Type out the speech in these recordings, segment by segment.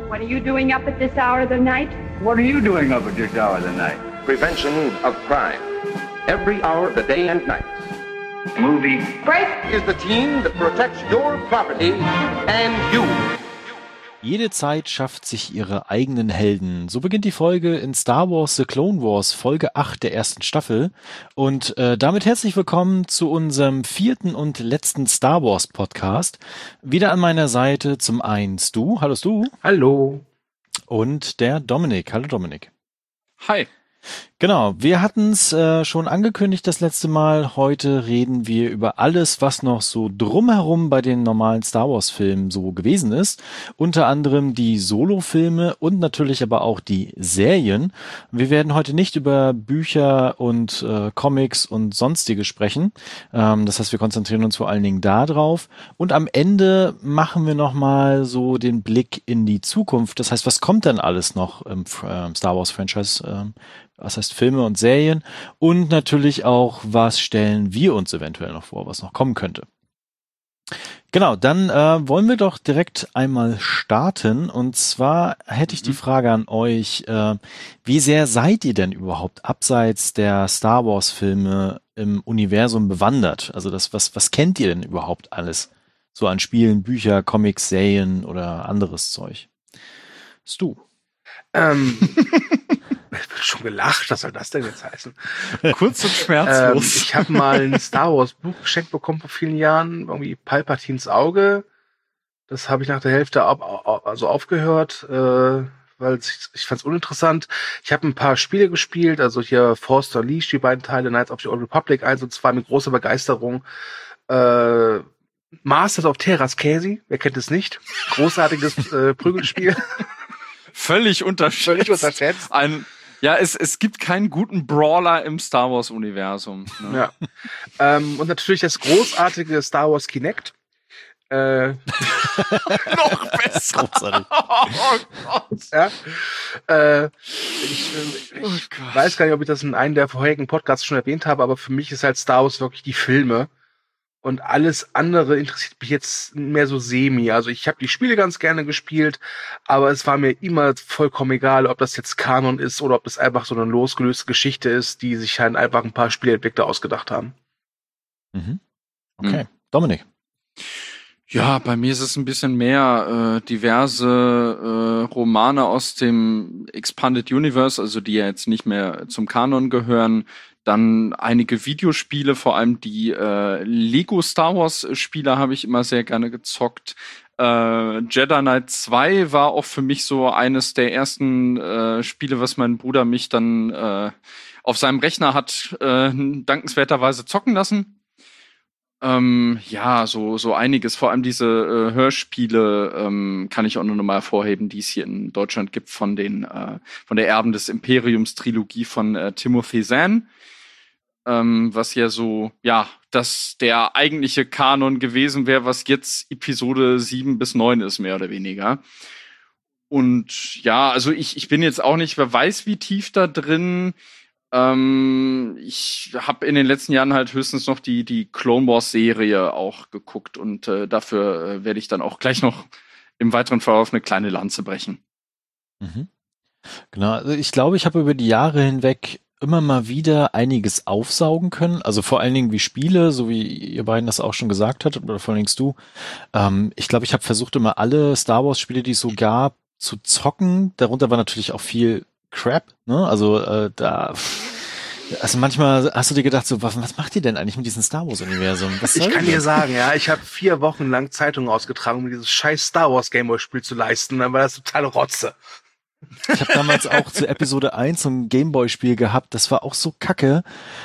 What are you doing up at this hour of the night? What are you doing up at this hour of the night? Prevention of crime. Every hour of the day and night. Movie. Break! Is the team that protects your property and you. Jede Zeit schafft sich ihre eigenen Helden. So beginnt die Folge in Star Wars The Clone Wars, Folge 8 der ersten Staffel. Und damit herzlich willkommen zu unserem 4. und letzten Star Wars Podcast. Wieder an meiner Seite zum einen Stu. Hallo Stu. Hallo. Und der Dominik. Hallo Dominik. Hi. Genau, wir hatten es schon angekündigt das letzte Mal. Heute reden wir über alles, was noch so drumherum bei den normalen Star Wars Filmen so gewesen ist. Unter anderem die Solo-Filme und natürlich aber auch die Serien. Wir werden heute nicht über Bücher und Comics und sonstige sprechen. Das heißt, wir konzentrieren uns vor allen Dingen da drauf. Und am Ende machen wir nochmal so den Blick in die Zukunft. Das heißt, was kommt denn alles noch im Star Wars Franchise? Was heißt Filme und Serien? Und natürlich auch, was stellen wir uns eventuell noch vor, was noch kommen könnte. Genau, dann wollen wir doch direkt einmal starten. Und zwar hätte ich die Frage an euch, wie sehr seid ihr denn überhaupt abseits der Star Wars Filme im Universum bewandert? Also was kennt ihr denn überhaupt alles? So an Spielen, Bücher, Comics, Serien oder anderes Zeug? Stu. Ich wird schon gelacht, was soll das denn jetzt heißen? Kurz und schmerzlos. Ich habe mal ein Star Wars Buch geschenkt bekommen vor vielen Jahren, irgendwie Palpatines Auge. Das habe ich nach der Hälfte aufgehört, weil ich fand es uninteressant. Ich habe ein paar Spiele gespielt, also hier Force Unleashed, die beiden Teile, Knights of the Old Republic 1 und 2 mit großer Begeisterung. Masters of Terras-Käsi, wer kennt es nicht? Großartiges Prügelspiel. Völlig unterschätzt. Ja. Es gibt keinen guten Brawler im Star Wars Universum. Ne? Ja. Und natürlich das großartige Star Wars Kinect. Noch besser. Oh Gott. Ja. Ich weiß gar nicht, ob ich das in einem der vorherigen Podcasts schon erwähnt habe, aber für mich ist halt Star Wars wirklich die Filme. Und alles andere interessiert mich jetzt mehr so semi. Also ich habe die Spiele ganz gerne gespielt, aber es war mir immer vollkommen egal, ob das jetzt Kanon ist oder ob das einfach so eine losgelöste Geschichte ist, die sich halt einfach ein paar Spieleentwickler ausgedacht haben. Mhm. Okay, Dominik. Ja, bei mir ist es ein bisschen mehr diverse Romane aus dem Expanded Universe, also die ja jetzt nicht mehr zum Kanon gehören. Dann einige Videospiele, vor allem die Lego Star Wars Spiele habe ich immer sehr gerne gezockt. Jedi Knight 2 war auch für mich so eines der ersten Spiele, was mein Bruder mich dann auf seinem Rechner hat dankenswerterweise zocken lassen. Ja, so einiges. Vor allem diese Hörspiele kann ich auch noch mal hervorheben, die es hier in Deutschland gibt von der Erben des Imperiums Trilogie von Timothy Zahn. Was ja so, ja, dass der eigentliche Kanon gewesen wäre, was jetzt Episode 7 bis 9 ist, mehr oder weniger. Und ja, also ich bin jetzt auch nicht, wer weiß, wie tief da drin. Ich habe in den letzten Jahren halt höchstens noch die Clone Wars Serie auch geguckt und dafür werde ich dann auch gleich noch im weiteren Verlauf eine kleine Lanze brechen. Mhm. Genau, also ich glaube, ich habe über die Jahre hinweg immer mal wieder einiges aufsaugen können, also vor allen Dingen wie Spiele, so wie ihr beiden das auch schon gesagt hattet, oder vor allen Dingen du. Ich glaube, ich habe versucht, immer alle Star Wars Spiele, die es so gab, zu zocken. Darunter war natürlich auch viel Crap, ne? Also also manchmal hast du dir gedacht, so, was macht ihr denn eigentlich mit diesem Star Wars Universum? Ich kann dir sagen, ja, ich habe 4 Wochen lang Zeitungen ausgetragen, um dieses scheiß Star Wars Gameboy Spiel zu leisten, dann war das totale Rotze. Ich habe damals auch zu Episode 1 so ein Gameboy-Spiel gehabt, das war auch so kacke.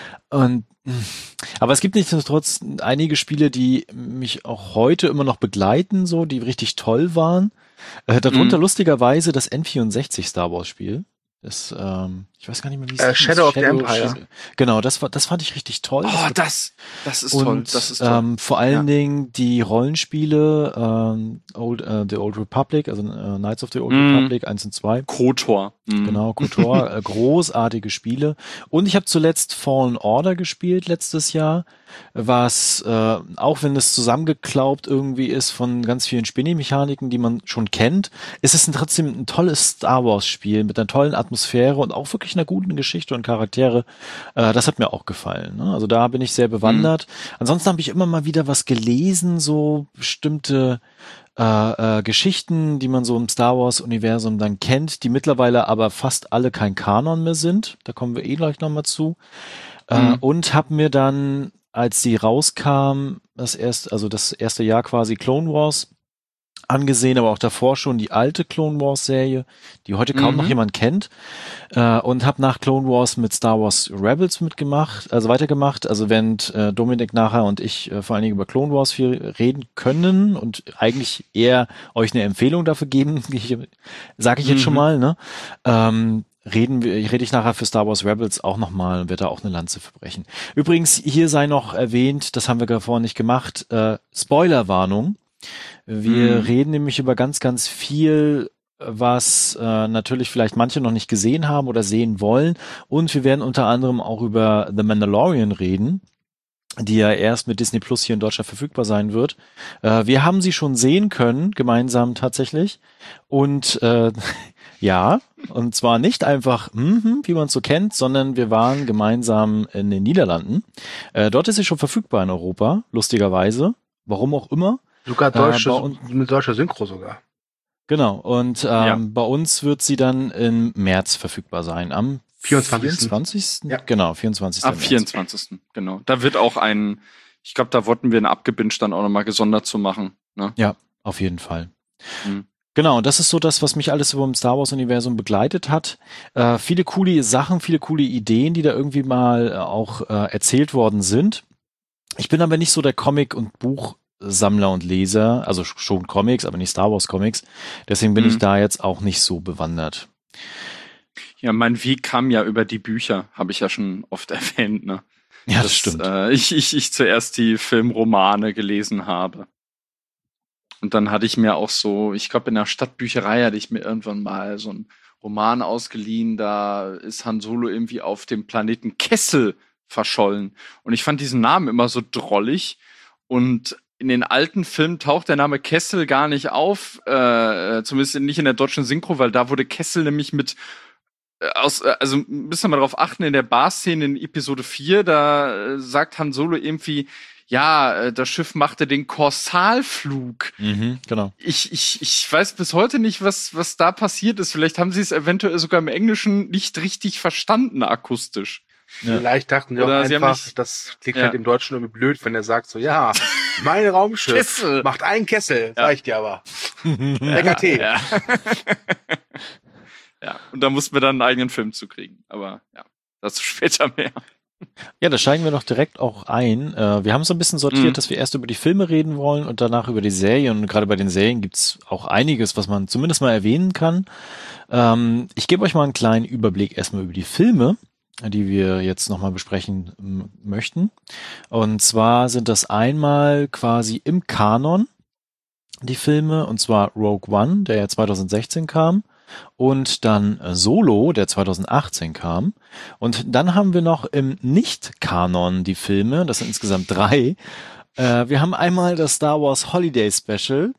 Aber es gibt nichtsdestotrotz einige Spiele, die mich auch heute immer noch begleiten, so, die richtig toll waren. Darunter lustigerweise das N64 Star Wars Spiel. Das, Ich weiß gar nicht mehr, wie es hieß. Shadow of the Empire. Genau, das fand ich richtig toll. Oh, das ist toll. Das ist toll. Vor allen Dingen die Rollenspiele, The Old Republic, also Knights of the Old Republic 1 und 2. KOTOR. Genau, KOTOR, großartige Spiele. Und ich habe zuletzt Fallen Order gespielt letztes Jahr, was, auch wenn es zusammengeklaubt irgendwie ist von ganz vielen Spielmechaniken, die man schon kennt, ist es trotzdem ein tolles Star Wars Spiel mit einer tollen Atmosphäre und auch wirklich einer guten Geschichte und Charaktere. Das hat mir auch gefallen. Ne? Also da bin ich sehr bewandert. Ansonsten habe ich immer mal wieder was gelesen, so bestimmte Geschichten, die man so im Star Wars Universum dann kennt, die mittlerweile aber fast alle kein Kanon mehr sind. Da kommen wir gleich nochmal zu. Und habe mir dann, als sie rauskam, das erste Jahr quasi Clone Wars angesehen, aber auch davor schon die alte Clone Wars Serie, die heute kaum noch jemand kennt, und habe nach Clone Wars mit Star Wars Rebels weitergemacht, also während Dominik nachher und ich vor allen Dingen über Clone Wars viel reden können und eigentlich eher euch eine Empfehlung dafür geben, sage ich jetzt schon mal, ne? Rede ich nachher für Star Wars Rebels auch nochmal und werde da auch eine Lanze verbrechen. Übrigens, hier sei noch erwähnt, das haben wir vorhin nicht gemacht, Spoilerwarnung. Wir reden nämlich über ganz, ganz viel, was natürlich vielleicht manche noch nicht gesehen haben oder sehen wollen. Und wir werden unter anderem auch über The Mandalorian reden, die ja erst mit Disney Plus hier in Deutschland verfügbar sein wird. Wir haben sie schon sehen können, gemeinsam tatsächlich. Und ja, und zwar nicht einfach, wie man es so kennt, sondern wir waren gemeinsam in den Niederlanden. Dort ist sie schon verfügbar in Europa, lustigerweise. Warum auch immer. Sogar mit deutscher Synchro sogar. Genau, und bei uns wird sie dann im März verfügbar sein, am 24. Ja. Genau, 24. Am 24. Genau. Da wird auch ich glaube, da wollten wir einen Abgebinged dann auch nochmal gesondert zu machen. Ne? Ja, auf jeden Fall. Genau, und das ist so das, was mich alles über dem Star Wars-Universum begleitet hat. Viele coole Sachen, viele coole Ideen, die da irgendwie mal auch erzählt worden sind. Ich bin aber nicht so der Comic- und Buchsammler und Leser, also schon Comics, aber nicht Star Wars Comics. Deswegen bin ich da jetzt auch nicht so bewandert. Ja, mein Weg kam ja über die Bücher, habe ich ja schon oft erwähnt, ne? Ja, das stimmt. Ich zuerst die Filmromane gelesen habe. Und dann hatte ich mir auch so, ich glaube in der Stadtbücherei hatte ich mir irgendwann mal so einen Roman ausgeliehen, da ist Han Solo irgendwie auf dem Planeten Kessel verschollen. Und ich fand diesen Namen immer so drollig. Und in den alten Filmen taucht der Name Kessel gar nicht auf, zumindest nicht in der deutschen Synchro, weil da wurde Kessel nämlich mit also müssen wir mal drauf achten, in der Bar-Szene in Episode 4, da sagt Han Solo irgendwie, ja, das Schiff machte den Korsalflug. Genau. Ich weiß bis heute nicht, was da passiert ist. Vielleicht haben sie es eventuell sogar im Englischen nicht richtig verstanden, akustisch. Ja. Vielleicht dachten sie auch einfach, das klingt halt im Deutschen irgendwie blöd, wenn er sagt so, ja, mein Raumschiff Kessel. macht einen Kessel, sag ich dir aber. Lecker Tee. Ja. Ja, und da mussten wir dann einen eigenen Film zu kriegen. Aber ja, dazu später mehr. Ja, da steigen wir doch direkt auch ein. Wir haben so ein bisschen sortiert, dass wir erst über die Filme reden wollen und danach über die Serien. Und gerade bei den Serien gibt's auch einiges, was man zumindest mal erwähnen kann. Ich gebe euch mal einen kleinen Überblick erstmal über die Filme, die wir jetzt nochmal besprechen möchten. Und zwar sind das einmal quasi im Kanon die Filme, und zwar Rogue One, der ja 2016 kam. Und dann Solo, der 2018 kam. Und dann haben wir noch im Nicht-Kanon die Filme, das sind insgesamt 3. Wir haben einmal das Star Wars Holiday Special.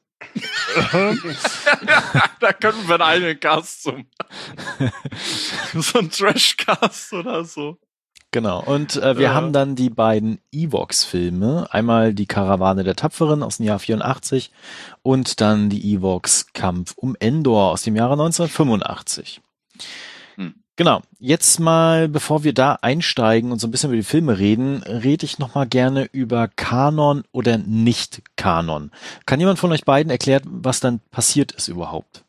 Da könnten wir einen eigenen Cast so ein Trash-Cast oder so. Genau, und wir haben dann die beiden Ewoks-Filme, einmal die Karawane der Tapferen aus dem Jahr 84 und dann die Ewoks Kampf um Endor aus dem Jahre 1985. Genau, jetzt mal, bevor wir da einsteigen und so ein bisschen über die Filme reden, rede ich nochmal gerne über Kanon oder Nicht-Kanon. Kann jemand von euch beiden erklären, was dann passiert ist überhaupt?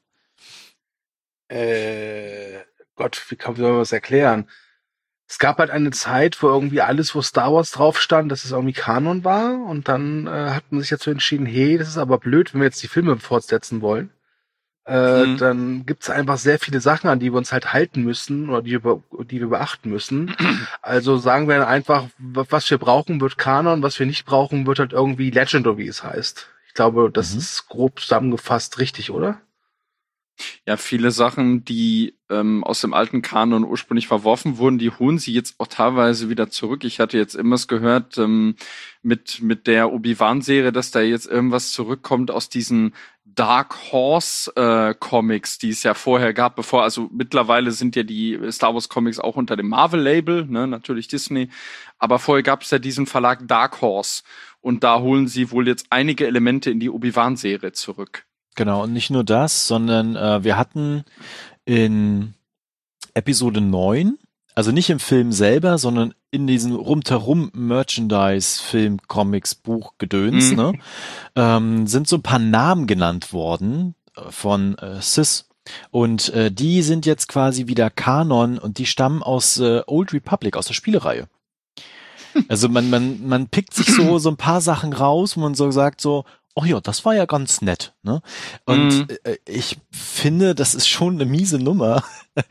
Gott, wie soll man das erklären? Es gab halt eine Zeit, wo irgendwie alles, wo Star Wars drauf stand, dass es irgendwie Kanon war. Und dann hat man sich dazu entschieden, hey, das ist aber blöd, wenn wir jetzt die Filme fortsetzen wollen. dann gibt's einfach sehr viele Sachen, an die wir uns halt halten müssen oder die wir beachten müssen. Also sagen wir einfach, was wir brauchen, wird Kanon, was wir nicht brauchen, wird halt irgendwie Legendary, wie es heißt. Ich glaube, das ist grob zusammengefasst richtig, oder? Ja, viele Sachen, die aus dem alten Kanon ursprünglich verworfen wurden, die holen sie jetzt auch teilweise wieder zurück. Ich hatte jetzt immer gehört mit der Obi-Wan-Serie, dass da jetzt irgendwas zurückkommt aus diesen Dark Horse Comics, die es ja vorher gab, also mittlerweile sind ja die Star Wars Comics auch unter dem Marvel-Label, ne, natürlich Disney, aber vorher gab es ja diesen Verlag Dark Horse und da holen sie wohl jetzt einige Elemente in die Obi-Wan-Serie zurück. Genau, und nicht nur das, sondern wir hatten in Episode 9, also nicht im Film selber, sondern in diesen rundherum Merchandise, Film, Comics, Buch, Gedöns, ne, sind so ein paar Namen genannt worden von Sith. Und die sind jetzt quasi wieder Kanon und die stammen aus Old Republic, aus der Spielereihe. Also man pickt sich so ein paar Sachen raus, wo man so sagt so, oh ja, das war ja ganz nett, ne? Und ich finde, das ist schon eine miese Nummer,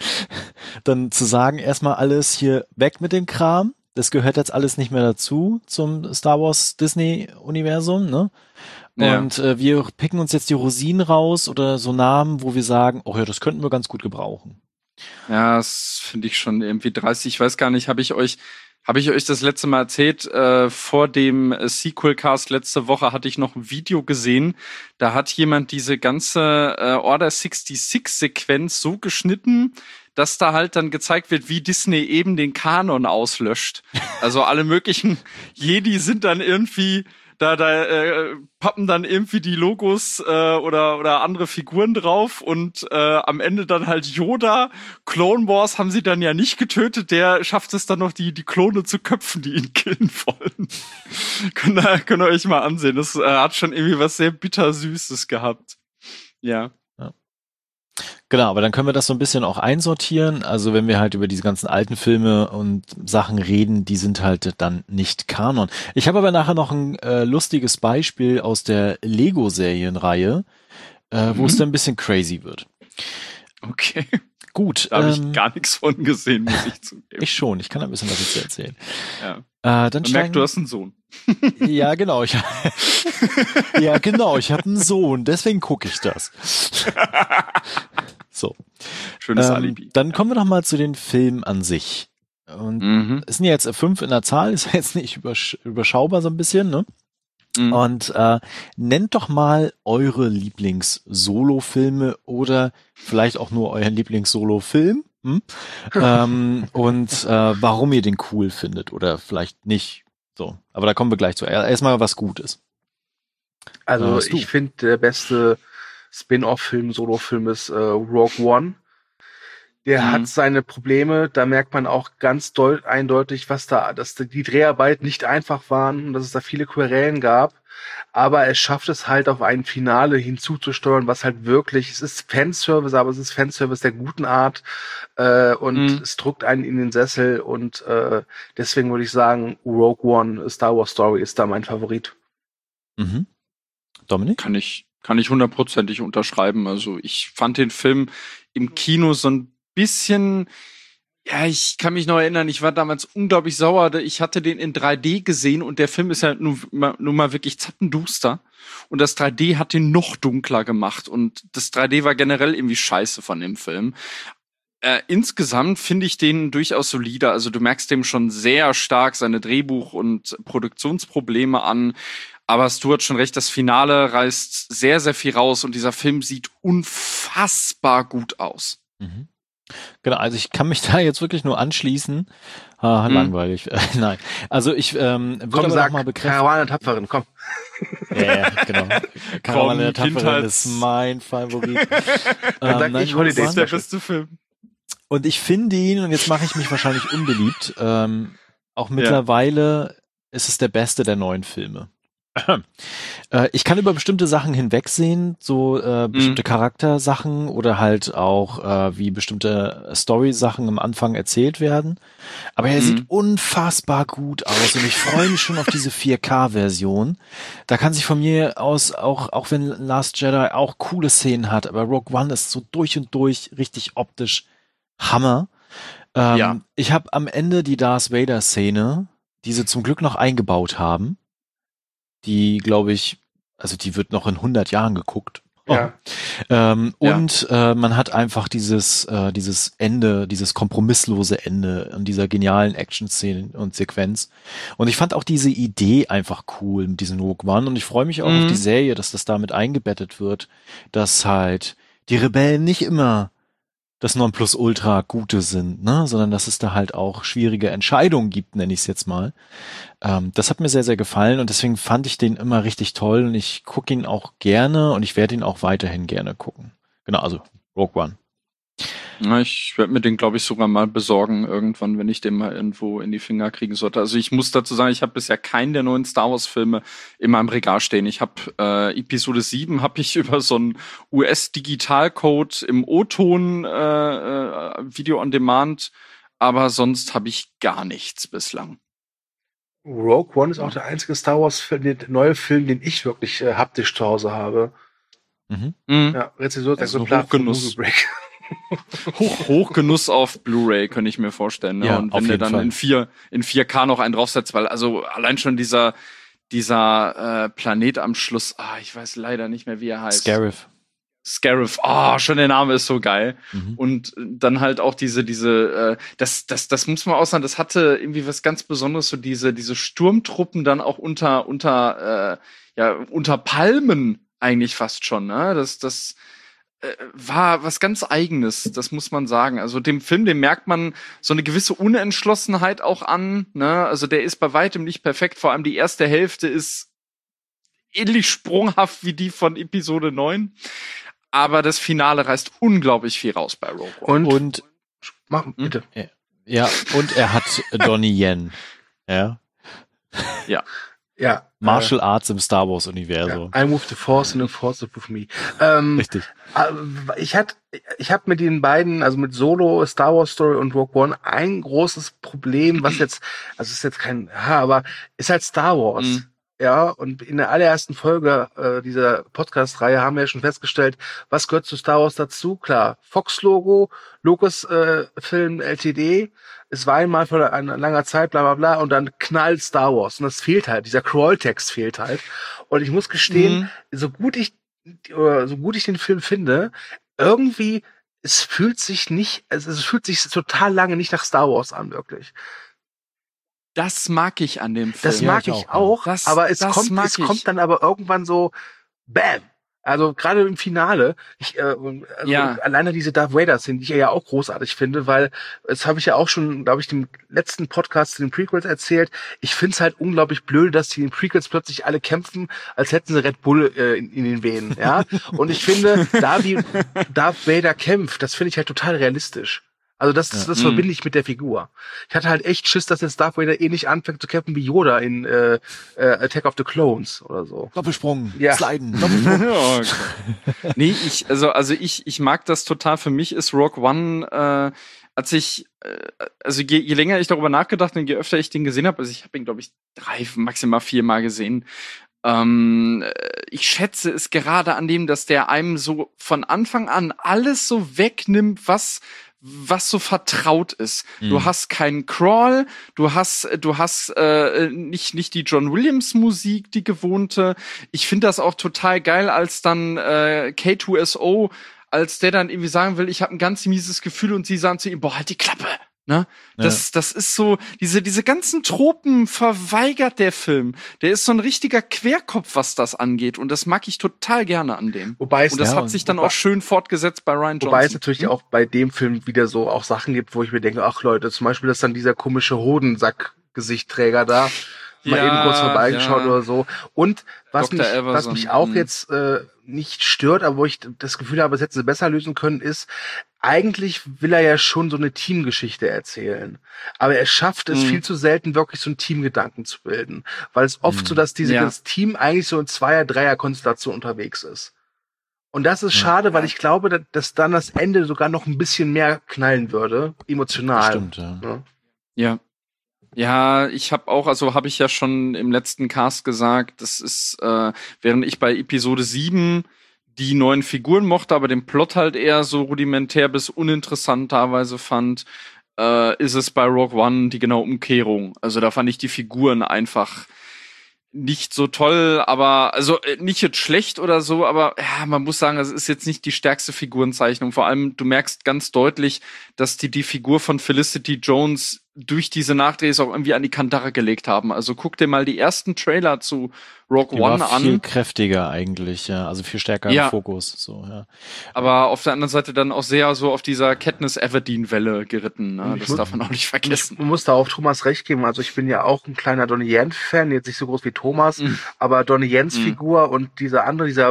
dann zu sagen, erstmal alles hier weg mit dem Kram, das gehört jetzt alles nicht mehr dazu zum Star Wars Disney Universum, ne? Ja. Und wir picken uns jetzt die Rosinen raus oder so Namen, wo wir sagen, oh ja, das könnten wir ganz gut gebrauchen. Ja, das finde ich schon irgendwie 30. Ich weiß gar nicht, habe ich euch das letzte Mal erzählt? Vor dem Sequel-Cast letzte Woche hatte ich noch ein Video gesehen. Da hat jemand diese ganze Order 66-Sequenz so geschnitten, dass da halt dann gezeigt wird, wie Disney eben den Kanon auslöscht. Also alle möglichen Jedi sind dann irgendwie da pappen dann irgendwie die Logos oder andere Figuren drauf und am Ende dann halt Yoda. Clone Wars haben sie dann ja nicht getötet, der schafft es dann noch, die Klone zu köpfen, die ihn killen wollen. könnt ihr euch mal ansehen. Das hat schon irgendwie was sehr bittersüßes gehabt. Ja. Genau, aber dann können wir das so ein bisschen auch einsortieren. Also wenn wir halt über diese ganzen alten Filme und Sachen reden, die sind halt dann nicht Kanon. Ich habe aber nachher noch ein lustiges Beispiel aus der Lego-Serienreihe, wo es dann ein bisschen crazy wird. Okay. Gut. Da habe ich gar nichts von gesehen, muss ich zugeben. Ich schon, ich kann ein bisschen was dazu erzählen. Ja. Dann Man merkt, du hast einen Sohn. Ja, genau. Ich habe einen Sohn, deswegen gucke ich das. So. Schönes Alibi. Dann kommen wir noch mal zu den Filmen an sich. Und es sind ja jetzt 5 in der Zahl, ist ja jetzt nicht überschaubar so ein bisschen, ne? Und nennt doch mal eure Lieblings-Solo-Filme oder vielleicht auch nur euren Lieblings-Solo-Film und warum ihr den cool findet oder vielleicht nicht. So, aber da kommen wir gleich zu. Erstmal was Gutes. Also ich finde, der beste Spin-off-Film, Solo-Film ist Rogue One. Der hat seine Probleme, da merkt man auch ganz eindeutig, dass die Dreharbeiten nicht einfach waren und dass es da viele Querelen gab. Aber es schafft es halt auf ein Finale hinzuzusteuern, was halt wirklich, es ist Fanservice, aber es ist Fanservice der guten Art und es drückt einen in den Sessel und deswegen würde ich sagen, Rogue One, Star Wars Story ist da mein Favorit. Mhm. Dominik? Kann ich 100%ig unterschreiben. Also ich fand den Film im Kino so ein bisschen, ja, ich kann mich noch erinnern, ich war damals unglaublich sauer. Ich hatte den in 3D gesehen und der Film ist ja nun mal wirklich zappenduster. Und das 3D hat den noch dunkler gemacht. Und das 3D war generell irgendwie scheiße von dem Film. Insgesamt finde ich den durchaus solider. Also du merkst dem schon sehr stark seine Drehbuch- und Produktionsprobleme an. Aber Stu hat schon recht, das Finale reißt sehr, sehr viel raus. Und dieser Film sieht unfassbar gut aus. Mhm. Genau, also ich kann mich da jetzt wirklich nur anschließen. Langweilig. Nein. Also ich würde komm, aber sag, noch mal bekräftigen. Karawane der Tapferen, komm. Ja, genau. Karawane der Tapferen ist mein Favorit. Dann sag ich Holiday Das ist der beste Film. Und ich finde ihn, und jetzt mache ich mich wahrscheinlich unbeliebt, auch mittlerweile ist es der beste der neuen Filme. Ich kann über bestimmte Sachen hinwegsehen, so bestimmte Charaktersachen oder halt auch wie bestimmte Story-Sachen am Anfang erzählt werden. Aber er sieht unfassbar gut aus und ich freue mich schon auf diese 4K-Version. Da kann sich von mir aus, auch wenn Last Jedi auch coole Szenen hat, aber Rogue One ist so durch und durch richtig optisch Hammer. Ich habe am Ende die Darth Vader-Szene, die sie zum Glück noch eingebaut haben. Die, glaube ich, also die wird noch in 100 Jahren geguckt. Ja. Und man hat einfach dieses Ende, dieses kompromisslose Ende an dieser genialen Action-Szene und Sequenz. Und ich fand auch diese Idee einfach cool mit diesem Rogue One. Und ich freue mich auch auf die Serie, dass das damit eingebettet wird, dass halt die Rebellen nicht immer das Nonplusultra Gute sind, ne, sondern dass es da halt auch schwierige Entscheidungen gibt, nenne ich es jetzt mal. Das hat mir sehr, sehr gefallen und deswegen fand ich den immer richtig toll und ich gucke ihn auch gerne und ich werde ihn auch weiterhin gerne gucken. Genau, also Rogue One. Ja, ich werde mir den, glaube ich, sogar mal besorgen irgendwann, wenn ich den mal irgendwo in die Finger kriegen sollte. Also ich muss dazu sagen, ich habe bisher keinen der neuen Star Wars Filme in meinem Regal stehen. Ich habe Episode 7 habe ich über so einen US-Digitalcode im O-Ton Video on Demand, aber sonst habe ich gar nichts bislang. Rogue One ist auch der einzige Star Wars Film, der neue Film, den ich wirklich haptisch zu Hause habe. Ja, Rezensionsexemplar von Movie Break. Hochgenuss auf Blu-ray, könnte ich mir vorstellen. Ne? Ja, und wenn du dann in 4K noch einen draufsetzt, weil also allein schon dieser Planet am Schluss, ich weiß leider nicht mehr, wie er heißt. Scarif, schon der Name ist so geil. Und dann halt auch das muss man auch sagen, das hatte irgendwie was ganz Besonderes, so diese Sturmtruppen dann auch unter Palmen eigentlich fast schon, ne? Das war was ganz Eigenes, das muss man sagen. Also dem Film, dem merkt man so eine gewisse Unentschlossenheit auch an, ne? Also der ist bei weitem nicht perfekt, vor allem die erste Hälfte ist ähnlich sprunghaft wie die von Episode 9. Aber das Finale reißt unglaublich viel raus bei Rogue One. Und mach bitte. Ja, und er hat Donnie Yen. Ja. Ja. Martial Arts im Star Wars Universum. I move the Force and the Force with me. Richtig. Ich hab mit den beiden, also mit Solo, Star Wars Story und Rogue One ein großes Problem, was jetzt, also ist jetzt kein, aber ist halt Star Wars. Ja, und in der allerersten Folge dieser Podcast-Reihe haben wir ja schon festgestellt, was gehört zu Star Wars dazu? Klar, Fox-Logo, Lucas-Film, LTD, es war einmal vor einer langer Zeit, bla bla bla, und dann knallt Star Wars. Und das fehlt halt, dieser Crawl-Text fehlt halt. Und ich muss gestehen, so gut ich den Film finde, irgendwie, es fühlt sich total lange nicht nach Star Wars an, wirklich. Das mag ich an dem Film. Das mag ich auch, aber es kommt dann aber irgendwann so, bam. Also gerade im Finale, alleine diese Darth Vader-Szene, die ich ja auch großartig finde, weil das habe ich ja auch schon, glaube ich, dem letzten Podcast zu den Prequels erzählt. Ich finde es halt unglaublich blöd, dass die in den Prequels plötzlich alle kämpfen, als hätten sie Red Bull in den Venen. Ja, und ich finde, da wie Darth Vader kämpft, das finde ich halt total realistisch. Also das verbinde ich mit der Figur. Ich hatte halt echt Schiss, dass jetzt Darth Vader ähnlich anfängt zu kämpfen wie Yoda in Attack of the Clones oder so. Doppelsprung, ja. Sliden, Doppelsprung. Okay. Nee, ich mag das total. Für mich ist Rogue One, je länger ich darüber nachgedacht und je öfter ich den gesehen habe, also ich habe ihn, glaube ich, 3, maximal 4 Mal gesehen. Ich schätze es gerade an dem, dass der einem so von Anfang an alles so wegnimmt, was so vertraut ist. Du hast keinen Crawl, du hast nicht die John Williams Musik, die gewohnte. Ich finde das auch total geil, als dann K2SO, als der dann irgendwie sagen will, ich habe ein ganz mieses Gefühl und sie sagen zu ihm, boah, halt die Klappe. Ne? Das ist so, diese ganzen Tropen verweigert der Film. Der ist so ein richtiger Querkopf, was das angeht. Und das mag ich total gerne an dem. Und das hat sich dann auch schön fortgesetzt bei Rian Johnson. Wobei es natürlich auch bei dem Film wieder so auch Sachen gibt, wo ich mir denke, ach Leute, zum Beispiel, dass dann dieser komische Hodensack-Gesichtträger da, mal eben kurz vorbeigeschaut oder so. Und was Dr. mich auch jetzt nicht stört, aber wo ich das Gefühl habe, es hätte sie besser lösen können, ist, eigentlich will er ja schon so eine Teamgeschichte erzählen. Aber er schafft es viel zu selten, wirklich so einen Teamgedanken zu bilden. Weil es oft so, dass das Team eigentlich so in Zweier-, Dreier-Konstellation unterwegs ist. Und das ist schade, weil ich glaube, dass dann das Ende sogar noch ein bisschen mehr knallen würde, emotional. Stimmt, ja. Ja. Ja, habe ich ja schon im letzten Cast gesagt, das ist, während ich bei Episode 7 die neuen Figuren mochte, aber den Plot halt eher so rudimentär bis uninteressant teilweise fand, ist es bei Rogue One die genaue Umkehrung. Also da fand ich die Figuren einfach nicht so toll, aber also nicht jetzt schlecht oder so, aber ja, man muss sagen, es ist jetzt nicht die stärkste Figurenzeichnung. Vor allem, du merkst ganz deutlich, dass die Figur von Felicity Jones durch diese Nachdrehs auch irgendwie an die Kandare gelegt haben. Also guck dir mal die ersten Trailer zu Rogue One war an. Viel kräftiger eigentlich, ja, also viel stärker im Fokus, so, ja. Aber auf der anderen Seite dann auch sehr so auf dieser Katniss Everdeen-Welle geritten, ne? Das darf man auch nicht vergessen. Ich muss da auch Thomas recht geben, also ich bin ja auch ein kleiner Donnie Yen-Fan, jetzt nicht so groß wie Thomas, aber Donnie Yens Figur und dieser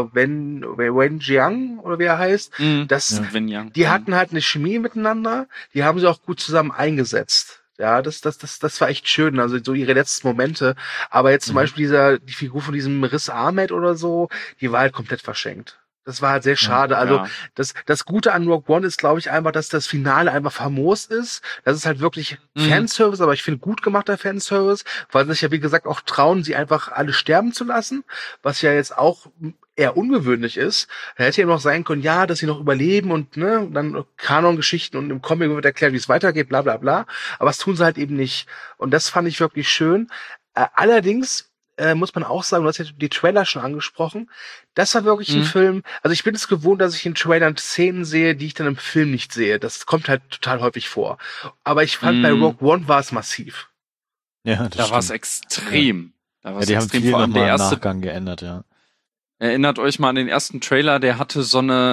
Wen Jiang, oder wie er heißt, die hatten halt eine Chemie miteinander, die haben sie auch gut zusammen eingesetzt. Ja, das war echt schön, also so ihre letzten Momente. Aber jetzt zum Beispiel die Figur von diesem Riz Ahmed oder so, die war halt komplett verschenkt. Das war halt sehr schade. Also das Gute an Rogue One ist, glaube ich, einfach, dass das Finale einfach famos ist. Das ist halt wirklich Fanservice, aber ich finde gut gemachter Fanservice, weil sie sich ja, wie gesagt, auch trauen, sie einfach alle sterben zu lassen, was ja jetzt auch eher ungewöhnlich ist. Da hätte ja noch sein können, ja, dass sie noch überleben und dann Kanongeschichten und im Comic wird erklärt, wie es weitergeht, bla bla bla. Aber das tun sie halt eben nicht. Und das fand ich wirklich schön. Allerdings muss man auch sagen, du hast ja die Trailer schon angesprochen, das war wirklich ein Film, also ich bin es gewohnt, dass ich in Trailern Szenen sehe, die ich dann im Film nicht sehe. Das kommt halt total häufig vor. Aber ich fand, bei Rogue One war es massiv. Ja, da war es extrem. Da war's die haben extrem. viel Vor allem nochmal der im erste Nachgang geändert, ja. Erinnert euch mal an den ersten Trailer, der hatte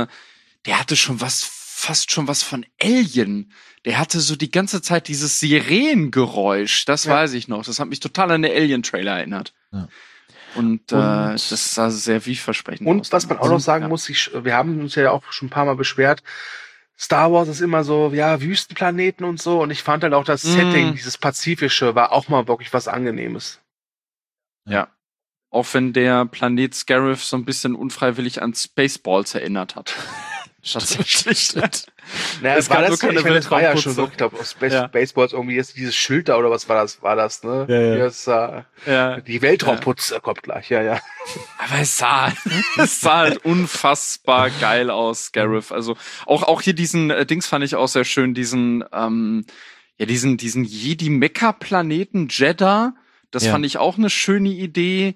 schon fast schon was von Alien. Der hatte so die ganze Zeit dieses Sirenengeräusch, das weiß ich noch. Das hat mich total an den Alien-Trailer erinnert. Ja. Und das sah sehr vielversprechend aus. Und was man auch noch sagen muss, wir haben uns ja auch schon ein paar Mal beschwert, Star Wars ist immer so, ja, Wüstenplaneten und so. Und ich fand halt auch das Setting, dieses Pazifische, war auch mal wirklich was Angenehmes. Ja. Auch wenn der Planet Scarif so ein bisschen unfreiwillig an Spaceballs erinnert hat. Tatsächlich. Es gab nur keine Weltraumputzung. Das war ja schon so, ich glaube, Spaceballs irgendwie jetzt dieses Schild da oder was war das, ne? Die Weltraumputze kommt gleich, ja. Aber es sah halt unfassbar geil aus, Scarif. Also auch hier diesen Dings fand ich auch sehr schön, diesen Jedi-Mecha-Planeten Jeddah. Das fand ich auch eine schöne Idee.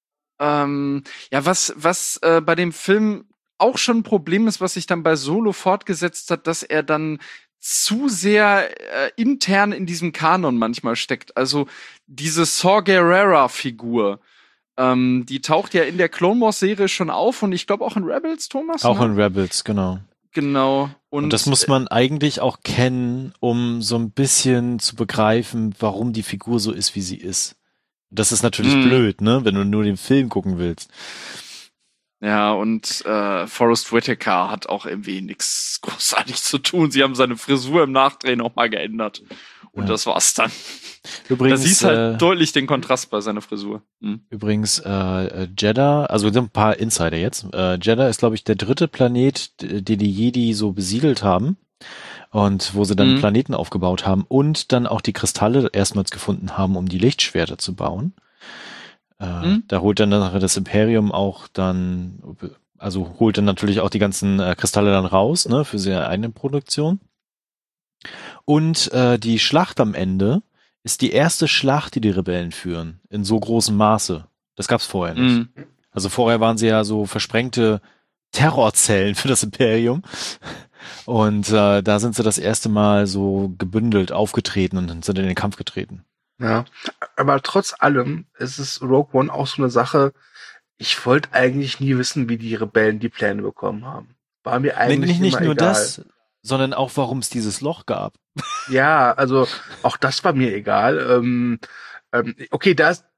Was bei dem Film auch schon ein Problem ist, was sich dann bei Solo fortgesetzt hat, dass er dann zu sehr intern in diesem Kanon manchmal steckt. Also diese Saw Gerrera-Figur, die taucht ja in der Clone Wars-Serie schon auf und ich glaube auch in Rebels, Thomas? Auch in Rebels, genau. Genau. Und das muss man eigentlich auch kennen, um so ein bisschen zu begreifen, warum die Figur so ist, wie sie ist. Das ist natürlich blöd, ne, wenn du nur den Film gucken willst. Ja, und Forrest Whitaker hat auch irgendwie nichts großartig zu tun. Sie haben seine Frisur im Nachdrehen noch mal geändert. Und das war's dann. Übrigens, da siehst halt deutlich den Kontrast bei seiner Frisur. Übrigens, Jeddah, also ein paar Insider jetzt. Jeddah ist, glaube ich, der 3. Planet, den die Jedi so besiedelt haben. Und wo sie dann Planeten aufgebaut haben und dann auch die Kristalle erstmals gefunden haben, um die Lichtschwerter zu bauen. Da holt dann nachher das Imperium auch dann, also holt dann natürlich auch die ganzen Kristalle dann raus, ne, für seine eigene Produktion. Und die Schlacht am Ende ist die erste Schlacht, die Rebellen führen, in so großem Maße. Das gab's vorher nicht. Also vorher waren sie ja so versprengte Terrorzellen für das Imperium. Und da sind sie das erste Mal so gebündelt aufgetreten und sind in den Kampf getreten. Ja, aber trotz allem ist es Rogue One auch so eine Sache, ich wollte eigentlich nie wissen, wie die Rebellen die Pläne bekommen haben. War mir eigentlich nicht nur egal. das, sondern auch, warum es dieses Loch gab. Ja, also auch das war mir egal. Okay,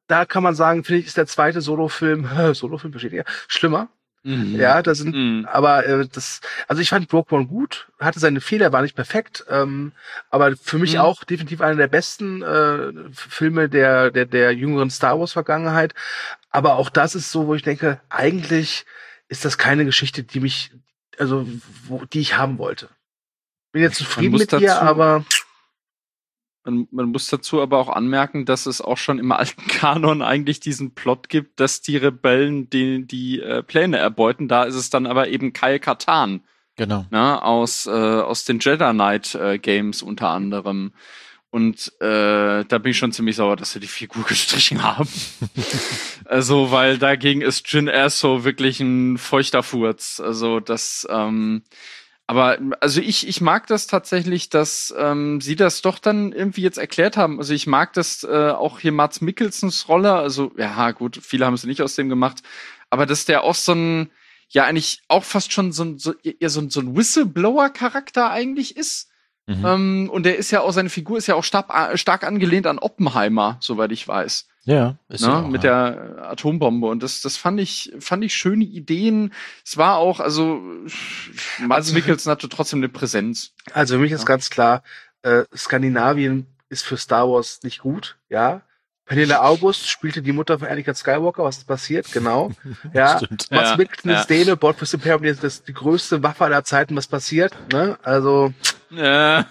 da kann man sagen, finde ich, ist der zweite Solofilm besteht ja, schlimmer. Ja, da sind, aber also ich fand Rogue One gut, hatte seine Fehler, war nicht perfekt, aber für mich auch definitiv einer der besten Filme der jüngeren Star Wars Vergangenheit. Aber auch das ist so, wo ich denke, eigentlich ist das keine Geschichte, die ich haben wollte. Bin jetzt zufrieden mit dir, aber Man muss dazu aber auch anmerken, dass es auch schon im alten Kanon eigentlich diesen Plot gibt, dass die Rebellen die Pläne erbeuten. Da ist es dann aber eben Kyle Katarn. Genau. Ne, aus den Jedi Knight Games unter anderem. Und da bin ich schon ziemlich sauer, dass sie die Figur gestrichen haben. Also, weil dagegen ist Jyn Erso wirklich ein feuchter Furz. Also, das aber also ich mag das tatsächlich, dass sie das doch dann irgendwie jetzt erklärt haben. Also ich mag das auch hier Mads Mikkelsens Rolle. Also ja gut, viele haben es nicht aus dem gemacht, aber dass der auch so ein eigentlich auch fast schon so ein Whistleblower-Charakter eigentlich ist. Und der ist ja auch, seine Figur ist ja auch stark angelehnt an Oppenheimer, soweit ich weiß. Ja, ist ne, auch, mit der Atombombe. Und das fand ich schöne Ideen. Es war auch, also Mads Mikkelsen hatte trotzdem eine Präsenz. Also für mich ist ganz klar, Skandinavien ist für Star Wars nicht gut, ja. Pernilla August spielte die Mutter von Anakin Skywalker, was ist passiert? Genau. Ja. Stimmt. Mads Mikkelsen ist Däne, Bord fürs Imperium, das ist die größte Waffe aller Zeiten, was passiert, ne? Also. Ja.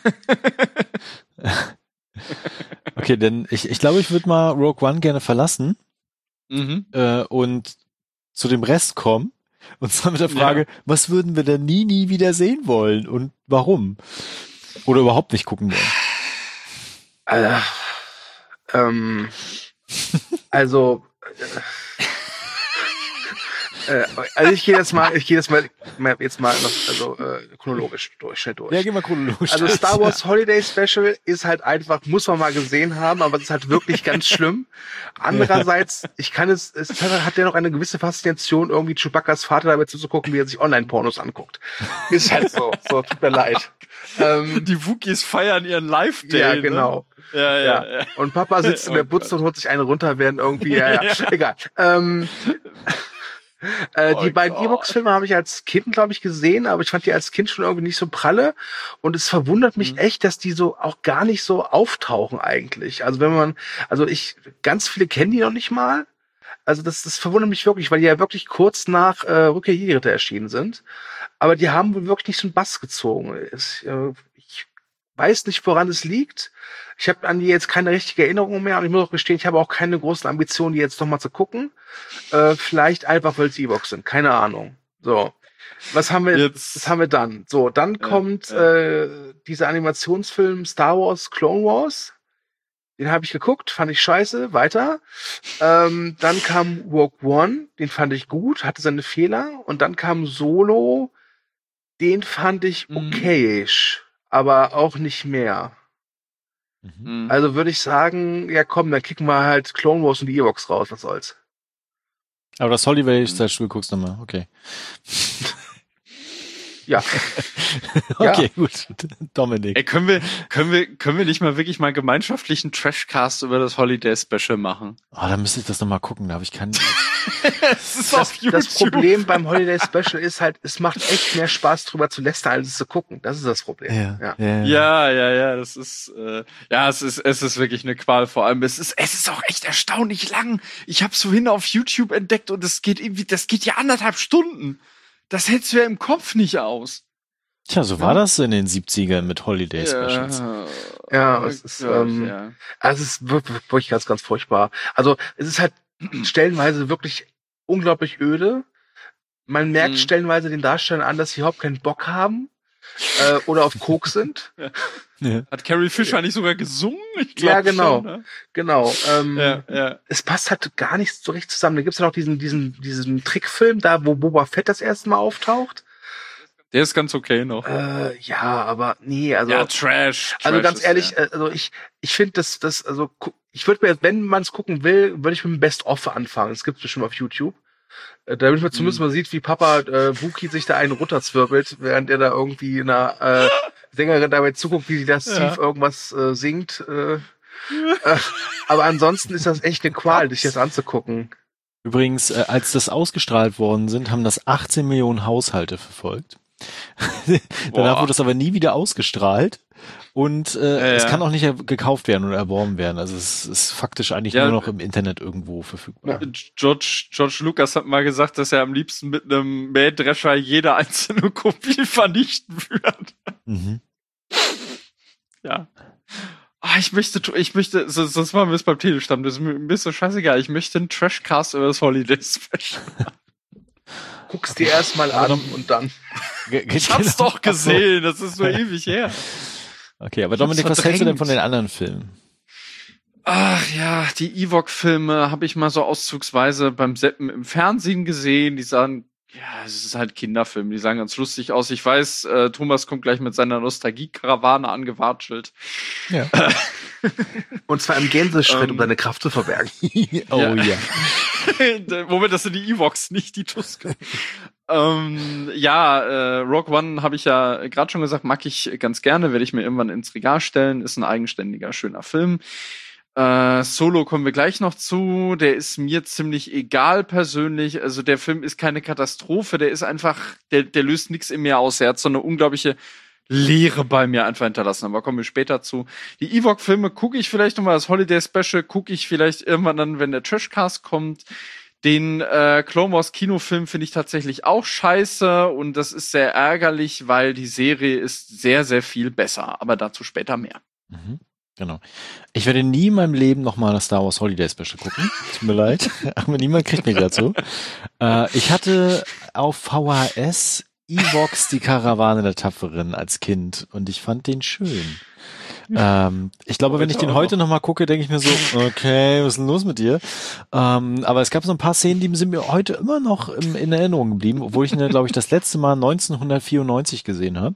Okay, denn ich glaube, ich würde mal Rogue One gerne verlassen und zu dem Rest kommen. Und zwar mit der Frage, was würden wir denn nie wieder sehen wollen und warum? Oder überhaupt nicht gucken wollen? Also ich gehe jetzt mal chronologisch schnell durch. Ja, geh mal chronologisch. Also Star Wars Holiday Special ist halt einfach, muss man mal gesehen haben, aber es ist halt wirklich ganz schlimm. Andererseits, es hat ja noch eine gewisse Faszination, irgendwie Chewbacca's Vater dabei zuzugucken, wie er sich Online-Pornos anguckt. Ist halt so, tut mir leid. Die Wookiees feiern ihren Live-Day. Ja, genau. Ne? Ja. Und Papa sitzt in der Butze und holt sich eine runter, während irgendwie, egal. Die beiden Ewoks-Filme habe ich als Kind, glaube ich, gesehen, aber ich fand die als Kind schon irgendwie nicht so pralle. Und es verwundert mich echt, dass die so auch gar nicht so auftauchen eigentlich. Also ganz viele kennen die noch nicht mal. Also das verwundert mich wirklich, weil die ja wirklich kurz nach Rückkehr der Jedi-Ritter erschienen sind. Aber die haben wohl wirklich nicht so einen Bass gezogen. Ich weiß nicht, woran es liegt. Ich habe an die jetzt keine richtige Erinnerung mehr und ich muss auch gestehen, ich habe auch keine großen Ambitionen, die jetzt noch mal zu gucken. Vielleicht einfach, weil es Ewoks sind. Keine Ahnung. So. Was haben wir dann? So, dann kommt dieser Animationsfilm Star Wars Clone Wars. Den habe ich geguckt, fand ich scheiße. Weiter. Dann kam Rogue One, den fand ich gut, hatte seine Fehler. Und dann kam Solo, den fand ich okayisch, aber auch nicht mehr. Also würde ich sagen, ja komm, dann kicken wir halt Clone Wars und die Ewoks raus, was soll's. Aber das Holiday Special guckst du mal, okay. Ja. Okay, gut. Dominik. Ey, können wir nicht mal wirklich mal gemeinschaftlichen Trashcast über das Holiday Special machen? Oh, da müsste ich das nochmal gucken, da habe ich keinen. Das Problem beim Holiday Special ist halt, es macht echt mehr Spaß drüber zu lästern, als es zu gucken. Das ist das Problem. Ja, das ist es ist wirklich eine Qual. Vor allem, es ist auch echt erstaunlich lang. Ich habe es vorhin auf YouTube entdeckt und das geht ja 1,5 Stunden. Das hältst du ja im Kopf nicht aus. Tja, so war das in den 70ern mit Holiday Specials. Ja, es ist wirklich ganz, ganz furchtbar. Also es ist halt stellenweise wirklich unglaublich öde. Man merkt stellenweise den Darstellern an, dass sie überhaupt keinen Bock haben oder auf Koks sind. Ja. Hat Carrie Fisher nicht sogar gesungen? Ich glaub, ja, genau. Schon, ne? Genau. Es passt halt gar nicht so richtig zusammen. Da gibt's ja noch diesen Trickfilm da, wo Boba Fett das erste Mal auftaucht. Der ist ganz okay noch. Ja, aber nee, also. Ja, Trash. Also ganz ehrlich, also ich finde ich würde mir, wenn man es gucken will, würde ich mit dem Best-of anfangen. Das gibt's bestimmt auf YouTube. Damit man zumindest mal sieht, wie Papa Wookie sich da einen runterzwirbelt, während er da irgendwie einer Sängerin dabei zuguckt, wie sie das tief irgendwas singt. Aber ansonsten ist das echt eine Qual, sich das anzugucken. Übrigens, als das ausgestrahlt worden sind, haben das 18 Millionen Haushalte verfolgt. Danach wurde das aber nie wieder ausgestrahlt und es kann auch nicht gekauft werden oder erworben werden. Also es ist faktisch eigentlich nur noch im Internet irgendwo verfügbar. George Lucas hat mal gesagt, dass er am liebsten mit einem Mähdrescher jede einzelne Kopie vernichten würde. Mhm. Ja. Ich möchte, sonst machen wir es beim Telestamm, das ist mir so scheißegal. Ich möchte einen Trashcast über das Holiday Special. Guck's dir erstmal an und dann. Ich hab's doch gesehen, das ist so ewig her. Okay, aber Dominik, was hältst du denn von den anderen Filmen? Ach ja, die Ewok-Filme habe ich mal so auszugsweise beim Seppen im Fernsehen gesehen. Die sahen, ja, es ist halt Kinderfilm, die sahen ganz lustig aus. Ich weiß, Thomas kommt gleich mit seiner Nostalgie-Karawane angewatschelt. Ja. Und zwar im Gänseschritt, um seine Kraft zu verbergen. Ja. Moment, das sind die Ewoks, nicht die Tusken. Rogue One habe ich ja gerade schon gesagt, mag ich ganz gerne, werde ich mir irgendwann ins Regal stellen. Ist ein eigenständiger, schöner Film. Solo kommen wir gleich noch zu. Der ist mir ziemlich egal persönlich. Also der Film ist keine Katastrophe, der ist einfach, der löst nichts in mir aus. Er hat so eine unglaubliche Leere bei mir einfach hinterlassen, aber kommen wir später zu. Die Ewok-Filme gucke ich vielleicht nochmal, das Holiday-Special gucke ich vielleicht irgendwann dann, wenn der Trashcast kommt. Den Clone Wars Kinofilm finde ich tatsächlich auch scheiße und das ist sehr ärgerlich, weil die Serie ist sehr, sehr viel besser, aber dazu später mehr. Mhm. Genau. Ich werde nie in meinem Leben nochmal das Star Wars Holiday Special gucken. Tut mir leid, aber niemand kriegt mich dazu. Ich hatte auf VHS Ewoks, die Karawane der Tapferen als Kind und ich fand den schön. Ich glaube, wenn ich den heute nochmal gucke, denke ich mir so, okay, was ist denn los mit dir? Aber es gab so ein paar Szenen, die sind mir heute immer noch in Erinnerung geblieben, obwohl ich ihn, glaube ich, das letzte Mal 1994 gesehen habe.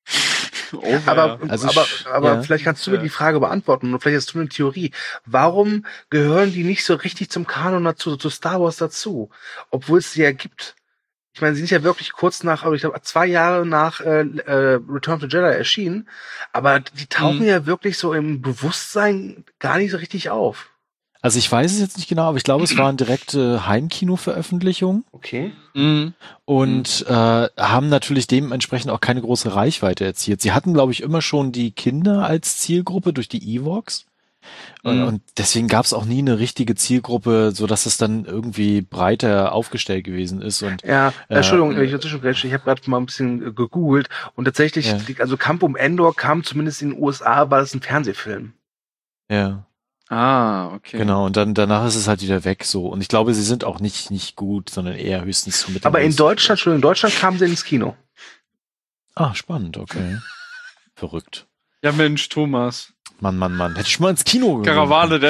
Aber vielleicht kannst du mir die Frage beantworten und vielleicht hast du eine Theorie. Warum gehören die nicht so richtig zum Kanon dazu, zu Star Wars dazu? Obwohl es sie ja gibt. Ich meine, sie sind ja wirklich kurz nach, ich glaube, 2 Jahre nach Return of the Jedi erschienen, aber die tauchen ja wirklich so im Bewusstsein gar nicht so richtig auf. Also ich weiß es jetzt nicht genau, aber ich glaube, es waren direkte Heimkino-Veröffentlichungen. Okay. Und haben natürlich dementsprechend auch keine große Reichweite erzielt. Sie hatten, glaube ich, immer schon die Kinder als Zielgruppe durch die Ewoks. Und deswegen gab es auch nie eine richtige Zielgruppe, so dass es dann irgendwie breiter aufgestellt gewesen ist. Und ja, Entschuldigung, ich habe gerade mal ein bisschen gegoogelt und tatsächlich, also Kampf um Endor kam zumindest in den USA, war das ein Fernsehfilm. Ja. Ah, okay. Genau, und dann danach ist es halt wieder weg so. Und ich glaube, sie sind auch nicht gut, sondern eher höchstens so mit dem Aber in Deutschland kamen sie ins Kino. Ah, spannend, okay. Verrückt. Ja, Mensch, Thomas. Mann. Hätte ich mal ins Kino gegangen.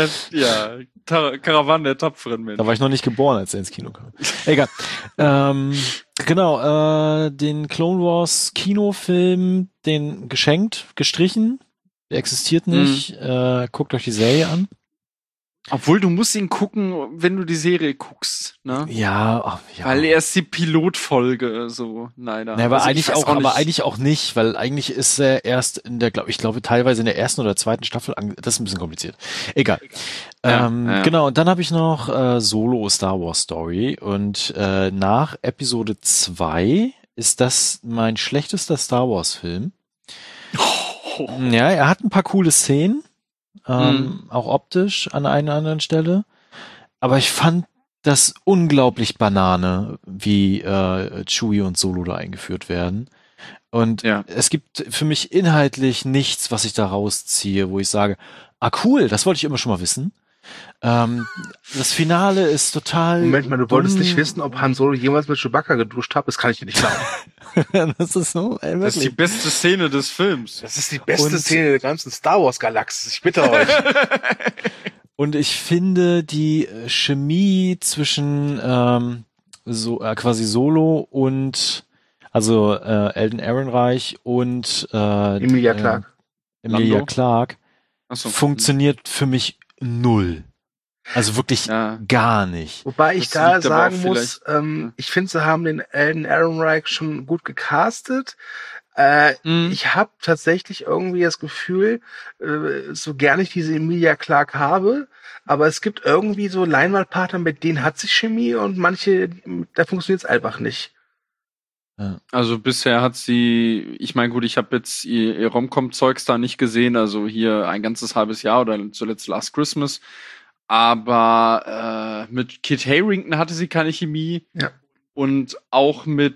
Karawane der tapferen Menschen. Da war ich noch nicht geboren, als er ins Kino kam. Egal. Den Clone Wars Kinofilm, den geschenkt, gestrichen. Der existiert nicht. Guckt euch die Serie an. Obwohl, du musst ihn gucken, wenn du die Serie guckst, ne? Ja. Weil er ist die Pilotfolge, so, leider. Ja, aber also eigentlich auch nicht, weil eigentlich ist er erst in der, ich glaube, teilweise in der 1. oder 2. Staffel, das ist ein bisschen kompliziert. Egal. Genau, und dann habe ich noch Solo Star Wars Story und nach Episode 2 ist das mein schlechtester Star Wars Film. Ja, er hat ein paar coole Szenen. Auch optisch an einer anderen Stelle. Aber ich fand das unglaublich Banane, wie Chewie und Solo da eingeführt werden. Und es gibt für mich inhaltlich nichts, was ich da rausziehe, wo ich sage, cool, das wollte ich immer schon mal wissen. Das Finale ist total Moment mal, du wolltest nicht wissen, ob Han Solo jemals mit Chewbacca geduscht hat? Das kann ich dir nicht glauben. Das ist so, das ist die beste Szene des Films. Das ist die beste Szene der ganzen Star Wars Galaxis. Ich bitte euch. Und ich finde die Chemie zwischen quasi Solo und Alden Ehrenreich und Emilia Clarke funktioniert für mich 0. Also wirklich gar nicht. Wobei ich da sagen muss, ich finde, sie haben den Alden Ehrenreich schon gut gecastet. Ich habe tatsächlich irgendwie das Gefühl, so gerne ich diese Emilia Clarke habe, aber es gibt irgendwie so Leinwandpartner, mit denen hat sich Chemie und manche, da funktioniert es einfach nicht. Also bisher hat sie, ich meine gut, ich habe jetzt ihr Rom-Com-Zeugs da nicht gesehen, also hier ein ganzes halbes Jahr oder zuletzt Last Christmas, aber mit Kit Harington hatte sie keine Chemie. Ja. Und auch mit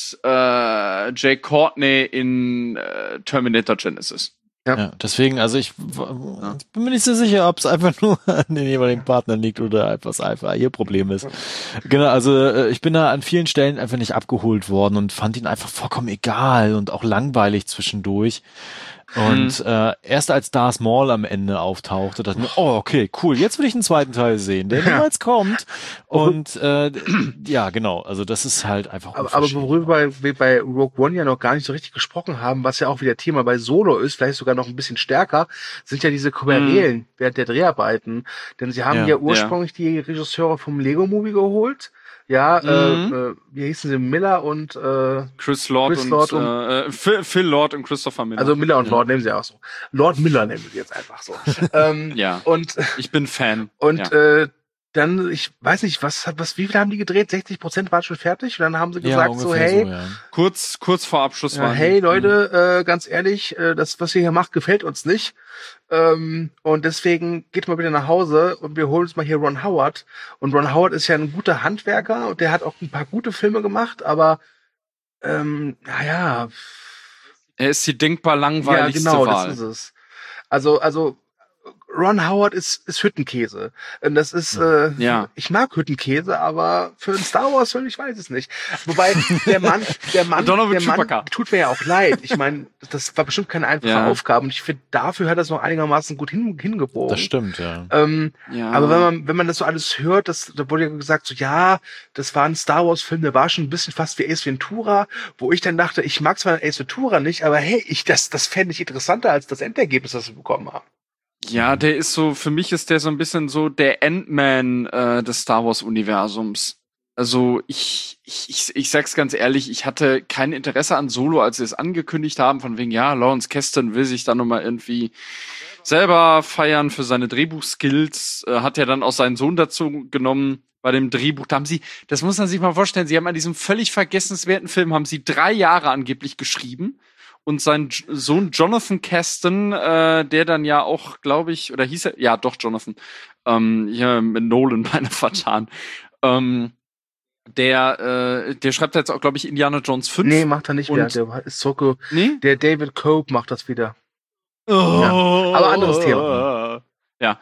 Jay Courtney in Terminator Genesis. Ja, deswegen, also ich bin mir nicht so sicher, ob es einfach nur an den jeweiligen Partnern liegt oder was einfach ihr Problem ist. Genau, also ich bin da an vielen Stellen einfach nicht abgeholt worden und fand ihn einfach vollkommen egal und auch langweilig zwischendurch. Und erst als Darth Maul am Ende auftauchte, dachte ich mir, oh, okay, cool, jetzt will ich einen zweiten Teil sehen, der niemals kommt. Und ja, genau, also das ist halt einfach aber worüber wir bei Rogue One ja noch gar nicht so richtig gesprochen haben, was ja auch wieder Thema bei Solo ist, vielleicht sogar noch ein bisschen stärker, sind ja diese Querelen während der Dreharbeiten. Denn sie haben ja ursprünglich die Regisseure vom Lego-Movie geholt. Ja, wie hießen sie? Miller und Chris Lord und Phil Lord und Christopher Miller. Also Miller und Lord nehmen sie auch so. Lord Miller nehmen sie jetzt einfach so. Ja. Und ich bin Fan. Und dann, ich weiß nicht, wie viel haben die gedreht? 60% waren schon fertig und dann haben sie gesagt so, hey, kurz vor Abschluss waren hey Leute, ganz ehrlich, das, was ihr hier macht, gefällt uns nicht. Und deswegen geht mal wieder nach Hause und wir holen uns mal hier Ron Howard. Und Ron Howard ist ja ein guter Handwerker und der hat auch ein paar gute Filme gemacht, aber naja. Er ist die denkbar langweiligste Wahl. Ja, genau, das ist es. Also Ron Howard ist Hüttenkäse. Und das ist, ich mag Hüttenkäse, aber für einen Star Wars Film, ich weiß es nicht. Wobei, der Mann tut mir ja auch leid. Ich meine, das war bestimmt keine einfache Aufgabe und ich finde, dafür hat er es noch einigermaßen gut hingebogen. Das stimmt, ja. Aber wenn man das so alles hört, da wurde ja gesagt, so, ja, das war ein Star Wars Film, der war schon ein bisschen fast wie Ace Ventura, wo ich dann dachte, ich mag zwar Ace Ventura nicht, aber hey, das fände ich interessanter als das Endergebnis, das wir bekommen haben. Ja, der ist so, für mich ist der so ein bisschen so der Ant-Man des Star Wars Universums. Also ich sag's ganz ehrlich, ich hatte kein Interesse an Solo, als sie es angekündigt haben, von wegen, ja, Lawrence Kasdan will sich da nochmal irgendwie selber feiern für seine Drehbuchskills, hat ja dann auch seinen Sohn dazu genommen bei dem Drehbuch. Da haben sie, das muss man sich mal vorstellen, sie haben an diesem völlig vergessenswerten Film, haben sie 3 Jahre angeblich geschrieben. Und sein Sohn Jonathan Kasdan, der dann ja auch, glaube ich, oder hieß er, ja doch, Jonathan, hier mit Nolan beinahe vertan, der schreibt jetzt auch, glaube ich, Indiana Jones 5. Nee, macht er nicht mehr, der ist zurück. Nee? Der David Cope macht das wieder. Ja, aber anderes Thema. Ja.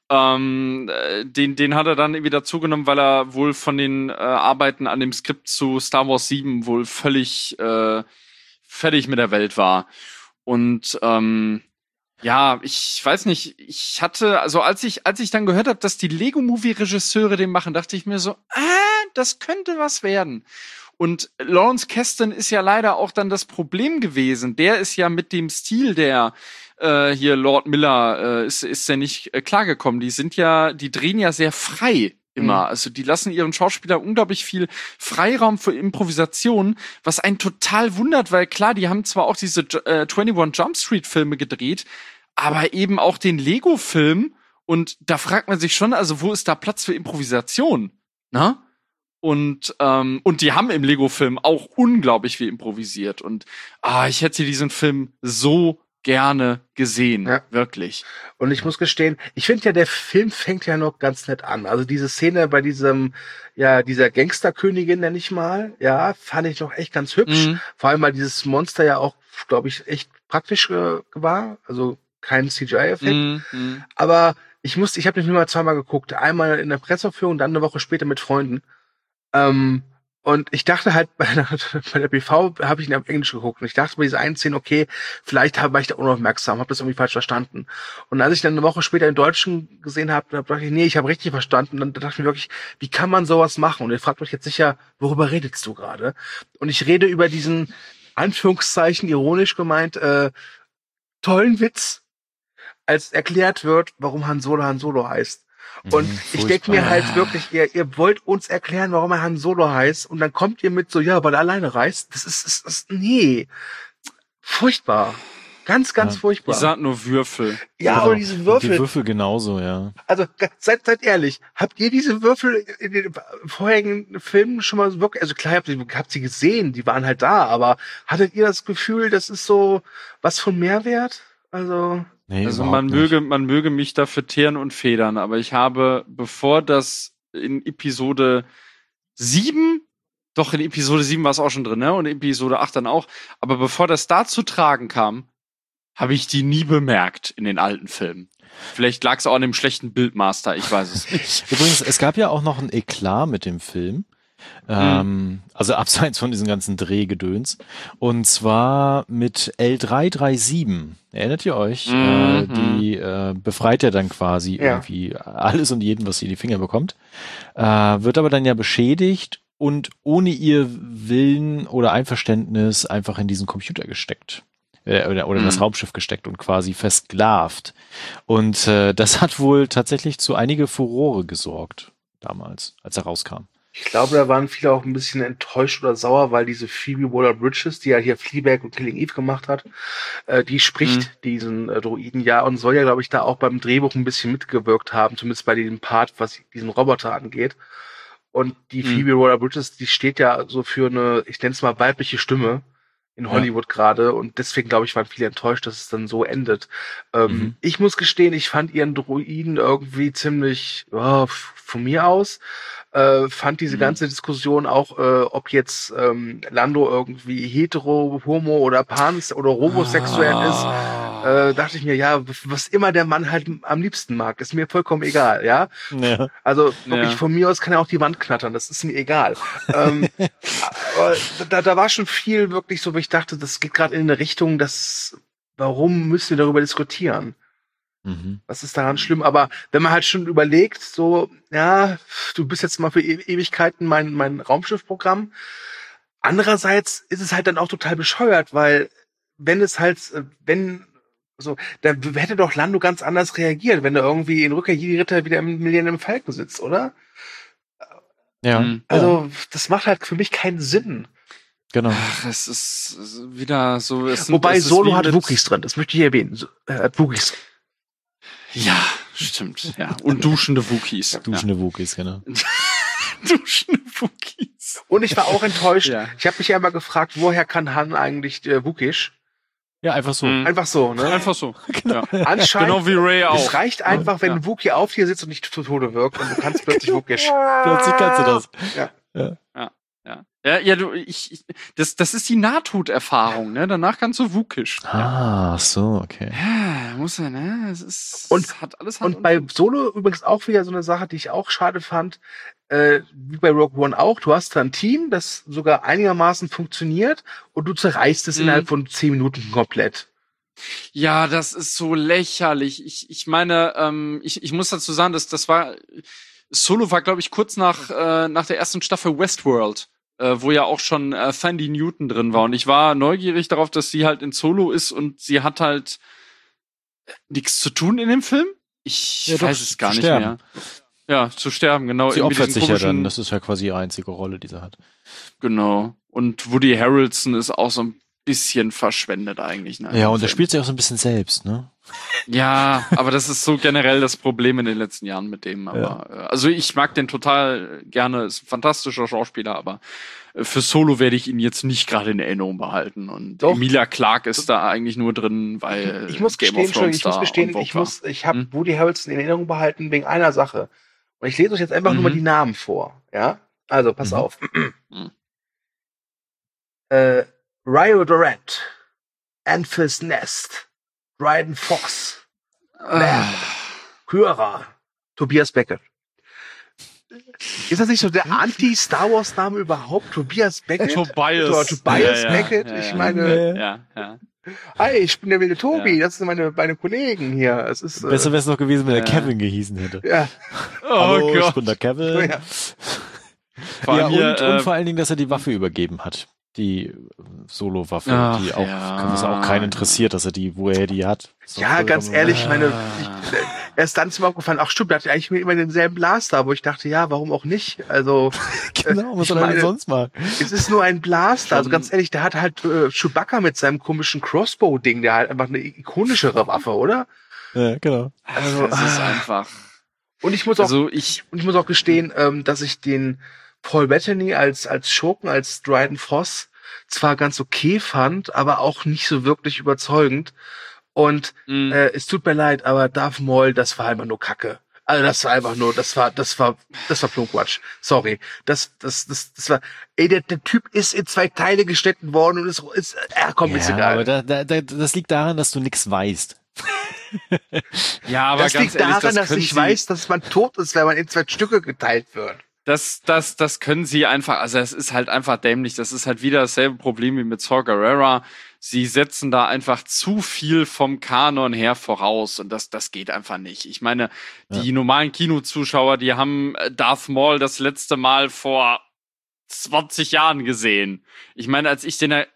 Den hat er dann wieder zugenommen, weil er wohl von den Arbeiten an dem Skript zu Star Wars 7 wohl völlig fertig mit der Welt war. Und ja, ich weiß nicht, ich hatte, also als ich dann gehört habe, dass die Lego-Movie-Regisseure den machen, dachte ich mir so, das könnte was werden. Und Lawrence Kasdan ist ja leider auch dann das Problem gewesen. Der ist ja mit dem Stil der hier Lord Miller ist ja nicht klargekommen. Die drehen ja sehr frei immer. Also die lassen ihren Schauspielern unglaublich viel Freiraum für Improvisation, was einen total wundert, weil klar, die haben zwar auch diese 21 Jump Street Filme gedreht, aber eben auch den Lego-Film. Und da fragt man sich schon, also wo ist da Platz für Improvisation? Na? Und die haben im Lego-Film auch unglaublich viel improvisiert. Und ich hätte diesen Film so gerne gesehen, wirklich. Und ich muss gestehen, ich finde ja, der Film fängt ja noch ganz nett an. Also diese Szene bei dieser Gangsterkönigin, nenne ich mal, fand ich noch echt ganz hübsch. Vor allem, weil dieses Monster ja auch, glaube ich, echt praktisch war. Also kein CGI-Effekt. Aber ich habe den Film mal 2-mal geguckt. Einmal in der Presseaufführung, dann eine Woche später mit Freunden. Und ich dachte halt, bei der BV habe ich ihn auf Englisch geguckt. Und ich dachte bei dieser einen Szene, okay, vielleicht war ich da unaufmerksam, habe das irgendwie falsch verstanden. Und als ich dann eine Woche später in Deutschen gesehen habe, da dachte ich, nee, ich habe richtig verstanden. Und dann dachte ich mir wirklich, wie kann man sowas machen? Und ihr fragt euch jetzt sicher, worüber redest du gerade? Und ich rede über diesen, Anführungszeichen, ironisch gemeint, tollen Witz, als erklärt wird, warum Han Solo heißt. Und ich denke mir halt wirklich, ihr wollt uns erklären, warum er Han Solo heißt, und dann kommt ihr mit so, weil er alleine reist. Das ist nee. furchtbar. Ganz furchtbar. Ich sag nur Würfel. Ja, Genau. aber diese Würfel. Die Würfel genauso, ja. Also seid ehrlich, habt ihr diese Würfel in den vorherigen Filmen schon mal wirklich, also klar, habt sie gesehen, die waren halt da, aber hattet ihr das Gefühl, das ist so was von Mehrwert? Also Nee, Also überhaupt man möge mich dafür teeren und federn, aber ich habe, bevor das in Episode 7, doch in Episode 7 war es auch schon drin, ne? Und in Episode 8 dann auch, aber bevor das da zu tragen kam, habe ich die nie bemerkt in den alten Filmen. Vielleicht lag es auch an dem schlechten Bildmaster, ich weiß es nicht. Übrigens, es gab ja auch noch ein Eklat mit dem Film. Also abseits von diesem ganzen Drehgedöns. Und zwar mit L337. Erinnert ihr euch? Die befreit ja dann quasi irgendwie alles und jeden, was sie in die Finger bekommt. Wird aber dann ja beschädigt und ohne ihr Willen oder Einverständnis einfach in diesen Computer gesteckt. Oder in das Raumschiff gesteckt und quasi versklavt. Und das hat wohl tatsächlich zu einige Furore gesorgt damals, als er rauskam. ich glaube, da waren viele auch ein bisschen enttäuscht oder sauer, weil diese Phoebe Waller-Bridges, die ja hier Fleabag und Killing Eve gemacht hat, die spricht diesen Droiden ja und soll ja, glaube ich, da auch beim Drehbuch ein bisschen mitgewirkt haben, zumindest bei diesem Part, was diesen Roboter angeht. Und die Phoebe Waller-Bridges, die steht ja so für eine, ich nenne es mal weibliche Stimme in Hollywood gerade und deswegen, glaube ich, waren viele enttäuscht, dass es dann so endet. Ich muss gestehen, ich fand ihren Droiden irgendwie ziemlich, von mir aus, fand diese ganze Diskussion auch, ob jetzt Lando irgendwie hetero, homo oder pans oder homosexuell ist, dachte ich mir, ja, was immer der Mann halt am liebsten mag, ist mir vollkommen egal, ja. Ja. Also wirklich von mir aus kann er auch die Wand knattern, das ist mir egal. Aber da war schon viel wirklich so, wo ich dachte, das geht gerade in eine Richtung, warum müssen wir darüber diskutieren? Was ist daran schlimm? Aber wenn man halt schon überlegt, so, ja, du bist jetzt mal für Ewigkeiten mein Raumschiffprogramm. Andererseits ist es halt dann auch total bescheuert, weil da hätte doch Lando ganz anders reagiert, wenn er irgendwie in Rückkehr Jedi-Ritter wieder im Millennium Falcon sitzt, oder? Ja. Also, das macht halt für mich keinen Sinn. Genau. Ach, es ist wieder so. Wobei Solo hat Wookiees drin, das möchte ich erwähnen. Hat Wookiees drin. Ja, stimmt. Ja. Und duschende Wookies. Duschende Wookies, genau. Duschende Wookies. Und ich war auch enttäuscht. Ja. Ich habe mich ja immer gefragt, woher kann Han eigentlich Wookish? Ja, einfach so. Einfach so, ne? Einfach so. Genau. Anscheinend, Genau wie Ray auch. es reicht einfach, wenn ein Wookie auf dir sitzt und nicht zu Tode wirkt und du kannst plötzlich Wookish. Plötzlich kannst du das. Ja, das ist die Nahtoderfahrung, ne? Danach kannst du Wookish. Ah, so, okay. Ja, muss ja, ne? Es hat alles Hand Und bei Solo übrigens auch wieder so eine Sache, die ich auch schade fand, wie bei Rogue One auch, du hast da ein Team, das sogar einigermaßen funktioniert und du zerreißt es innerhalb von 10 Minuten komplett. Ja, das ist so lächerlich. Ich meine, ich muss dazu sagen, das war Solo war, glaube ich, kurz nach der ersten Staffel Westworld, wo ja auch schon Thandie Newton drin war. Und ich war neugierig darauf, dass sie halt in Solo ist und sie hat halt nichts zu tun in dem Film. Ich weiß es gar nicht mehr. Ja, zu sterben, genau. Sie opfert sich ja dann, das ist ja quasi ihre einzige Rolle, die sie hat. Genau. Und Woody Harrelson ist auch so ein bisschen verschwendet eigentlich. Ne, ja, und er spielt sich auch so ein bisschen selbst, ne? Ja, aber das ist so generell das Problem in den letzten Jahren mit dem. Aber also ich mag den total gerne, ist ein fantastischer Schauspieler, aber für Solo werde ich ihn jetzt nicht gerade in Erinnerung behalten. Und Doch. Emilia Clarke ist da eigentlich nur drin, weil Ich muss gestehen, ich habe Woody Harrelson in Erinnerung behalten wegen einer Sache. Und ich lese euch jetzt einfach nur mal die Namen vor. Ja? Also, pass auf. Rio Durant, Enfys Nest, Dryden Fox, Kyra, Tobias Beckett. Ist das nicht so der Anti-Star-Wars-Name überhaupt? Tobias Beckett? Tobias Beckett? Ich meine... Hi, ich bin der wilde Tobi, das sind meine Kollegen hier. Es ist, besser wäre es noch gewesen, wenn er Kevin gehießen hätte. Ja. Hallo, Gott. Ich bin der Kevin. Ja. Und vor allen Dingen, dass er die Waffe übergeben hat. Die Solo-Waffe, die auch, was auch keinen interessiert, dass er wo er die hat. Ja, ganz ehrlich, Erst dann ist mir aufgefallen, ach stimmt, der hat ja eigentlich immer denselben Blaster, aber ich dachte, ja, warum auch nicht? Also Genau, was soll er denn sonst machen? es ist nur ein Blaster. Also ganz ehrlich, der hat halt Chewbacca mit seinem komischen Crossbow-Ding, der halt einfach eine ikonischere Waffe, oder? Ja, genau. Also, es ist einfach. Und ich muss auch gestehen, dass ich den Paul Bettany als Schurken, als Dryden Voss zwar ganz okay fand, aber auch nicht so wirklich überzeugend. Und es tut mir leid, aber Darth Maul, das war einfach nur Kacke. Also das war einfach nur, das war Plumquatsch. Sorry. Das war, der Typ ist in 2 Teile geschnitten worden und ist ist egal. Aber das liegt daran, dass du nichts weißt. Ja, aber das ganz liegt ehrlich, daran, dass ich weiß, dass man tot ist, wenn man in 2 Stücke geteilt wird. Das können sie einfach, also es ist halt einfach dämlich. Das ist halt wieder dasselbe Problem wie mit Saw Gerrera. Sie setzen da einfach zu viel vom Kanon her voraus und das geht einfach nicht. Ich meine, die normalen Kinozuschauer, die haben Darth Maul das letzte Mal vor 20 Jahren gesehen. Ich meine, als ich den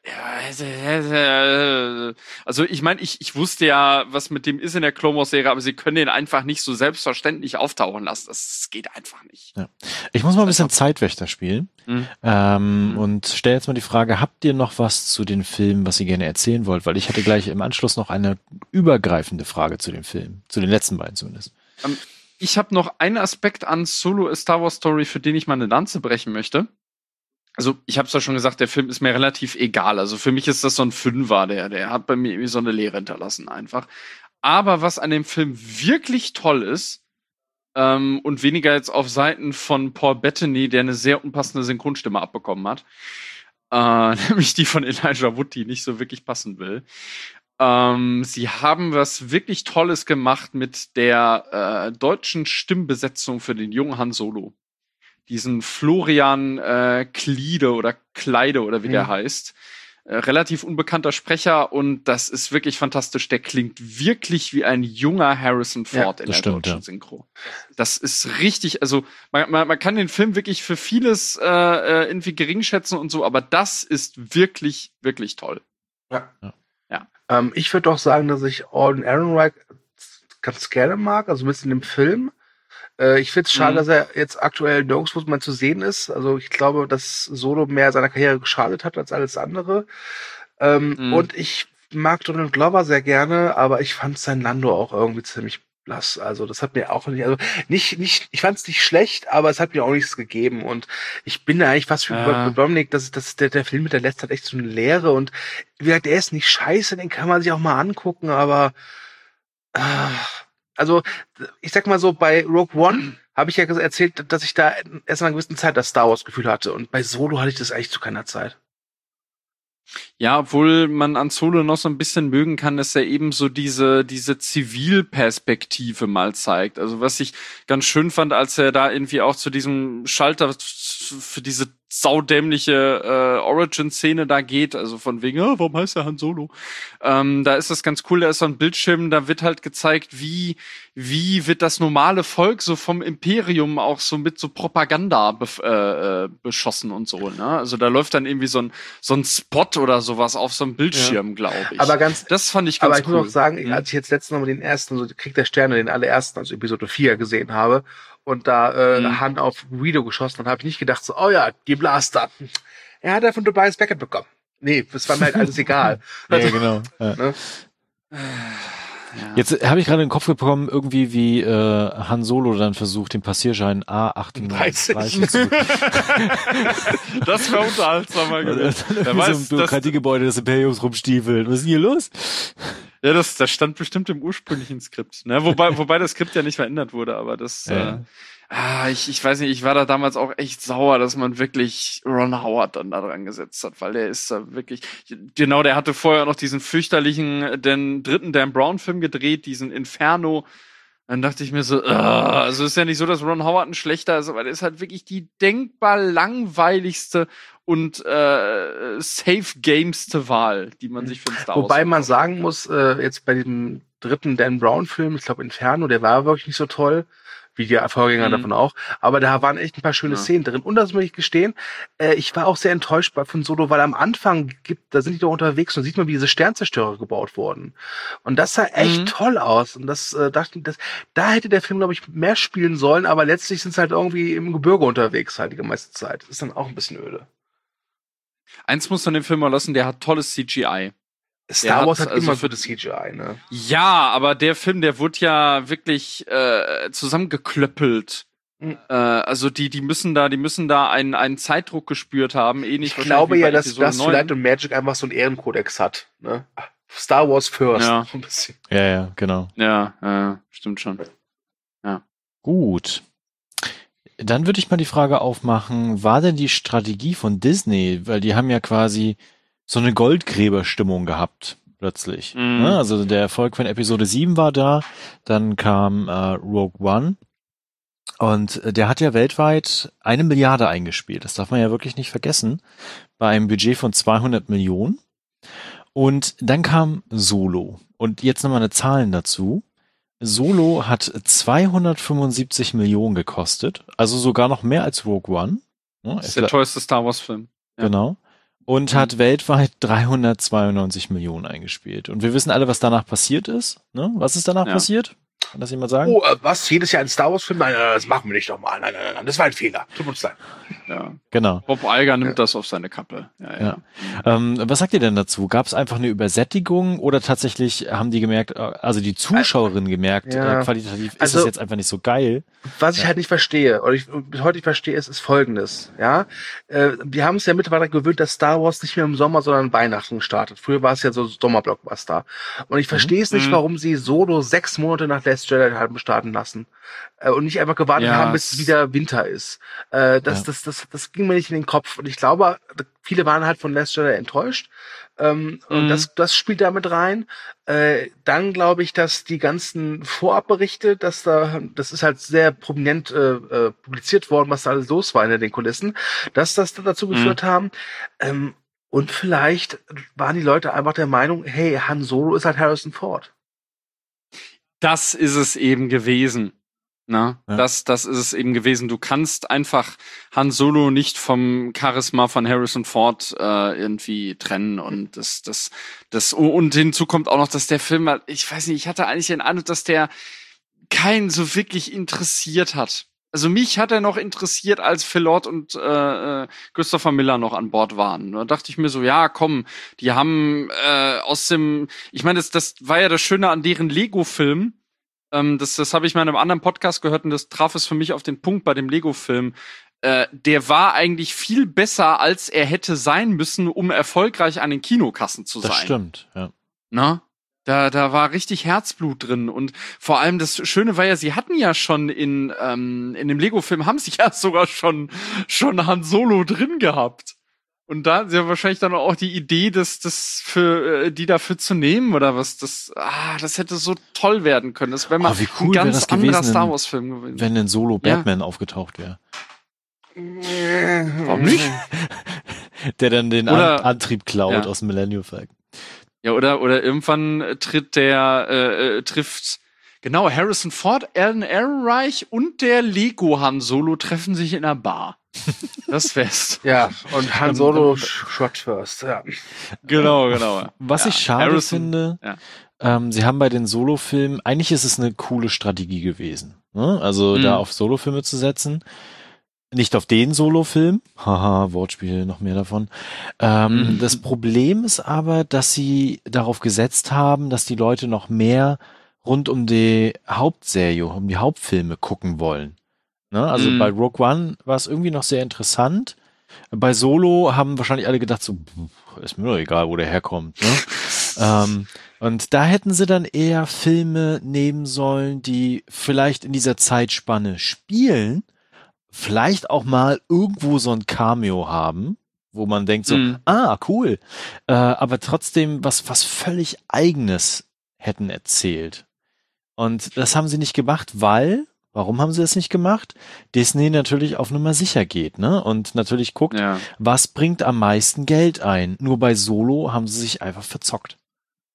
also ich meine, ich wusste ja, was mit dem ist in der Clone Wars Serie, aber sie können den einfach nicht so selbstverständlich auftauchen lassen. Das geht einfach nicht. Ja. Ich muss mal ein bisschen Zeitwächter spielen und stelle jetzt mal die Frage, habt ihr noch was zu den Filmen, was ihr gerne erzählen wollt? Weil ich hatte gleich im Anschluss noch eine übergreifende Frage zu den Filmen, zu den letzten beiden zumindest. Ich habe noch einen Aspekt an Solo A Star Wars Story, für den ich mal eine Lanze brechen möchte. Also, ich habe es ja schon gesagt, der Film ist mir relativ egal. Also, für mich ist das so ein Fünfer, der hat bei mir irgendwie so eine Leere hinterlassen einfach. Aber was an dem Film wirklich toll ist, und weniger jetzt auf Seiten von Paul Bettany, der eine sehr unpassende Synchronstimme abbekommen hat, nämlich die von Elijah Wood, die nicht so wirklich passen will. Sie haben was wirklich Tolles gemacht mit der deutschen Stimmbesetzung für den jungen Han Solo. Diesen Florian Kleide oder wie der heißt. Relativ unbekannter Sprecher und das ist wirklich fantastisch. Der klingt wirklich wie ein junger Harrison Ford in der deutschen Synchro. Das ist richtig, also man kann den Film wirklich für vieles irgendwie gering schätzen und so, aber das ist wirklich, wirklich toll. Ja. Ich würde doch sagen, dass ich Alden Ehrenreich ganz gerne mag, also ein bisschen im Film. Ich finde es schade, dass er jetzt aktuell nirgendwo mal zu sehen ist. Also ich glaube, dass Solo mehr seiner Karriere geschadet hat als alles andere. Und ich mag Donald Glover sehr gerne, aber ich fand sein Lando auch irgendwie ziemlich blass. Also das hat mir auch nicht, also nicht, ich fand es nicht schlecht, aber es hat mir auch nichts gegeben. Und ich bin da eigentlich fast für Dominik, dass der Film mit der letzten hat echt so eine Leere. Und wie gesagt, der ist nicht scheiße, den kann man sich auch mal angucken, aber also, ich sag mal so, bei Rogue One habe ich ja erzählt, dass ich da erst nach einer gewissen Zeit das Star Wars-Gefühl hatte. Und bei Solo hatte ich das eigentlich zu keiner Zeit. Ja, obwohl man an Solo noch so ein bisschen mögen kann, dass er eben so diese Zivilperspektive mal zeigt. Also was ich ganz schön fand, als er da irgendwie auch zu diesem Schalter für diese saudämliche Origin-Szene da geht, also von wegen, warum heißt er Han Solo? Da ist das ganz cool, da ist so ein Bildschirm, da wird halt gezeigt, wie wird das normale Volk so vom Imperium auch so mit so Propaganda beschossen und so, ne? Also da läuft dann irgendwie so ein Spot oder sowas auf so einem Bildschirm, glaube ich. Aber das fand ich ganz cool. Aber ich muss auch sagen, als ich jetzt letztens noch den ersten, so Krieg der Sterne, den allerersten, also Episode 4 gesehen habe, und da Han auf Guido geschossen, dann habe ich nicht gedacht so, oh ja, die Blaster. Er hat ja von Tobias Beckett bekommen. Nee, das war mir halt alles egal. Ja, genau. Ja. Ne? Ja. Jetzt habe ich gerade in den Kopf bekommen, irgendwie wie Han Solo dann versucht, den Passierschein A38 zu Das wäre unterhaltsamer gewesen. Wer weiß, so ein Bürokratiegebäude des Imperiums rumstiefeln. Was ist denn hier los? Ja, das stand bestimmt im ursprünglichen Skript. Ne? Wobei das Skript ja nicht verändert wurde, aber das... ich weiß nicht, ich war da damals auch echt sauer, dass man wirklich Ron Howard dann da dran gesetzt hat, weil der ist da wirklich, genau, der hatte vorher noch diesen fürchterlichen, den dritten Dan Brown-Film gedreht, diesen Inferno. Dann dachte ich mir so, also ist ja nicht so, dass Ron Howard ein schlechter ist, aber der ist halt wirklich die denkbar langweiligste und safe-gameste Wahl, die man sich für den Star Wars Wobei man sagen muss, jetzt bei diesem dritten Dan Brown-Film, ich glaube Inferno, der war wirklich nicht so toll, wie die Vorgänger davon auch. Aber da waren echt ein paar schöne Szenen drin. Und das muss ich gestehen, ich war auch sehr enttäuscht von Solo, weil am Anfang da sind die doch unterwegs und sieht man, wie diese Sternzerstörer gebaut wurden. Und das sah echt toll aus. Und das dachte ich, da hätte der Film, glaube ich, mehr spielen sollen, aber letztlich sind sie halt irgendwie im Gebirge unterwegs halt die meiste Zeit. Das ist dann auch ein bisschen öde. Eins muss man dem Film mal lassen, der hat tolles CGI. Star Wars hat immer für das CGI, ne? Ja, aber der Film, der wurde ja wirklich zusammengeklöppelt. Also die müssen da einen Zeitdruck gespürt haben. Ich glaube ja, dass Light und Magic einfach so einen Ehrenkodex hat. Ne? Star Wars first. Ja, ein bisschen. Ja, genau. Ja, stimmt schon. Ja. Gut. Dann würde ich mal die Frage aufmachen, war denn die Strategie von Disney, weil die haben ja quasi so eine Goldgräberstimmung gehabt, plötzlich. Also der Erfolg von Episode 7 war da, dann kam Rogue One und der hat ja weltweit 1 Milliarde eingespielt. Das darf man ja wirklich nicht vergessen, bei einem Budget von 200 Millionen. Und dann kam Solo. Und jetzt nochmal eine Zahlen dazu. Solo hat 275 Millionen gekostet, also sogar noch mehr als Rogue One. Das ist der teuerste Star Wars Film. Ja. Genau. Und hat weltweit 392 Millionen eingespielt. Und wir wissen alle, was danach passiert ist. Ne? Was ist danach passiert? Kann das jemand sagen? Oh, was? Jedes Jahr ein Star Wars Film? Nein, das machen wir nicht nochmal. Nein, das war ein Fehler. Tut uns leid. Ja. Genau. Bob Iger nimmt das auf seine Kappe. Ja. Was sagt ihr denn dazu? Gab es einfach eine Übersättigung oder tatsächlich haben die gemerkt, also die Zuschauerinnen gemerkt, qualitativ ist es jetzt einfach nicht so geil? Was ich halt nicht verstehe, oder bis heute nicht verstehe, ist Folgendes. Ja, wir haben es ja mittlerweile gewöhnt, dass Star Wars nicht mehr im Sommer, sondern Weihnachten startet. Früher war es ja so Sommerblockbuster. Und ich verstehe es nicht, warum sie Solo 6 Monate nach Last Jedi haben starten lassen. Und nicht einfach gewartet haben, bis es wieder Winter ist. Das ging mir nicht in den Kopf. Und ich glaube, viele waren halt von Last Jedi enttäuscht. Und das spielt da mit rein. Dann glaube ich, dass die ganzen Vorabberichte, das ist halt sehr prominent publiziert worden, was da alles los war in den Kulissen, dass das dazu geführt haben. Und vielleicht waren die Leute einfach der Meinung, hey, Han Solo ist halt Harrison Ford. Das ist es eben gewesen. Na, das ist es eben gewesen. Du kannst einfach Han Solo nicht vom Charisma von Harrison Ford irgendwie trennen und das und hinzu kommt auch noch, dass der Film, ich weiß nicht, ich hatte eigentlich den Eindruck, dass der keinen so wirklich interessiert hat. Also mich hat er noch interessiert, als Phil Lord und Christopher Miller noch an Bord waren. Da dachte ich mir so, ja, komm, die haben ich meine, das war ja das Schöne an deren Lego-Film. Das habe ich mal in einem anderen Podcast gehört und das traf es für mich auf den Punkt bei dem Lego-Film. Der war eigentlich viel besser, als er hätte sein müssen, um erfolgreich an den Kinokassen zu sein. Das stimmt, ja. Na? Da war richtig Herzblut drin und vor allem das Schöne war ja, sie hatten ja schon in dem Lego-Film haben sie ja sogar schon Han Solo drin gehabt. Und da ist ja wahrscheinlich dann auch die Idee, das für die dafür zu nehmen oder was. Das hätte so toll werden können. Das wäre mal wie cool ein ganz gewesen, anderer Star Wars Film gewesen. Wenn ein Solo Batman aufgetaucht wäre. Warum nicht? Der dann den Antrieb klaut aus dem Millennium Falcon. Ja, oder irgendwann trifft genau Harrison Ford, Alan Ehrenreich und der Lego Han Solo treffen sich in einer Bar. Das wär's. Ja, und Han Solo shot first, ja. Genau. Was ich schade finde, sie haben bei den Solo-Filmen, eigentlich ist es eine coole Strategie gewesen, ne? Also da auf Solo-Filme zu setzen. Nicht auf den Solo-Film. Haha, Wortspiel, noch mehr davon. Das Problem ist aber, dass sie darauf gesetzt haben, dass die Leute noch mehr rund um die Hauptserie, um die Hauptfilme gucken wollen. Ne? Also bei Rogue One war es irgendwie noch sehr interessant. Bei Solo haben wahrscheinlich alle gedacht, so, ist mir doch egal, wo der herkommt. Ne? Und da hätten sie dann eher Filme nehmen sollen, die vielleicht in dieser Zeitspanne spielen, vielleicht auch mal irgendwo so ein Cameo haben, wo man denkt so, cool, aber trotzdem was völlig Eigenes hätten erzählt. Und das haben sie nicht gemacht, warum haben sie das nicht gemacht? Disney natürlich auf Nummer sicher geht, ne? Und natürlich guckt, was bringt am meisten Geld ein. Nur bei Solo haben sie sich einfach verzockt.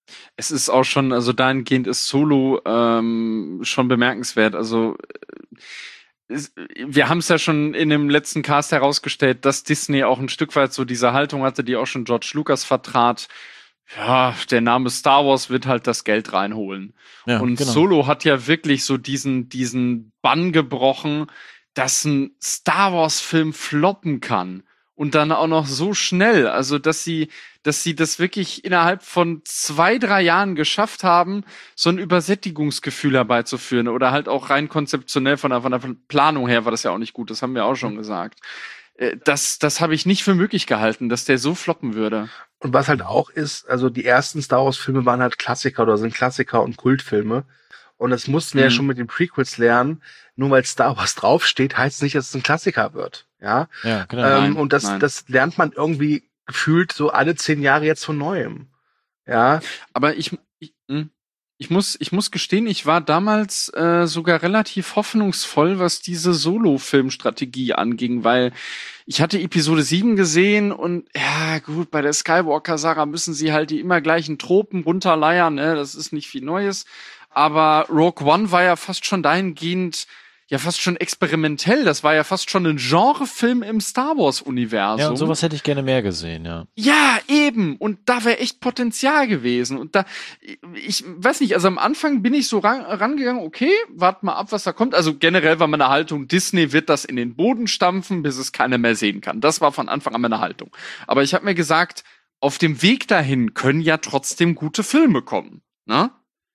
Es ist auch schon, also dahingehend ist Solo schon bemerkenswert. Also wir haben es ja schon in dem letzten Cast herausgestellt, dass Disney auch ein Stück weit so diese Haltung hatte, die auch schon George Lucas vertrat. Ja, der Name Star Wars wird halt das Geld reinholen. Ja, und genau. Solo hat ja wirklich so diesen Bann gebrochen, dass ein Star Wars Film floppen kann. Und dann auch noch so schnell, also dass sie das wirklich innerhalb von 2-3 Jahren geschafft haben, so ein Übersättigungsgefühl herbeizuführen oder halt auch rein konzeptionell von der Planung her war das ja auch nicht gut, das haben wir auch schon gesagt. Das habe ich nicht für möglich gehalten, dass der so floppen würde. Und was halt auch ist, also die ersten Star Wars Filme waren halt Klassiker oder sind Klassiker und Kultfilme. Und das mussten wir ja schon mit den Prequels lernen. Nur weil Star Wars draufsteht, heißt es nicht, dass es ein Klassiker wird. Ja, genau. Und das lernt man irgendwie gefühlt so alle 10 Jahre jetzt von Neuem. Ja. Aber ich muss gestehen, ich war damals sogar relativ hoffnungsvoll, was diese Solo-Film-Strategie anging, weil ich hatte Episode 7 gesehen und ja gut, bei der Skywalker-Saga müssen sie halt die immer gleichen Tropen runterleiern, ne? Das ist nicht viel Neues. Aber Rogue One war ja fast schon dahingehend, ja fast schon experimentell. Das war ja fast schon ein Genrefilm im Star Wars-Universum. Ja, und sowas hätte ich gerne mehr gesehen, ja. Ja, eben. Und da wäre echt Potenzial gewesen. Und da, ich weiß nicht, also am Anfang bin ich so rangegangen, okay, warte mal ab, was da kommt. Also generell war meine Haltung, Disney wird das in den Boden stampfen, bis es keiner mehr sehen kann. Das war von Anfang an meine Haltung. Aber ich habe mir gesagt, auf dem Weg dahin können ja trotzdem gute Filme kommen. Ne?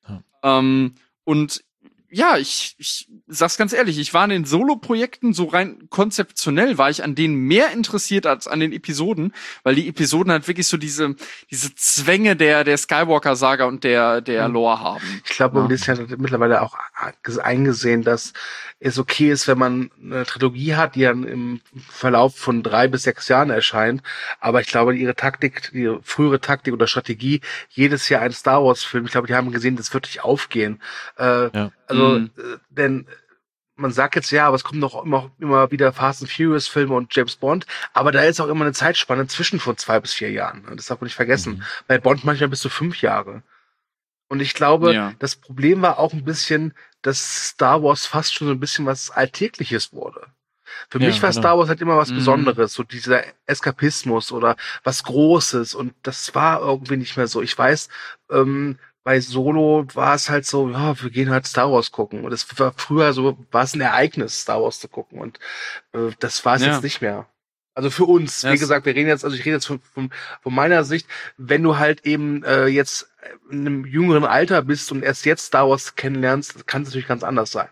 Und ja, ich sag's ganz ehrlich, ich war an den Solo-Projekten so rein konzeptionell, war ich an denen mehr interessiert als an den Episoden, weil die Episoden halt wirklich so diese Zwänge der Skywalker-Saga und der Lore haben. Ich glaube, man ist ja mittlerweile auch eingesehen, dass es okay ist, wenn man eine Trilogie hat, die dann im Verlauf von 3 bis 6 Jahren erscheint. Aber ich glaube, ihre frühere Taktik oder Strategie, jedes Jahr ein Star Wars-Film, ich glaube, die haben gesehen, das wird nicht aufgehen. Denn man sagt jetzt, ja, aber es kommen doch immer wieder Fast and Furious Filme und James Bond, aber da ist auch immer eine Zeitspanne zwischen von 2 bis 4 Jahren. Das darf man nicht vergessen. Bei Bond manchmal bis zu 5 Jahre. Und ich glaube, das Problem war auch ein bisschen, dass Star Wars fast schon so ein bisschen was Alltägliches wurde. Für mich war Star Wars halt immer was Besonderes, so dieser Eskapismus oder was Großes, und das war irgendwie nicht mehr so. Ich weiß, bei Solo war es halt so, ja, wir gehen halt Star Wars gucken. Und es war früher so, war es ein Ereignis, Star Wars zu gucken. Und das war es jetzt nicht mehr. Also für uns, wie gesagt, ich rede jetzt von meiner Sicht, wenn du halt eben jetzt in einem jüngeren Alter bist und erst jetzt Star Wars kennenlernst, kann es natürlich ganz anders sein.